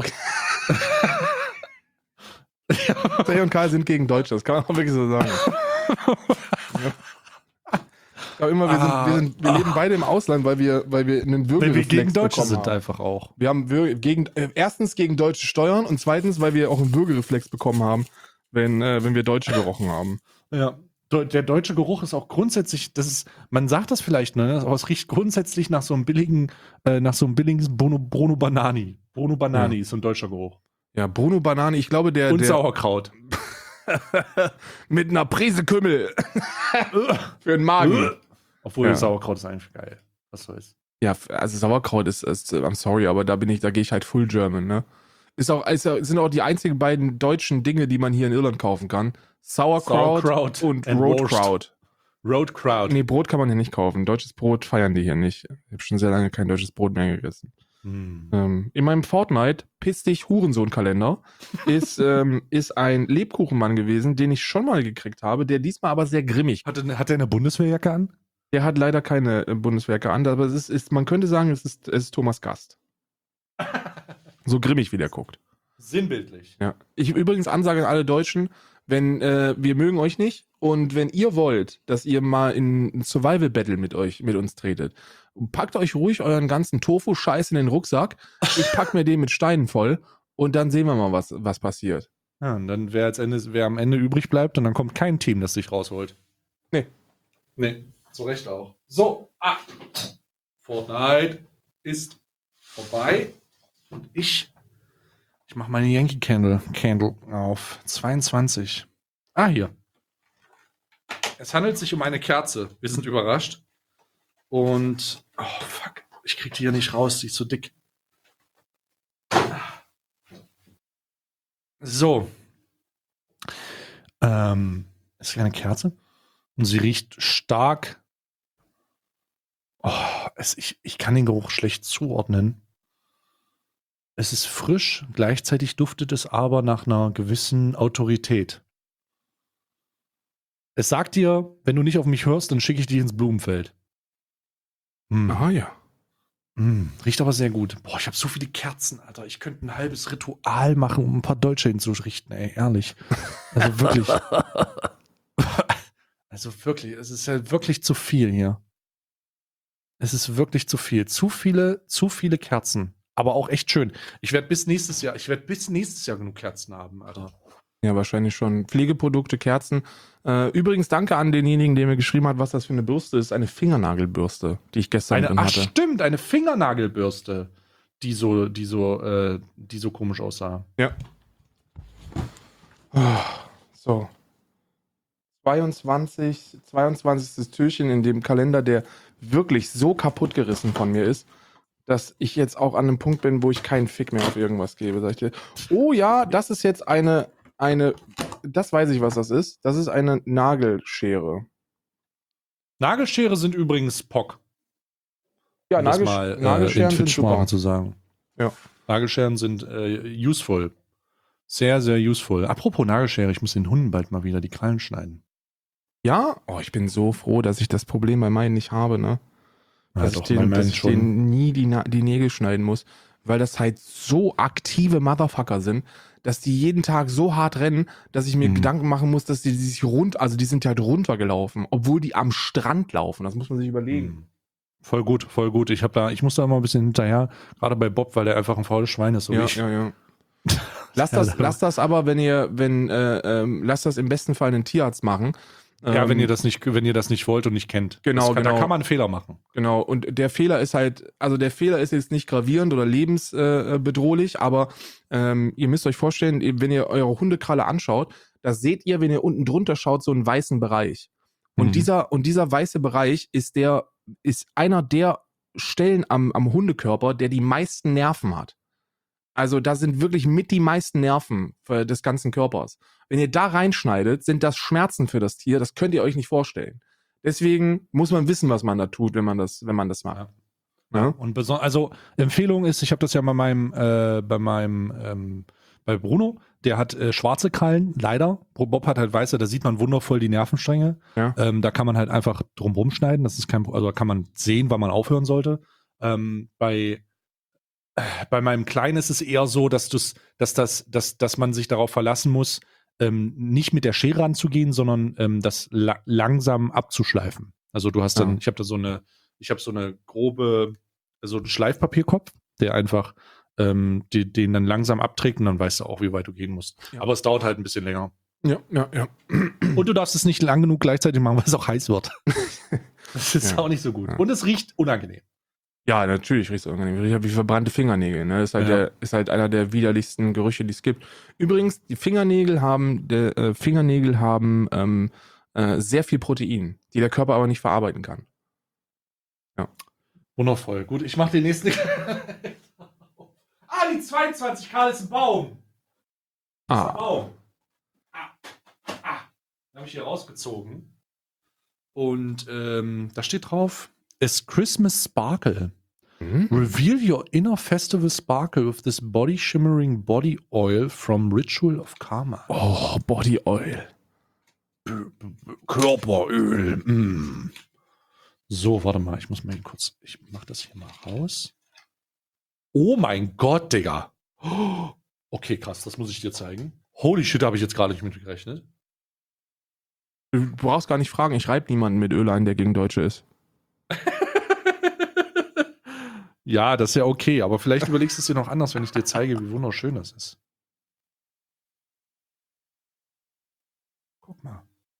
Tay und Karl sind gegen Deutsche, das kann man auch wirklich so sagen. Ja, immer, wir, Ah, sind, wir, sind, wir ah. leben beide im Ausland, weil wir, weil wir einen Weil wir Würgereflex gegen Deutsche bekommen sind haben. einfach auch. Wir haben wir, gegen, äh, erstens gegen deutsche Steuern und zweitens, weil wir auch einen Würgereflex bekommen haben, wenn, äh, wenn wir Deutsche gerochen haben. Ja. Der deutsche Geruch ist auch grundsätzlich, das ist, man sagt das vielleicht, ne? Aber es riecht grundsätzlich nach so einem billigen, äh, nach so einem billigen Bruno, Bruno Banani. Bruno Banani Ja. ist so ein deutscher Geruch. Ja, Bruno Banani, ich glaube, der. Und der Sauerkraut. mit einer Prise Kümmel. Für den Magen. Obwohl Ja. Sauerkraut ist eigentlich geil. Was soll's. Ja, also Sauerkraut ist, ist, I'm sorry, aber da bin ich, da gehe ich halt full German, ne? Ist auch, ist, sind auch die einzigen beiden deutschen Dinge, die man hier in Irland kaufen kann. Sauerkraut, Sauerkraut und and Rotkraut. Roadkraut. Nee, Brot kann man hier nicht kaufen. Deutsches Brot feiern die hier nicht. Ich habe schon sehr lange kein deutsches Brot mehr gegessen. Hm. Ähm, in meinem Fortnite, piss dich Hurensohn-Kalender, ist, ähm, ist ein Lebkuchenmann gewesen, den ich schon mal gekriegt habe, der diesmal aber sehr grimmig. Hat, er- hat er eine Bundeswehrjacke an? Der hat leider keine äh, Bundeswerke an, aber es ist, ist, man könnte sagen, es ist, es ist Thomas Gast. So grimmig, wie der guckt. Sinnbildlich. Ja. Ich übrigens Ansage an alle Deutschen, wenn äh, wir mögen euch nicht und wenn ihr wollt, dass ihr mal in ein Survival Battle mit euch, mit uns tretet, packt euch ruhig euren ganzen Tofu-Scheiß in den Rucksack. Ich pack mir den mit Steinen voll und dann sehen wir mal, was, was passiert. Ja, und dann wer, als Ende, wer am Ende übrig bleibt und dann kommt kein Team, das sich rausholt. Nee. Nee, zu Recht auch. So, ah. Fortnite ist vorbei und ich ich mache meine Yankee Candle Candle auf zweiundzwanzig. Ah, hier. Es handelt sich um eine Kerze. Wir sind überrascht. Und oh fuck, ich krieg die hier nicht raus, die ist so dick. So. Ähm, es ist eine Kerze und sie riecht stark. Oh, es, ich, ich kann den Geruch schlecht zuordnen. Es ist frisch, gleichzeitig duftet es aber nach einer gewissen Autorität. Es sagt dir, wenn du nicht auf mich hörst, dann schicke ich dich ins Blumenfeld. Hm. Ah ja. Hm, riecht aber sehr gut. Boah, ich habe so viele Kerzen, Alter. Ich könnte ein halbes Ritual machen, um ein paar Deutsche hinzurichten, ey, ehrlich. Also wirklich. Also wirklich, es ist ja wirklich zu viel hier. Es ist wirklich zu viel. Zu viele, zu viele Kerzen. Aber auch echt schön. Ich werde bis nächstes Jahr, ich werde bis nächstes Jahr genug Kerzen haben, Alter. Ja, wahrscheinlich schon. Pflegeprodukte, Kerzen. Äh, übrigens, danke an denjenigen, der mir geschrieben hat, was das für eine Bürste ist. Eine Fingernagelbürste, die ich gestern Eine, drin ach hatte. stimmt, eine Fingernagelbürste, die so, die so, äh, die so komisch aussah. Ja. So. zweiundzwanzig, zweiundzwanzigstes Türchen in dem Kalender, der wirklich so kaputt gerissen von mir ist, dass ich jetzt auch an einem Punkt bin, wo ich keinen Fick mehr auf irgendwas gebe. Sag ich dir, oh ja, das ist jetzt eine, eine, das weiß ich, was das ist. Das ist eine Nagelschere. Nagelschere sind übrigens P O C. Ja, Um das Nagel, mal, äh, Nagelscheren in sind Twitch-Sprache super. zu sagen. Ja. Nagelscheren sind äh, useful. Sehr, sehr useful. Apropos Nagelschere, ich muss den Hunden bald mal wieder die Krallen schneiden. Ja? Oh, ich bin so froh, dass ich das Problem bei meinen nicht habe, ne? Ja, Dass doch, ich, den, mein dass Mann ich schon. denen nie die, Na- die Nägel schneiden muss, weil das halt so aktive Motherfucker sind, dass die jeden Tag so hart rennen, dass ich mir Mhm. Gedanken machen muss, dass die, die sich rund, also die sind halt runtergelaufen, obwohl die am Strand laufen. Das muss man sich überlegen. Hm. Voll gut, voll gut. Ich habe da, ich muss da immer ein bisschen hinterher, gerade bei Bob, weil der einfach ein faules Schwein ist. So wie Ja, ich. ja, ja. Lasst das, lasst das aber, wenn ihr, wenn, äh, ähm, lasst das im besten Fall einen Tierarzt machen. Ja, Ähm, wenn ihr das nicht, wenn ihr das nicht wollt und nicht kennt. Genau, das kann, genau. Da kann man einen Fehler machen. Genau, und der Fehler ist halt, also der Fehler ist jetzt nicht gravierend oder lebensbedrohlich, äh, bedrohlich, aber ähm, ihr müsst euch vorstellen, wenn ihr eure Hundekralle anschaut, da seht ihr, wenn ihr unten drunter schaut, so einen weißen Bereich. Und Mhm. dieser, und dieser weiße Bereich ist der, ist einer der Stellen am, am Hundekörper, der die meisten Nerven hat. Also da sind wirklich mit die meisten Nerven für des ganzen Körpers. Wenn ihr da reinschneidet, sind das Schmerzen für das Tier. Das könnt ihr euch nicht vorstellen. Deswegen muss man wissen, was man da tut, wenn man das, wenn man das macht. Ja. Ja? Und beson- also Empfehlung ist, ich habe das ja bei meinem, äh, bei meinem, ähm, bei Bruno, der hat äh, schwarze Krallen, leider. Bob hat halt weiße, da sieht man wundervoll die Nervenstränge. Ja. Ähm, da kann man halt einfach drumrum schneiden. Das ist kein, Pro- also da kann man sehen, wann man aufhören sollte. Ähm, bei äh, bei meinem Kleinen ist es eher so, dass du's, dass das, dass, dass man sich darauf verlassen muss, ähm, nicht mit der Schere anzugehen, sondern ähm, das la- langsam abzuschleifen. Also du hast dann, Ja. ich habe da so eine, ich habe so eine grobe, so einen Schleifpapierkopf, der einfach ähm, die, den dann langsam abträgt und dann weißt du auch, wie weit du gehen musst. Ja. Aber es dauert halt ein bisschen länger. Ja, ja, ja. Und du darfst es nicht lang genug gleichzeitig machen, weil es auch heiß wird. Das ist Ja. auch nicht so gut. Ja. Und es riecht unangenehm. Ja, natürlich riecht es unangenehm. Riecht wie verbrannte Fingernägel. Ne? Ist, halt Ja. der, ist halt einer der widerlichsten Gerüche, die es gibt. Übrigens, die Fingernägel haben, der, äh, Fingernägel haben ähm, äh, sehr viel Protein, die der Körper aber nicht verarbeiten kann. Wundervoll. Gut, ich mache den nächsten. Ah, die zweiundzwanzig Grad ist ein Baum. Das ist ein Ah, Baum. Ah, ah. Den habe ich hier rausgezogen. Und ähm, da steht drauf, it's Christmas Sparkle. mhm. Reveal your inner festival sparkle with this body shimmering body oil from Ritual of Karma. Oh, Body Oil. Körperöl. Mm. So, warte mal, ich muss mal hier kurz, ich mach das hier mal raus. Oh mein Gott, Digga. Okay, krass, das muss ich dir zeigen. Holy shit, habe ich jetzt gerade nicht mitgerechnet. Du brauchst gar nicht fragen, ich reibe niemanden mit Öl ein, der gegen Deutsche ist. Ja, das ist ja okay, aber vielleicht überlegst du es dir noch anders, wenn ich dir zeige, wie wunderschön das ist. Guck mal.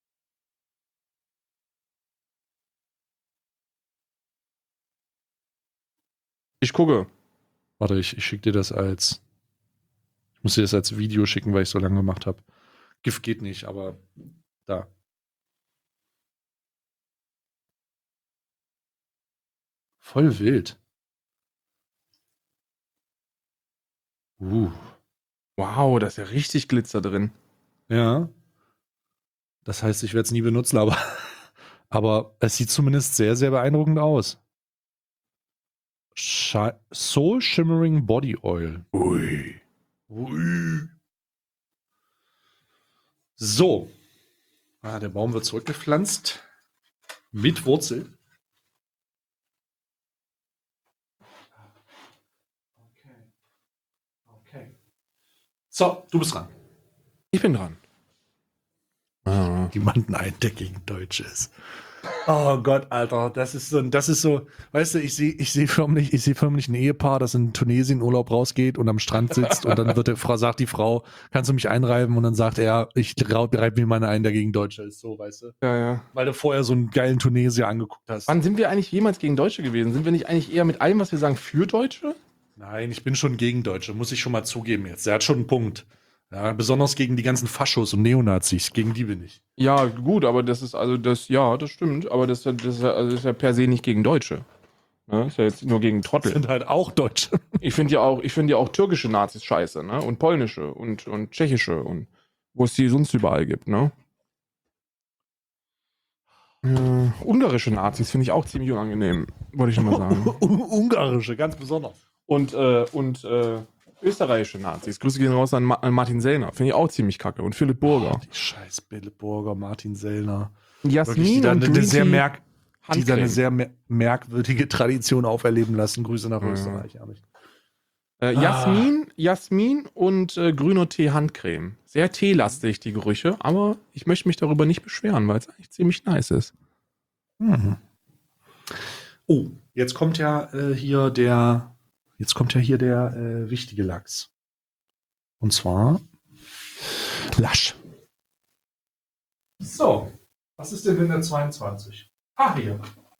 Ich gucke. Warte, ich, ich schicke dir das als. Ich muss dir das als Video schicken, weil ich so lange gemacht habe. GIF geht nicht, aber da. Voll wild. Uh. Wow, da ist ja richtig Glitzer drin. Ja. Das heißt, ich werde es nie benutzen, aber, aber es sieht zumindest sehr, sehr beeindruckend aus. Shi- Soul Shimmering Body Oil. Ui. Ui. So. Ah, der Baum wird zurückgepflanzt. Mit Wurzel. Okay. Okay. So, du bist dran. Ich bin dran. Ah. Jemanden ein, der gegen Deutsche ist. Oh Gott, Alter, das ist so, das ist so, weißt du, ich sehe, ich sehe förmlich, ich sehe förmlich ein Ehepaar, das in Tunesien Urlaub rausgeht und am Strand sitzt und dann wird der Frau, sagt die Frau, kannst du mich einreiben? Und dann sagt er, ich reibe mir meine ein, der gegen Deutsche ist, so, weißt du? Ja, ja. Weil du vorher so einen geilen Tunesier angeguckt hast. Wann sind wir eigentlich jemals gegen Deutsche gewesen? Sind wir nicht eigentlich eher mit allem, was wir sagen, für Deutsche? Nein, ich bin schon gegen Deutsche, muss ich schon mal zugeben jetzt. Der hat schon einen Punkt. Ja, besonders gegen die ganzen Faschos und Neonazis, gegen die bin ich. Ja, gut, aber das ist also das, ja, das stimmt, aber das, das, ist, ja- also das ist ja per se nicht gegen Deutsche. Ne? Ist ja jetzt nur gegen Das Trottel. sind halt auch Deutsche. Ich finde ja auch, ich finde ja auch türkische Nazis scheiße, ne? Und polnische und, und tschechische und wo es die sonst überall gibt, ne? Ja, ungarische Nazis finde ich auch ziemlich unangenehm, wollte ich schon mal sagen. Ungarische, ganz besonders. Und, äh, und äh, österreichische Nazis. Grüße gehen raus an, Ma an Martin Sellner. Finde ich auch ziemlich kacke. Und Philipp Burger. Oh, die scheiß Bille Burger, Martin Sellner. Jasmin Wirklich, die da und eine, Green eine sehr, Tea merk die da eine Handcreme. sehr mer merkwürdige Tradition auferleben lassen. Grüße nach Ja. Österreich, ehrlich. Äh, Jasmin, Jasmin und äh, grüner Tee Handcreme. Sehr teelastig, die Gerüche, aber ich möchte mich darüber nicht beschweren, weil es eigentlich ziemlich nice ist. Mhm. Oh, jetzt kommt ja äh, hier der, jetzt kommt ja hier der äh, wichtige Lachs. Und zwar Lasch. So, was ist denn in der zweiundzwanzig? Ah, hier.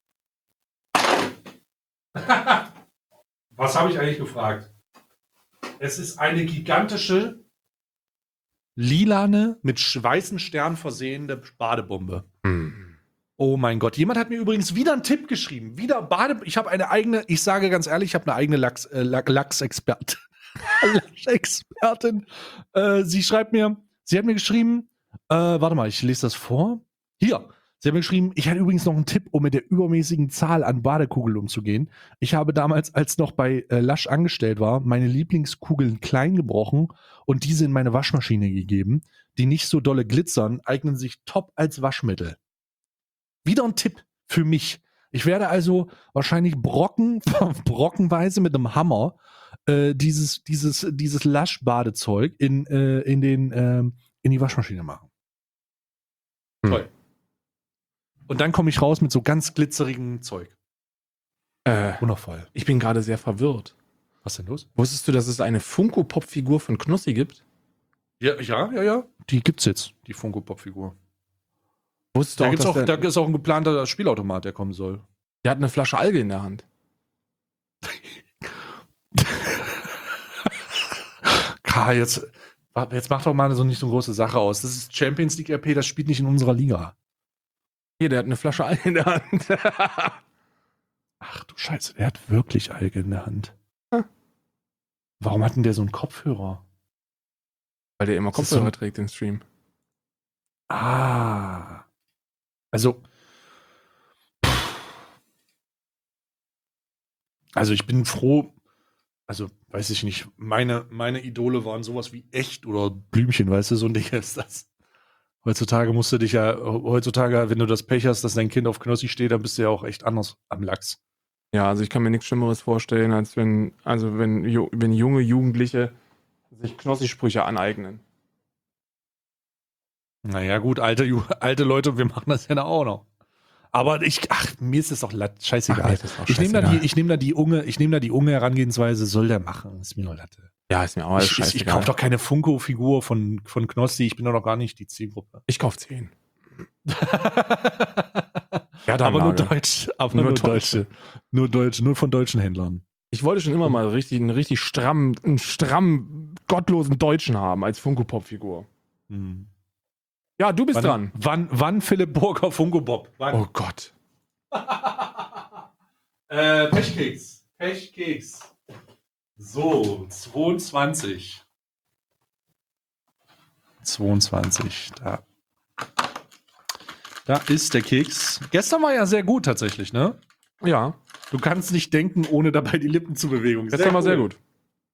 Was habe ich eigentlich gefragt? Es ist eine gigantische, lilane, mit weißen Sternen versehene Badebombe. Hm. Oh mein Gott. Jemand hat mir übrigens wieder einen Tipp geschrieben. Wieder Bade. Ich habe eine eigene, ich sage ganz ehrlich, ich habe eine eigene Lachs, äh, Lachsexpertin. Lachsexpertin. Äh, sie schreibt mir, sie hat mir geschrieben, äh, warte mal, ich lese das vor. Hier. Sie hat mir geschrieben, ich hatte übrigens noch einen Tipp, um mit der übermäßigen Zahl an Badekugeln umzugehen. Ich habe damals, als noch bei äh, Lush angestellt war, meine Lieblingskugeln klein gebrochen und diese in meine Waschmaschine gegeben. Die nicht so dolle glitzern, eignen sich top als Waschmittel. Wieder ein Tipp für mich. Ich werde also wahrscheinlich Brocken, brockenweise mit einem Hammer äh, dieses, dieses, dieses Lush-Badezeug in, äh, in, den, ähm, in die Waschmaschine machen. Hm. Toll. Und dann komme ich raus mit so ganz glitzerigem Zeug. Äh, Wundervoll. ich bin gerade sehr verwirrt. Was ist denn los? Wusstest du, dass es eine Funko-Pop-Figur von Knossi gibt? Ja, ja, ja, ja. Die gibt's jetzt, die Funko-Pop-Figur. Wusstest du Da, auch, gibt's dass auch, der, da ist auch ein geplanter Spielautomat, der kommen soll. der hat eine Flasche Alge in der Hand. Karl, jetzt, jetzt mach doch mal so nicht so eine große Sache aus. Das ist Champions League R P, das spielt nicht in unserer Liga. Hier, der hat eine Flasche Alge in der Hand. Ach du Scheiße, der hat wirklich Alge in der Hand. Hm. Warum hat denn der so einen Kopfhörer? Weil der immer Das ist Kopfhörer so- trägt im Stream. Ah. Also. Also ich bin froh, also weiß ich nicht, meine, meine Idole waren sowas wie Echt oder Blümchen, weißt du, so ein Ding ist das. Heutzutage musst du dich ja, heutzutage, wenn du das Pech hast, dass dein Kind auf Knossi steht, dann bist du ja auch echt anders am Lachs. Ja, also ich kann mir nichts Schlimmeres vorstellen, als wenn, also wenn, ju- wenn junge Jugendliche sich Knossi-Sprüche aneignen. Naja, gut, alte, Ju- alte Leute, wir machen das ja auch noch. Aber ich, ach, mir ist das doch lat- scheißegal. Ach, mir ist das auch ich nehme da die, scheißegal. ich nehme da die unge, ich nehme da die unge Herangehensweise, soll der machen, ist mir nur Latte. Ja, ist mir auch alles Ich, ich, ich scheißegal. kaufe doch keine Funko-Figur von, von Knossi, ich bin doch noch gar nicht die Zielgruppe. Ich kauf zehn. Ja, aber nur Nagel. Deutsch, aber Nur nur, Deutsche. Deutsche. Nur Deutsche, nur von deutschen Händlern. Ich wollte schon immer mal richtig, einen richtig stramm, einen stramm, gottlosen Deutschen haben als Funko-Pop-Figur. Hm. Ja, du bist Wann, dran. wann, wann Philipp Burger Funko Bob? Wann? Oh Gott. äh, Pechkeks. Pechkeks. So, zweiundzwanzig. zweiundzwanzig, da. Da ist der Keks. Gestern war ja sehr gut tatsächlich, ne? Ja, Du kannst nicht denken, ohne dabei die Lippen zu bewegen. das war sehr gut.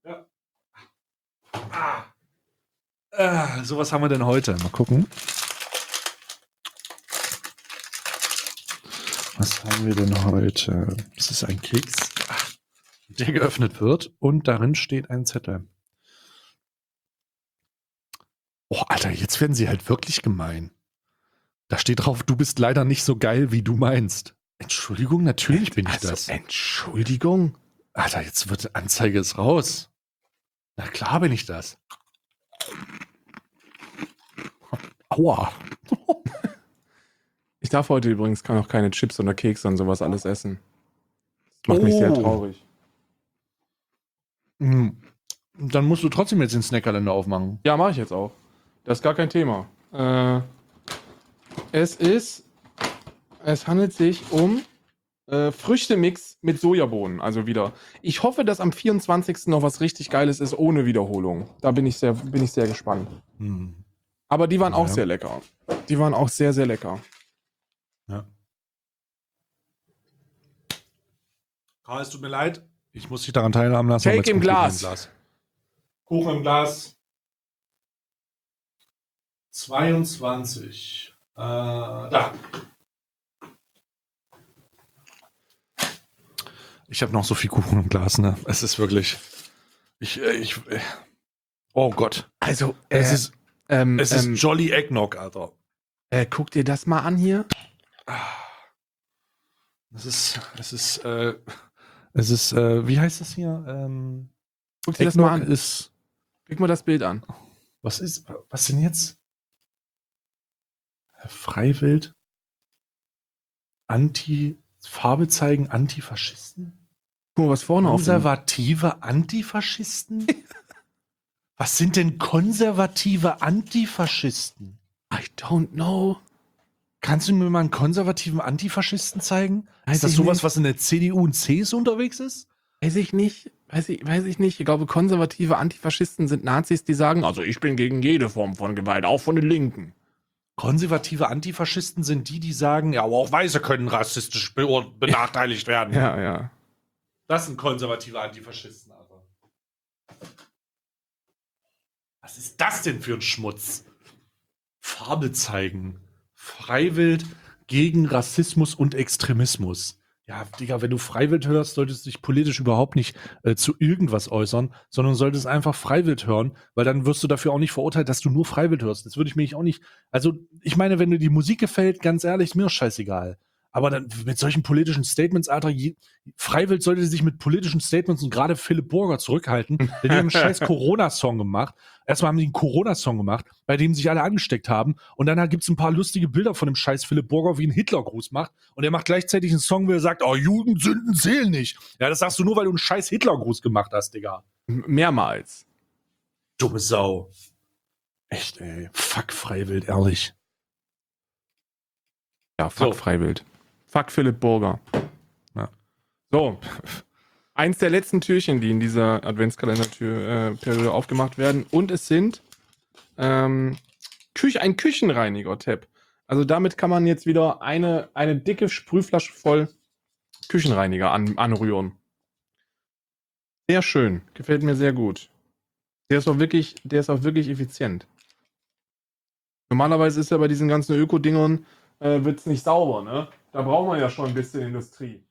Ah. Ah, so, was haben wir denn heute? Mal gucken. Was haben wir denn heute? Das ist ein Keks, der geöffnet wird und darin steht ein Zettel. Oh, Alter, jetzt werden sie halt wirklich gemein. Da steht drauf, du bist leider nicht so geil, wie du meinst. Entschuldigung, natürlich bin ich Also, das. Entschuldigung. Alter, jetzt wird Anzeige ist raus. Na klar bin ich das. Aua. Ich darf heute übrigens noch keine Chips oder Kekse und sowas alles essen. Das macht mich Oh. sehr traurig. Hm. Dann musst du trotzdem jetzt den Snackkalender aufmachen. Ja, mache ich jetzt auch. Das ist gar kein Thema. Äh, es ist, es handelt sich um äh, Früchtemix mit Sojabohnen, also wieder. Ich hoffe, dass am vierundzwanzigsten noch was richtig Geiles ist, ohne Wiederholung. Da bin ich sehr, bin ich sehr gespannt. Hm. Aber die waren auch Ja. sehr lecker. Die waren auch sehr, sehr lecker. Ja. Karl, es tut mir leid. Ich muss dich daran teilhaben lassen. Cake aber jetzt im kommt Kuchen Glas. im Glas. Kuchen im Glas. zweiundzwanzig. Äh, da. Ich habe noch so viel Kuchen im Glas, ne? Es ist wirklich. Ich, äh, ich. äh, Oh Gott. Also, Es äh, ist, ähm, es ist ähm, Jolly Eggnog, Alter. äh, guck dir das mal an hier. Es ist, es ist, äh, es ist, äh, wie heißt das hier? Ähm, Guck dir das mal Eggnog an. ist, Guck mal das Bild an. was ist, was denn jetzt? Freiwild? Anti, Farbe zeigen, Antifaschisten? Guck mal, was vorne auf dem... Konservative Antifaschisten? Was sind denn konservative Antifaschisten? I don't know. Kannst du mir mal einen konservativen Antifaschisten zeigen? Weiß ist das ich sowas, nicht. was in der C D U und C S U unterwegs ist? Weiß ich nicht. Weiß ich, weiß ich nicht. Ich glaube, konservative Antifaschisten sind Nazis, die sagen, also ich bin gegen jede Form von Gewalt, auch von den Linken. Konservative Antifaschisten sind die, die sagen, ja, aber auch Weiße können rassistisch be benachteiligt werden. Ja, ja. Das sind konservative Antifaschisten, aber. Was ist das denn für ein Schmutz? Farbe zeigen. Freiwild gegen Rassismus und Extremismus. Ja, Digga, wenn du Freiwild hörst, solltest du dich politisch überhaupt nicht äh, zu irgendwas äußern, sondern solltest einfach Freiwild hören, weil dann wirst du dafür auch nicht verurteilt, dass du nur Freiwild hörst. Das würde ich mich auch nicht. Also, ich meine, wenn dir die Musik gefällt, ganz ehrlich, mir ist scheißegal. Aber dann mit solchen politischen Statements, Alter, je, Freiwild sollte sich mit politischen Statements und gerade Philipp Burger zurückhalten, denn die haben einen scheiß Corona-Song gemacht. Erstmal haben die einen Corona-Song gemacht, bei dem sich alle angesteckt haben. Und dann gibt es ein paar lustige Bilder von dem scheiß Philipp Burger, wie ein Hitlergruß macht. Und er macht gleichzeitig einen Song, wo er sagt, oh, Judensünden zählen nicht. Ja, das sagst du nur, weil du einen scheiß Hitlergruß gemacht hast, Digga. Mehrmals. Dumme Sau. Echt, ey. Fuck Freiwild, ehrlich. Ja, fuck So. Freiwild. Fuck Philipp Burger. Ja. So. Eins der letzten Türchen, die in dieser Adventskalender-Periode äh, aufgemacht werden. Und es sind ähm, Küche, ein Küchenreiniger-Tab. Also damit kann man jetzt wieder eine, eine dicke Sprühflasche voll Küchenreiniger an, anrühren. Sehr schön. Gefällt mir sehr gut. Der ist auch wirklich, der ist auch wirklich effizient. Normalerweise ist ja bei diesen ganzen Öko-Dingern äh, wird es nicht sauber, ne? Da braucht man ja schon ein bisschen Industrie.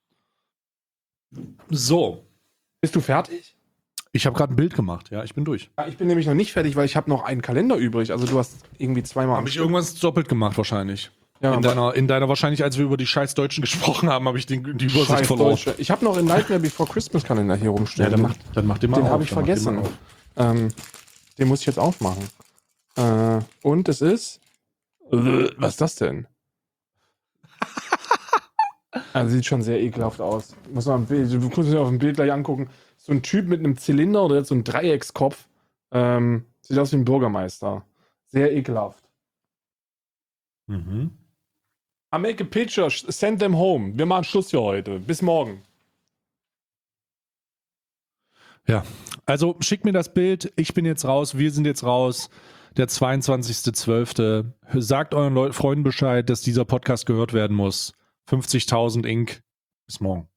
So. Bist du fertig? Ich habe gerade ein Bild gemacht, ja, ich bin durch. Ja, ich bin nämlich noch nicht fertig, weil ich habe noch einen Kalender übrig. Also du hast irgendwie zweimal. Habe ich irgendwas doppelt gemacht wahrscheinlich. Ja, in, deiner, in deiner wahrscheinlich, als wir über die scheiß Deutschen gesprochen haben, habe ich den, die Übersicht Scheiß verloren. Deutsche. Ich habe noch einen Nightmare Before Christmas Kalender hier rumstehen. Ja, dann mach, dann mach den mal Den auf. habe ich dann mach den vergessen. mal auf. Ähm, den muss ich jetzt aufmachen. Äh, und es ist. Was ist das denn? Also sieht schon sehr ekelhaft aus. Muss man, du musst dir auf dem Bild gleich angucken. So ein Typ mit einem Zylinder oder jetzt so ein Dreieckskopf. Ähm, sieht aus wie ein Bürgermeister. Sehr ekelhaft. Mhm. I make a picture, send them home. Wir machen Schluss für heute. Bis morgen. Ja, also schickt mir das Bild. Ich bin jetzt raus. Wir sind jetzt raus. Der zweiundzwanzigster zwölfte Sagt euren Leu- Freunden Bescheid, dass dieser Podcast gehört werden muss. fünfzigtausend Ink. Bis morgen.